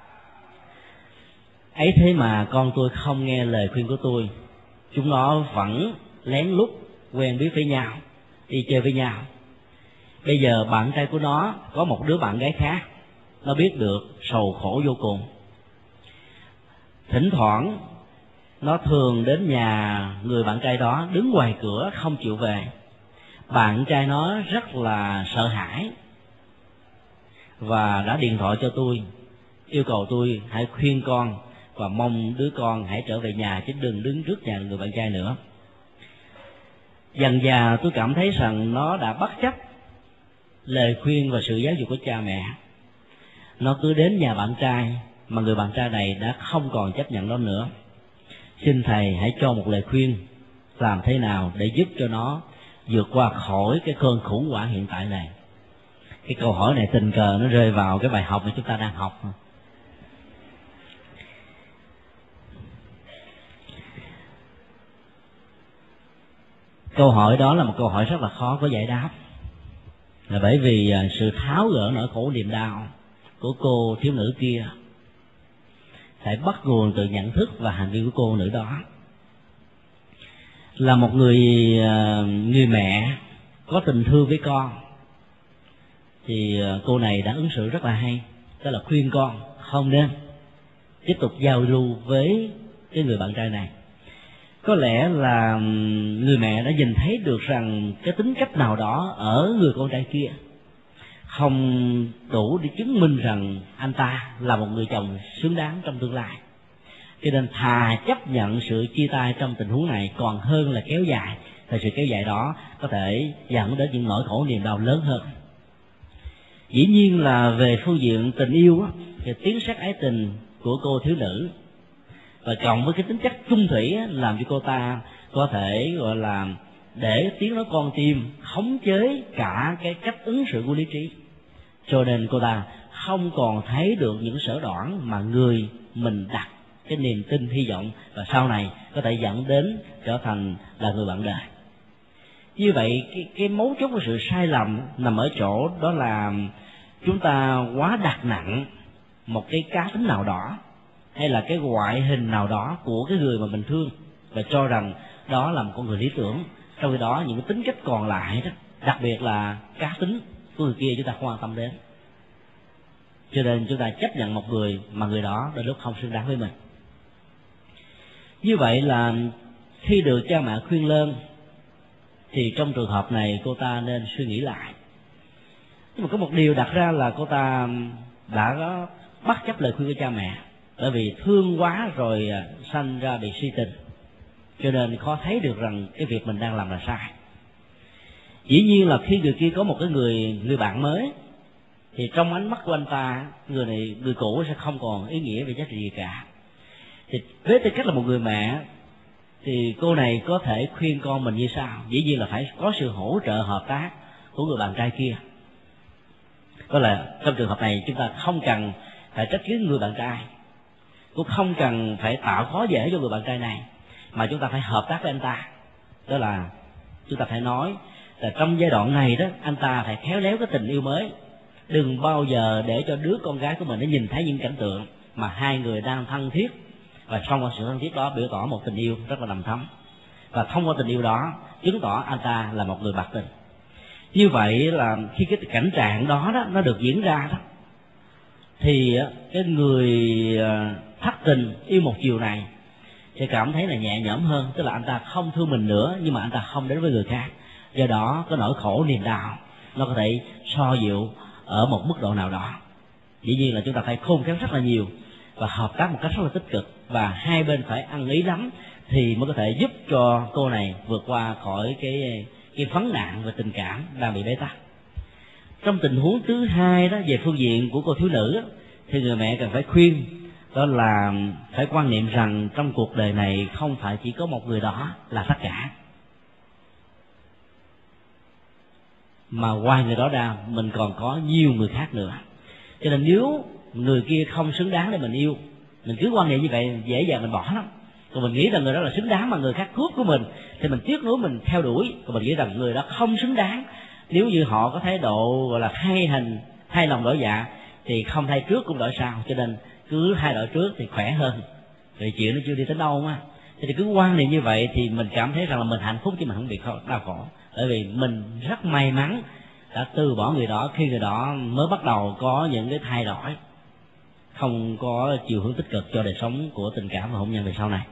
Ấy thế mà con tôi không nghe lời khuyên của tôi, chúng nó vẫn lén lút quen biết với nhau, đi chơi với nhau. Bây giờ bạn trai của nó có một đứa bạn gái khác, nó biết được sầu khổ vô cùng. Thỉnh thoảng nó thường đến nhà người bạn trai đó, đứng ngoài cửa không chịu về. Bạn trai nó rất là sợ hãi và đã điện thoại cho tôi, yêu cầu tôi hãy khuyên con và mong đứa con hãy trở về nhà, chứ đừng đứng trước nhà người bạn trai nữa. Dần dà tôi cảm thấy rằng nó đã bất chấp lời khuyên và sự giáo dục của cha mẹ. Nó cứ đến nhà bạn trai mà người bạn trai này đã không còn chấp nhận nó nữa. Xin thầy hãy cho một lời khuyên làm thế nào để giúp cho nó vượt qua khỏi cái cơn khủng hoảng hiện tại này. Cái câu hỏi này tình cờ nó rơi vào cái bài học mà chúng ta đang học. Câu hỏi đó là một câu hỏi rất là khó có giải đáp, là bởi vì sự tháo gỡ nỗi khổ niềm đau của cô thiếu nữ kia phải bắt nguồn từ nhận thức và hành vi của cô nữ đó. Là một người người mẹ có tình thương với con, thì cô này đã ứng xử rất là hay, tức là khuyên con không nên tiếp tục giao lưu với cái người bạn trai này. Có lẽ là người mẹ đã nhìn thấy được rằng cái tính cách nào đó ở người con trai kia không đủ để chứng minh rằng anh ta là một người chồng xứng đáng trong tương lai, cho nên thà chấp nhận sự chia tay trong tình huống này còn hơn là kéo dài, thì sự kéo dài đó có thể dẫn đến những nỗi khổ niềm đau lớn hơn. Dĩ nhiên là về phương diện tình yêu thì tiếng sét ái tình của cô thiếu nữ và cộng với cái tính chất chung thủy làm cho cô ta có thể gọi là để tiếng nói con tim khống chế cả cái cách ứng xử của lý trí, cho nên cô ta không còn thấy được những sở đoản mà người mình đặt cái niềm tin hy vọng và sau này có thể dẫn đến trở thành là người bạn đời. Như vậy cái, cái mấu chốt của sự sai lầm nằm ở chỗ đó là chúng ta quá đặt nặng một cái cá tính nào đó hay là cái ngoại hình nào đó của cái người mà mình thương và cho rằng đó là một con người lý tưởng, trong khi đó những cái tính cách còn lại đó, đặc biệt là cá tính của người kia chúng ta không quan tâm đến, cho nên chúng ta chấp nhận một người mà người đó đến lúc không xứng đáng với mình. Như vậy là khi được cha mẹ khuyên lơn thì trong trường hợp này cô ta nên suy nghĩ lại. Nhưng mà có một điều đặt ra là cô ta đã có bất chấp lời khuyên của cha mẹ, bởi vì thương quá rồi sanh ra bị si tình, cho nên khó thấy được rằng cái việc mình đang làm là sai. Dĩ nhiên là khi người kia có một cái người người bạn mới thì trong ánh mắt của anh ta, người này người cũ sẽ không còn ý nghĩa về giá trị gì cả. Thì với tư cách là một người mẹ thì cô này có thể khuyên con mình như sau. Dĩ nhiên là phải có sự hỗ trợ hợp tác của người bạn trai kia. Đó là trong trường hợp này chúng ta không cần phải trách cứ người bạn trai, cũng không cần phải tạo khó dễ cho người bạn trai này, mà chúng ta phải hợp tác với anh ta. Đó là chúng ta phải nói là trong giai đoạn này đó anh ta phải khéo léo cái tình yêu mới, đừng bao giờ để cho đứa con gái của mình nó nhìn thấy những cảnh tượng mà hai người đang thân thiết, và thông qua sự thân thiết đó biểu tỏ một tình yêu rất là đầm thắm, và thông qua tình yêu đó chứng tỏ anh ta là một người bạc tình. Như vậy là khi cái cảnh trạng đó đó nó được diễn ra đó, thì cái người thất tình yêu một chiều này sẽ cảm thấy là nhẹ nhõm hơn, tức là anh ta không thương mình nữa nhưng mà anh ta không đến với người khác, do đó cái nỗi khổ niềm đau nó có thể so dịu ở một mức độ nào đó. Dĩ nhiên là chúng ta phải khôn khéo rất là nhiều và hợp tác một cách rất là tích cực, và hai bên phải ăn ý lắm thì mới có thể giúp cho cô này vượt qua khỏi cái cái vấn nạn về tình cảm đang bị bế tắc. Trong tình huống thứ hai đó, về phương diện của cô thiếu nữ thì người mẹ cần phải khuyên, đó là phải quan niệm rằng trong cuộc đời này không phải chỉ có một người đó là tất cả, mà ngoài người đó ra mình còn có nhiều người khác nữa. Cho nên nếu người kia không xứng đáng để mình yêu, Mình cứ quan niệm như vậy dễ dàng mình bỏ lắm. Còn mình nghĩ rằng người đó là xứng đáng mà người khác cướp của mình thì mình tiếc nuối, mình theo đuổi. Còn mình nghĩ rằng người đó không xứng đáng, nếu như họ có thái độ gọi là thay hình thay lòng đổi dạ thì không thay trước cũng đổi sau, cho nên cứ thay đổi trước thì khỏe hơn, vì chuyện nó chưa đi tới đâu mà. Thì cứ quan niệm như vậy thì mình cảm thấy rằng là mình hạnh phúc chứ mình không bị đau khổ, bởi vì mình rất may mắn đã từ bỏ người đó khi người đó mới bắt đầu có những cái thay đổi không có chiều hướng tích cực cho đời sống của tình cảm và hôn nhân về sau này.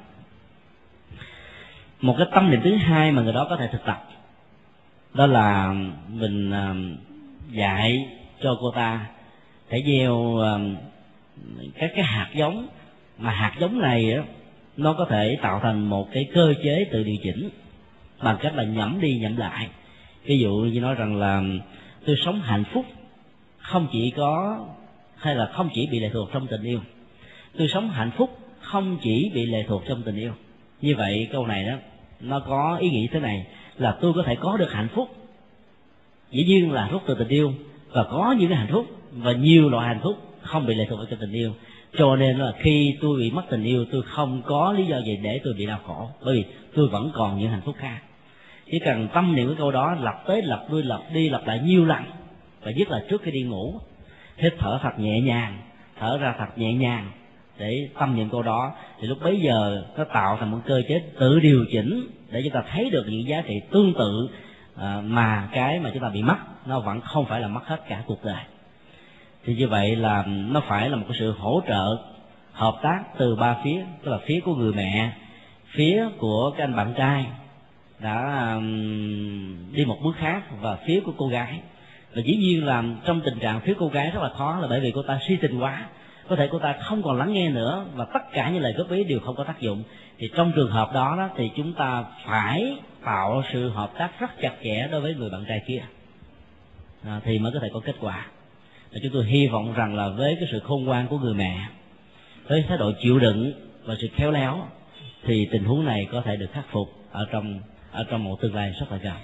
Một cái tâm niệm thứ hai mà người đó có thể thực tập, đó là mình dạy cho cô ta phải gieo các cái hạt giống, mà hạt giống này đó, nó có thể tạo thành một cái cơ chế tự điều chỉnh bằng cách là nhẩm đi nhẩm lại. Ví dụ như nói rằng là tôi sống hạnh phúc không chỉ có hay là không chỉ bị lệ thuộc trong tình yêu, tôi sống hạnh phúc không chỉ bị lệ thuộc trong tình yêu. Như vậy câu này đó nó có ý nghĩa thế này, là tôi có thể có được hạnh phúc dĩ nhiên là hạnh phúc từ tình yêu, và có những cái hạnh phúc và nhiều loại hạnh phúc không bị lệ thuộc vào trong tình yêu. Cho nên là khi tôi bị mất tình yêu, tôi không có lý do gì để tôi bị đau khổ, bởi vì tôi vẫn còn những hạnh phúc khác. Chỉ cần tâm niệm cái câu đó lặp tới lặp lui lặp đi lặp lại nhiều lần, và nhất là trước khi đi ngủ, hít thở thật nhẹ nhàng, thở ra thật nhẹ nhàng, để tâm niệm câu đó, thì lúc bấy giờ nó tạo thành một cơ chế tự điều chỉnh để chúng ta thấy được những giá trị tương tự, à, mà cái mà chúng ta bị mất nó vẫn không phải là mất hết cả cuộc đời. Thì như vậy là nó phải là một cái sự hỗ trợ hợp tác từ ba phía, tức là phía của người mẹ, phía của cái anh bạn trai đã um, đi một bước khác, và phía của cô gái. Và dĩ nhiên là trong tình trạng phía cô gái rất là khó, là bởi vì cô ta suy tình quá, có thể cô ta không còn lắng nghe nữa, và tất cả những lời góp ý đều không có tác dụng. Thì trong trường hợp đó, đó thì chúng ta phải tạo sự hợp tác rất chặt chẽ đối với người bạn trai kia, à, thì mới có thể có kết quả. Và chúng tôi hy vọng rằng là với cái sự khôn ngoan của người mẹ, với thái độ chịu đựng và sự khéo léo, thì tình huống này có thể được khắc phục ở trong ở trong một tương lai rất là gần.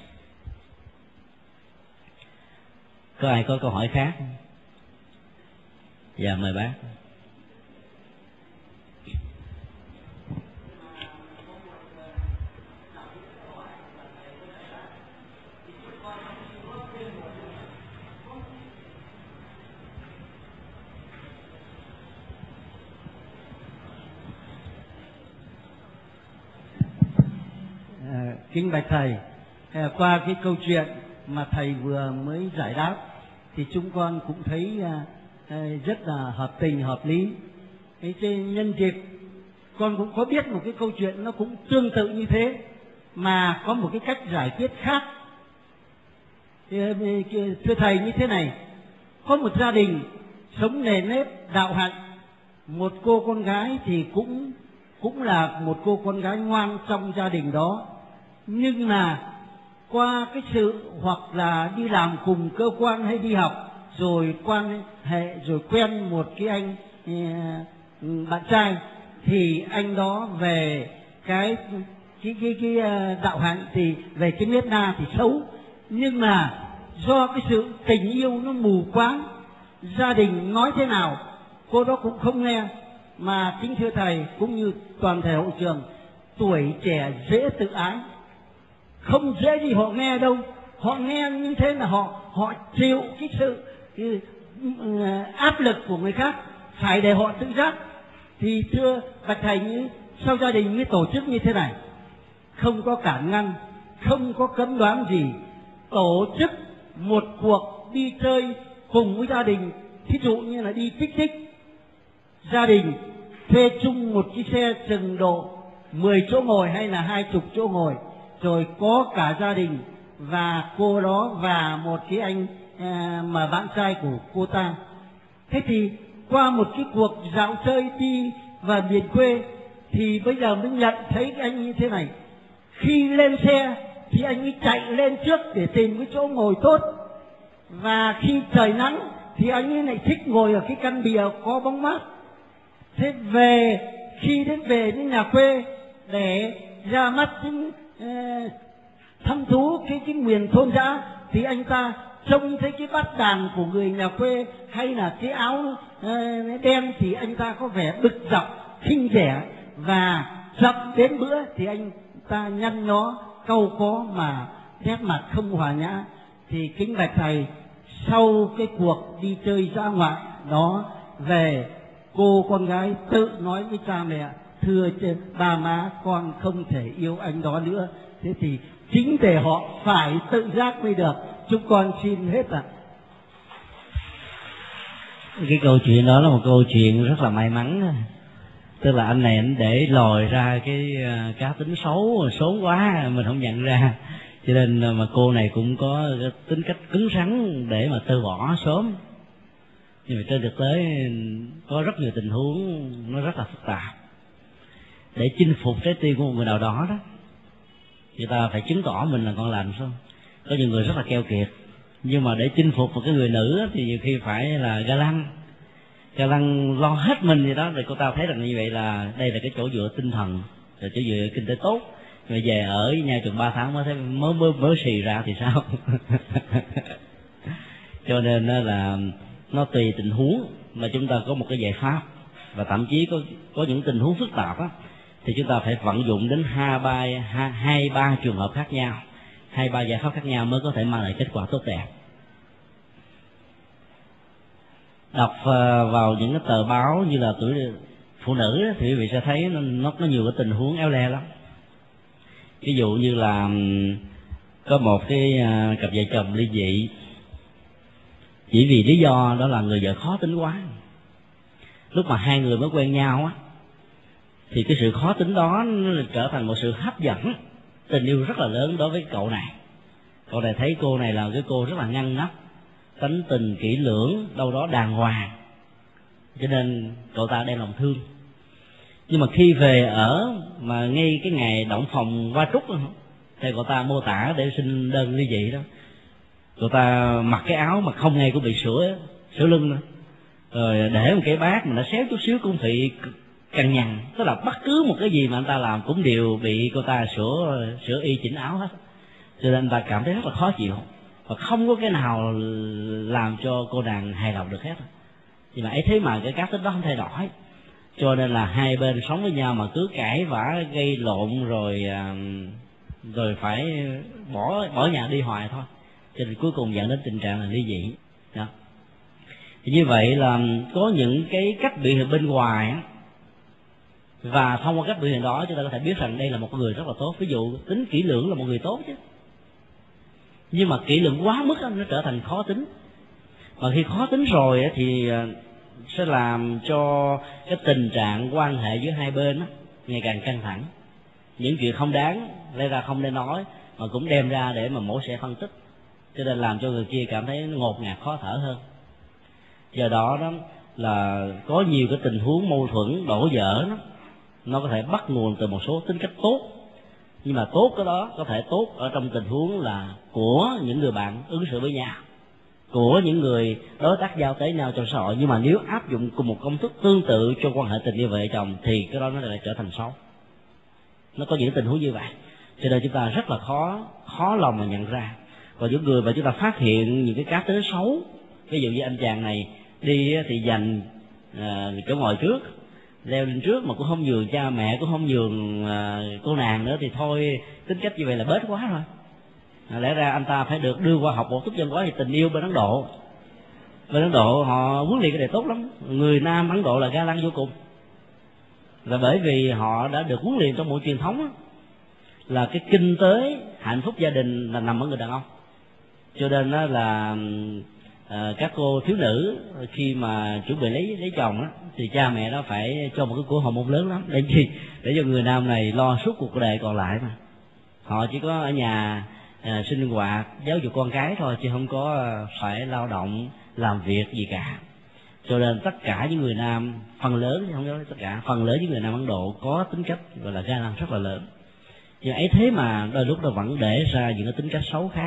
Có ai có câu hỏi khác? Dạ, mời bác. Kính bạch thầy, qua cái câu chuyện mà thầy vừa mới giải đáp thì chúng con cũng thấy rất là hợp tình hợp lý. Thế trên nhân dịp con cũng có biết một cái câu chuyện nó cũng tương tự như thế, mà có một cái cách giải quyết khác. Thưa thầy, như thế này, có một gia đình sống nề nếp đạo hạnh, một cô con gái thì cũng cũng là một cô con gái ngoan trong gia đình đó, nhưng mà qua cái sự hoặc là đi làm cùng cơ quan hay đi học, rồi quan hệ rồi quen một cái anh bạn trai, thì anh đó về cái cái cái, cái đạo hạnh thì về cái nết na thì xấu, nhưng mà do cái sự tình yêu nó mù quáng, gia đình nói thế nào cô đó cũng không nghe. Mà kính thưa thầy cũng như toàn thể hội trường, tuổi trẻ dễ tự ái, không dễ gì họ nghe đâu. Họ nghe như thế là họ họ chịu cái sự cái, uh, áp lực của người khác, phải để họ tự giác. Thì thưa bạch thầy, như sau gia đình mới tổ chức như thế này, không có cản ngăn, không có cấm đoán gì, tổ chức một cuộc đi chơi cùng với gia đình. Thí dụ như là đi picnic thích, gia đình thuê chung một chiếc xe chừng độ mười chỗ ngồi hay là hai chục chỗ ngồi, rồi có cả gia đình và cô đó và một cái anh à, mà bạn trai của cô ta. Thế thì qua một cái cuộc dạo chơi đi vào miền quê, thì bây giờ mới nhận thấy cái anh như thế này. Khi lên xe thì anh ấy chạy lên trước để tìm cái chỗ ngồi tốt, và khi trời nắng thì anh ấy lại thích ngồi ở cái căn bìa có bóng mát. Thế về khi đến về đến nhà quê để ra mắt những uh, thăm thú cái cái miền thôn dã, thì anh ta trông thấy cái bát đàn của người nhà quê hay là cái áo uh, đen thì anh ta có vẻ bực dọc, khinh rẻ và chậm đến bữa thì anh ta nhăn nhó cau có mà nét mặt không hòa nhã. Thì kính bạch thầy, sau cái cuộc đi chơi dã ngoại đó về, cô con gái tự nói với cha mẹ: thưa ba má, con không thể yêu anh đó nữa. Thế thì chính để họ phải tự giác mới được. Chúng con xin hết ạ. Cái câu chuyện đó là một câu chuyện rất là may mắn. Tức là anh này anh để lòi ra cái cá tính xấu xốn quá mình không nhận ra, cho nên mà cô này cũng có cái tính cách cứng rắn để mà từ bỏ sớm. Nhưng mà trên thực tế có rất nhiều tình huống nó rất là phức tạp. Để chinh phục trái tim của một người nào đó đó, người ta phải chứng tỏ mình là con lành, phải không? Có nhiều người rất là keo kiệt, nhưng mà để chinh phục một cái người nữ thì nhiều khi phải là ga lăng ga lăng lo hết mình gì đó, rồi cô ta thấy rằng như vậy là đây là cái chỗ dựa tinh thần, rồi chỗ dựa kinh tế tốt. Rồi về ở với nhau chừng ba tháng mới thấy mới mới mới xì ra thì sao? Cho nên là nó tùy tình huống mà chúng ta có một cái giải pháp, và thậm chí có có những tình huống phức tạp á thì chúng ta phải vận dụng đến hai ba hai, hai ba trường hợp khác nhau, hai ba giải pháp khác nhau mới có thể mang lại kết quả tốt đẹp. Đọc vào những cái tờ báo như là Tuổi Phụ Nữ thì quý vị sẽ thấy nó, nó có nhiều cái tình huống éo le lắm. Ví dụ như là có một cái cặp vợ chồng ly dị chỉ vì lý do đó là người vợ khó tính quá. Lúc mà hai người mới quen nhau á thì cái sự khó tính đó nó trở thành một sự hấp dẫn, tình yêu rất là lớn đối với cậu này. Cậu này thấy cô này là cái cô rất là ngăn nắp, tánh tình kỹ lưỡng, đâu đó đàng hoàng, cho nên cậu ta đem lòng thương. Nhưng mà khi về ở mà ngay cái ngày động phòng qua trúc đó, thì cậu ta mô tả để xin đơn ly dị đó, cậu ta mặc cái áo mà không hề có bị sửa sửa lưng nữa, rồi để một cái bát mà nó xéo chút xíu cũng bị cằn nhằn. Tức là bất cứ một cái gì mà anh ta làm cũng đều bị cô ta sửa sửa y chỉnh áo hết, cho nên anh ta cảm thấy rất là khó chịu, và không có cái nào làm cho cô nàng hài lòng được hết. Nhưng mà ấy thế mà cái cá tính đó không thay đổi, cho nên là hai bên sống với nhau mà cứ cãi vã gây lộn rồi rồi phải bỏ bỏ nhà đi hoài thôi, cho nên cuối cùng dẫn đến tình trạng là ly dị đó. Thì như vậy là có những cái cách biểu hiện bên ngoài á, và thông qua cách biểu hiện đó chúng ta có thể biết rằng đây là một người rất là tốt. Ví dụ tính kỹ lưỡng là một người tốt chứ, nhưng mà kỹ lưỡng quá mức đó, nó trở thành khó tính. Mà khi khó tính rồi thì sẽ làm cho cái tình trạng quan hệ giữa hai bên đó ngày càng căng thẳng. Những chuyện không đáng lẽ ra không nên nói mà cũng đem ra để mà mổ xẻ phân tích, cho nên làm cho người kia cảm thấy ngột ngạt khó thở hơn. Do đó đó là có nhiều cái tình huống mâu thuẫn đổ vỡ đó, nó có thể bắt nguồn từ một số tính cách tốt, nhưng mà tốt cái đó có thể tốt ở trong tình huống là của những người bạn ứng xử với nhau, của những người đối tác giao tế nhau trong xã hội. Nhưng mà nếu áp dụng cùng một công thức tương tự cho quan hệ tình yêu vợ chồng thì cái đó nó lại trở thành xấu. Nó có những tình huống như vậy, cho nên chúng ta rất là khó khó lòng mà nhận ra. Còn những người mà chúng ta phát hiện những cái cá tính xấu, ví dụ như anh chàng này đi thì dành à, chỗ ngồi trước, leo lên trước mà cũng không nhường cha mẹ, cũng không nhường à, cô nàng nữa, thì thôi tính cách như vậy là bết quá rồi. À, lẽ ra anh ta phải được đưa qua học bổ túc văn hóa về tình yêu bên Ấn Độ. Bên Ấn Độ họ huấn luyện cái này tốt lắm, người Nam Ấn Độ là ga lăng vô cùng, là bởi vì họ đã được huấn luyện trong một truyền thống đó, là cái kinh tế hạnh phúc gia đình là nằm ở người đàn ông. Cho nên đó là à, các cô thiếu nữ khi mà chuẩn bị lấy lấy chồng đó, thì cha mẹ đó phải cho một cái của hồi môn lớn lắm, để gì để cho người nam này lo suốt cuộc đời còn lại. Mà họ chỉ có ở nhà à, sinh hoạt giáo dục con cái thôi, chứ không có phải lao động làm việc gì cả. Cho nên tất cả những người nam, phần lớn không nói tất cả, phần lớn những người nam Ấn Độ có tính cách gọi là ga lăng rất là lớn. Nhưng ấy thế mà đôi lúc nó vẫn để ra những cái tính cách xấu khác.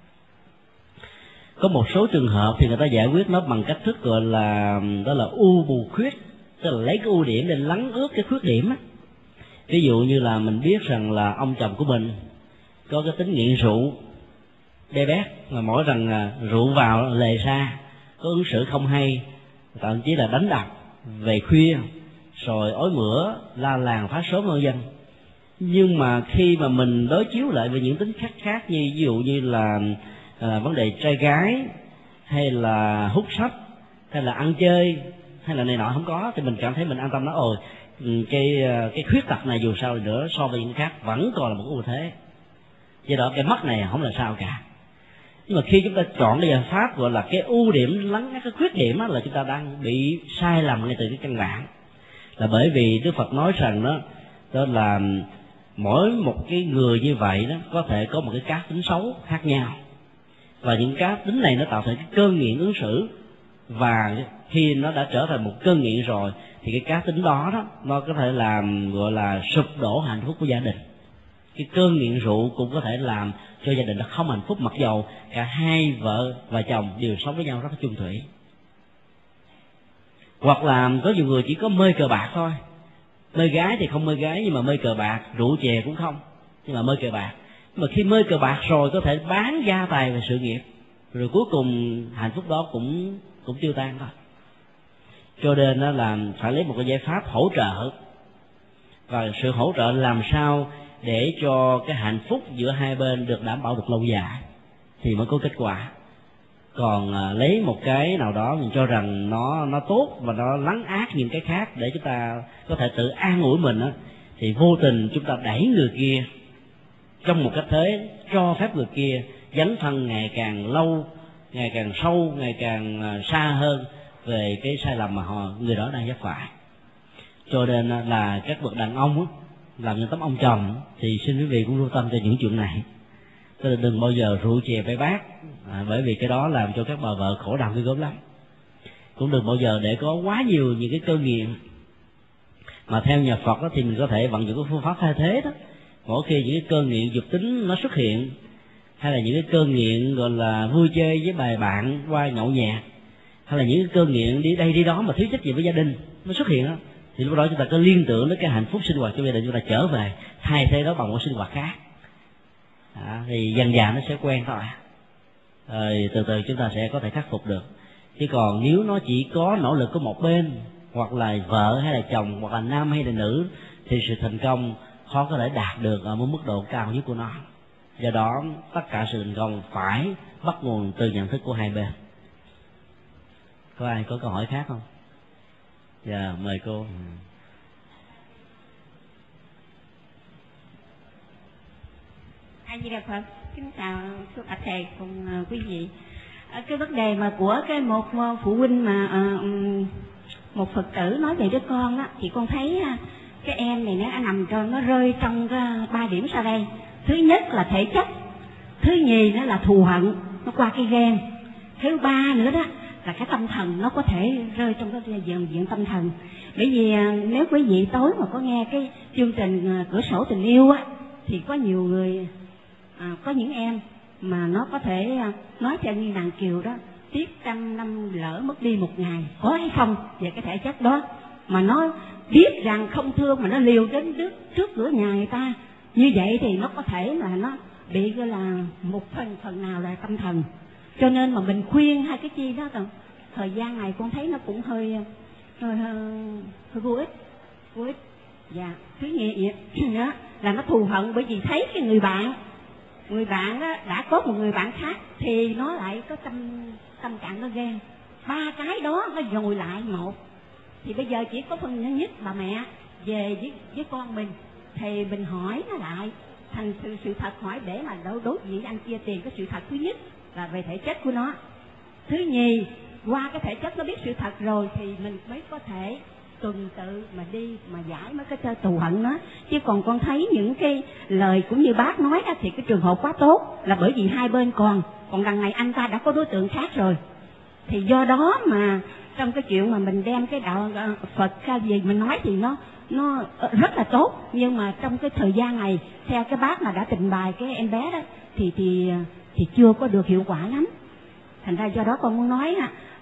Có một số trường hợp thì người ta giải quyết nó bằng cách thức gọi là đó là ưu bù khuyết, tức là lấy cái ưu điểm để lắng ướt cái khuyết điểm á. Ví dụ như là mình biết rằng là ông chồng của mình có cái tính nghiện rượu đê bét, mà mỗi lần rượu vào lề ra, có ứng xử không hay, thậm chí là đánh đập về khuya, rồi ói mửa, la làng phá sớm vân vân. Nhưng mà khi mà mình đối chiếu lại về những tính khác khác như ví dụ như là à, vấn đề trai gái, hay là hút sách, hay là ăn chơi, hay là này nọ không có, thì mình cảm thấy mình an tâm. Nói ôi cái cái khuyết tật này dù sao nữa so với những khác vẫn còn là một ưu thế, do đó cái mắt này không là sao cả. Nhưng mà khi chúng ta chọn cái giải pháp gọi là cái ưu điểm lắng nghe cái khuyết điểm đó, là chúng ta đang bị sai lầm ngay từ cái căn bản. Là bởi vì Đức Phật nói rằng đó, đó là mỗi một cái người như vậy đó có thể có một cái cá tính xấu khác nhau, và những cá tính này nó tạo thành cái cơn nghiện ứng xử, và khi nó đã trở thành một cơn nghiện rồi thì cái cá tính đó đó nó có thể làm gọi là sụp đổ hạnh phúc của gia đình. Cái cơn nghiện rượu cũng có thể làm cho gia đình nó không hạnh phúc, mặc dầu cả hai vợ và chồng đều sống với nhau rất là chung thủy. Hoặc là có nhiều người chỉ có mê cờ bạc thôi, mê gái thì không mê gái nhưng mà mê cờ bạc, rượu chè cũng không nhưng mà mê cờ bạc. Nhưng mà khi mê cờ bạc rồi có thể bán gia tài và sự nghiệp, rồi cuối cùng hạnh phúc đó cũng cũng tiêu tan thôi. Cho nên nó là phải lấy một cái giải pháp hỗ trợ, và sự hỗ trợ làm sao để cho cái hạnh phúc giữa hai bên được đảm bảo được lâu dài thì mới có kết quả. Còn à, lấy một cái nào đó mình cho rằng nó nó tốt và nó lấn át những cái khác để chúng ta có thể tự an ủi mình á, thì vô tình chúng ta đẩy người kia trong một cách thế cho phép người kia dấn thân ngày càng lâu, ngày càng sâu, ngày càng à, xa hơn về cái sai lầm mà họ người đó đang vấp phải. Cho nên là các bậc đàn ông á, làm những tấm ông chồng thì xin quý vị cũng lưu tâm cho những chuyện này. Tức là đừng bao giờ rượu chè bể bát, à, bởi vì cái đó làm cho các bà vợ khổ đau ghê gớm lắm. Cũng đừng bao giờ để có quá nhiều những cái cơn nghiện. Mà theo nhà Phật đó, thì mình có thể vận dụng cái phương pháp thay thế đó. Mỗi khi những cái cơn nghiện dục tính nó xuất hiện, hay là những cái cơn nghiện gọi là vui chơi với bài bạn qua nhậu nhẹt, hay là những cái cơn nghiện đi đây đi đó mà thiếu trách nhiệm với gia đình nó xuất hiện đó, thì lúc đó chúng ta cứ liên tưởng đến cái hạnh phúc sinh hoạt trong gia đình, chúng ta trở về thay thế đó bằng một sinh hoạt khác. À, thì dần dà nó sẽ quen thôi, rồi từ từ chúng ta sẽ có thể khắc phục được. Chứ còn nếu nó chỉ có nỗ lực của một bên, hoặc là vợ hay là chồng, hoặc là nam hay là nữ, thì sự thành công khó có thể đạt được ở một mức độ cao nhất của nó. Do đó tất cả sự thành công phải bắt nguồn từ nhận thức của hai bên. Có ai có câu hỏi khác không? Dạ, mời cô. A Di Đà Phật, kính chào sư bà thầy cùng uh, quý vị. À, cái vấn đề mà của cái một uh, phụ huynh mà uh, một Phật tử nói về đứa con á, thì con thấy uh, cái em này nó nằm trong nó rơi trong uh, ba điểm sau đây. Thứ nhất là thể chất, thứ nhì nó là thù hận, nó qua cái ghen, thứ ba nữa đó là cái tâm thần, nó có thể rơi trong cái diện diện tâm thần. Bởi vì uh, nếu quý vị tối mà có nghe cái chương trình uh, Cửa sổ tình yêu á, thì có nhiều người, à, có những em mà nó có thể à, nói theo như nàng Kiều đó, tiếc trăm năm lỡ mất đi một ngày, có hay không về cái thể chất đó, mà nó biết rằng không thương mà nó liều đến trước, trước cửa nhà người ta, như vậy thì nó có thể là nó bị gọi là một phần phần nào là tâm thần. Cho nên mà mình khuyên hai cái chi đó, thời gian này con thấy nó cũng hơi hơi hơi, hơi vô ích vô ích. Dạ, thứ nhì đó là nó thù hận, bởi vì thấy cái người bạn người bạn đó đã có một người bạn khác thì nó lại có tâm tâm trạng nó ghen. Ba cái đó nó dồi lại một, thì bây giờ chỉ có phần nhân nhất bà mẹ về với với con mình thì mình hỏi nó lại thành sự sự thật, hỏi để mà đối đối diện anh chia tiền. Cái sự thật thứ nhất là về thể chất của nó, thứ nhì qua cái thể chất nó biết sự thật rồi thì mình mới có thể tuần tự mà đi mà giải mấy cái thù hận nó. Chứ còn con thấy những cái lời cũng như bác nói đó, thì cái trường hợp quá tốt là bởi vì hai bên còn còn đằng này anh ta đã có đối tượng khác rồi. Thì do đó mà trong cái chuyện mà mình đem cái đạo Phật ra gì mình nói thì nó nó rất là tốt, nhưng mà trong cái thời gian này theo cái bác mà đã trình bày cái em bé đó thì thì thì chưa có được hiệu quả lắm. Thành ra do đó con muốn nói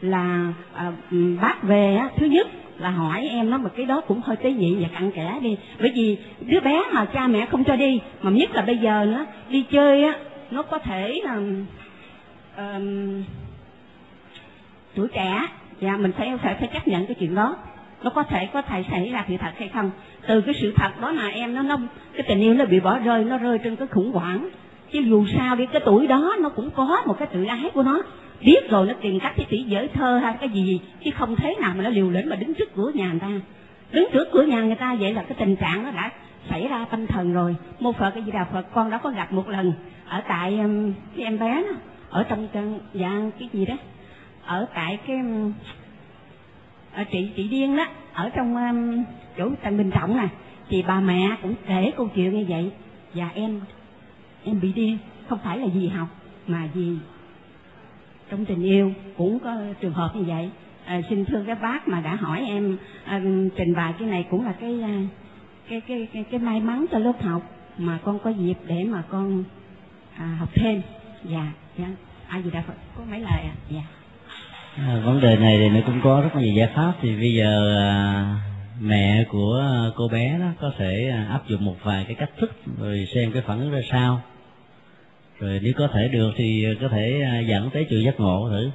là à, bác về á, thứ nhất là hỏi em nó, mà cái đó cũng hơi tế nhị và cặn kẽ đi, bởi vì đứa bé mà cha mẹ không cho đi, mà nhất là bây giờ nó đi chơi á, nó có thể là uh, tuổi trẻ, và mình phải phải phải chấp nhận cái chuyện đó. nó có thể có thể xảy ra sự thật hay không. Từ cái sự thật đó mà em nó nó cái tình yêu nó bị bỏ rơi, nó rơi trên cái khủng hoảng. Chứ dù sao đi cái tuổi đó nó cũng có một cái tự ái của nó, biết rồi nó tìm cách chỉ dở thơ hay cái gì, chứ không thế nào mà nó liều lĩnh mà đứng trước cửa nhà người ta. Đứng trước cửa nhà người ta vậy là cái tình trạng nó đã xảy ra tâm thần rồi. Mô Phật cái gì Đà Phật con đã có gặp một lần ở tại um, cái em bé đó, ở trong căn dạ cái gì đó, ở tại cái um, ở chị chị Điên đó, ở trong um, chỗ Trần Bình Trọng nè, thì bà mẹ cũng kể câu chuyện như vậy. Và em em bị điên, không phải là vì học mà vì trong tình yêu cũng có trường hợp như vậy. À, xin thưa các bác mà đã hỏi em à, trình bày cái này cũng là cái cái cái cái, cái may mắn cho lớp học mà con có dịp để mà con à, học thêm. Dạ, dạ. A Di Đà Phật, có mấy lời ạ? Dạ. À, vấn đề này thì nó cũng có rất là nhiều giải pháp. Thì bây giờ à, mẹ của cô bé đó có thể à, áp dụng một vài cái cách thức rồi xem cái phản ứng ra sao. Rồi nếu có thể được thì có thể à, dẫn tới chùa giác ngộ thử.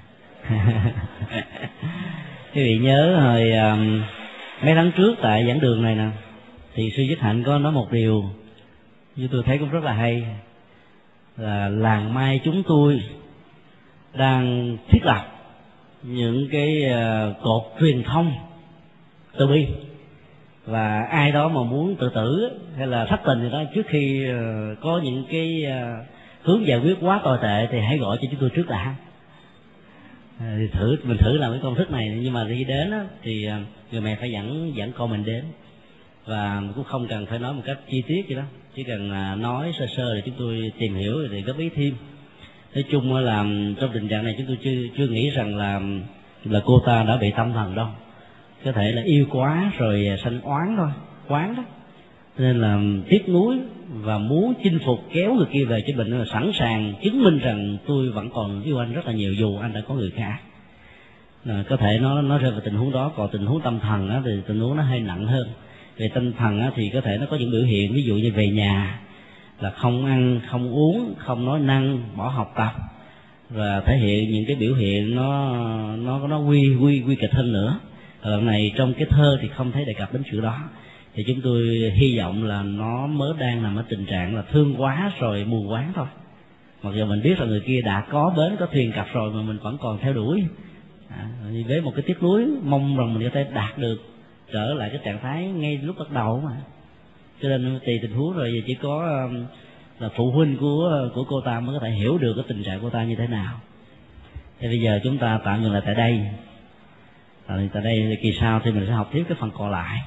Quý vị nhớ hồi à, mấy tháng trước tại giảng đường này nè, thì sư Nhất Hạnh có nói một điều như tôi thấy cũng rất là hay, là làng Mai chúng tôi đang thiết lập những cái uh, cột truyền thông từ bi, và ai đó mà muốn tự tử hay là thất tình gì đó, trước khi uh, có những cái uh, hướng giải quyết quá tồi tệ thì hãy gọi cho chúng tôi trước đã. À, thì thử mình thử làm cái công thức này, nhưng mà khi đến á, thì uh, người mẹ phải dẫn dẫn con mình đến, và cũng không cần phải nói một cách chi tiết gì đó, chỉ cần uh, nói sơ sơ để chúng tôi tìm hiểu để góp ý thêm. Nói chung là trong tình trạng này chúng tôi chưa chưa nghĩ rằng là là cô ta đã bị tâm thần đâu, có thể là yêu quá rồi sanh oán thôi, oán đó, nên là tiếc nuối và muốn chinh phục kéo người kia về cho mình, là sẵn sàng chứng minh rằng tôi vẫn còn yêu anh rất là nhiều dù anh đã có người khác. À, có thể nó nó rơi vào tình huống đó. Còn tình huống tâm thần á, thì tình huống nó hơi nặng hơn. Về tâm thần á, thì có thể nó có những biểu hiện, ví dụ như về nhà là không ăn, không uống, không nói năng, bỏ học tập, và thể hiện những cái biểu hiện nó nó nó quy quy quy kịch hơn nữa. Lần này trong cái thơ thì không thấy đề cập đến sự đó, thì chúng tôi hy vọng là nó mới đang nằm ở tình trạng là thương quá rồi mù quáng thôi. Mặc dù mình biết là người kia đã có bến có thuyền cập rồi mà mình vẫn còn theo đuổi, à, với một cái tiếc nuối mong rằng mình có thể đạt được trở lại cái trạng thái ngay lúc bắt đầu mà. Cho nên tùy tình huống rồi, giờ chỉ có là phụ huynh của của cô ta mới có thể hiểu được cái tình trạng của cô ta như thế nào. Thì bây giờ chúng ta tạm dừng lại tại đây. Rồi tại đây kỳ sau thì mình sẽ học tiếp cái phần còn lại.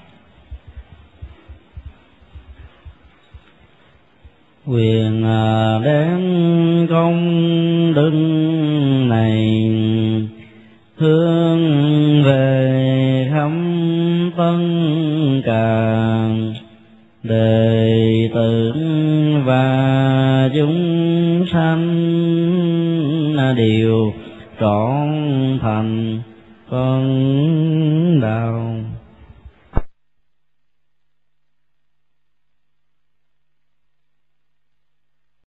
Quyền đến công đức này hướng về khắp tất cả đệ tử và chúng sanh đều trọn thành con đạo.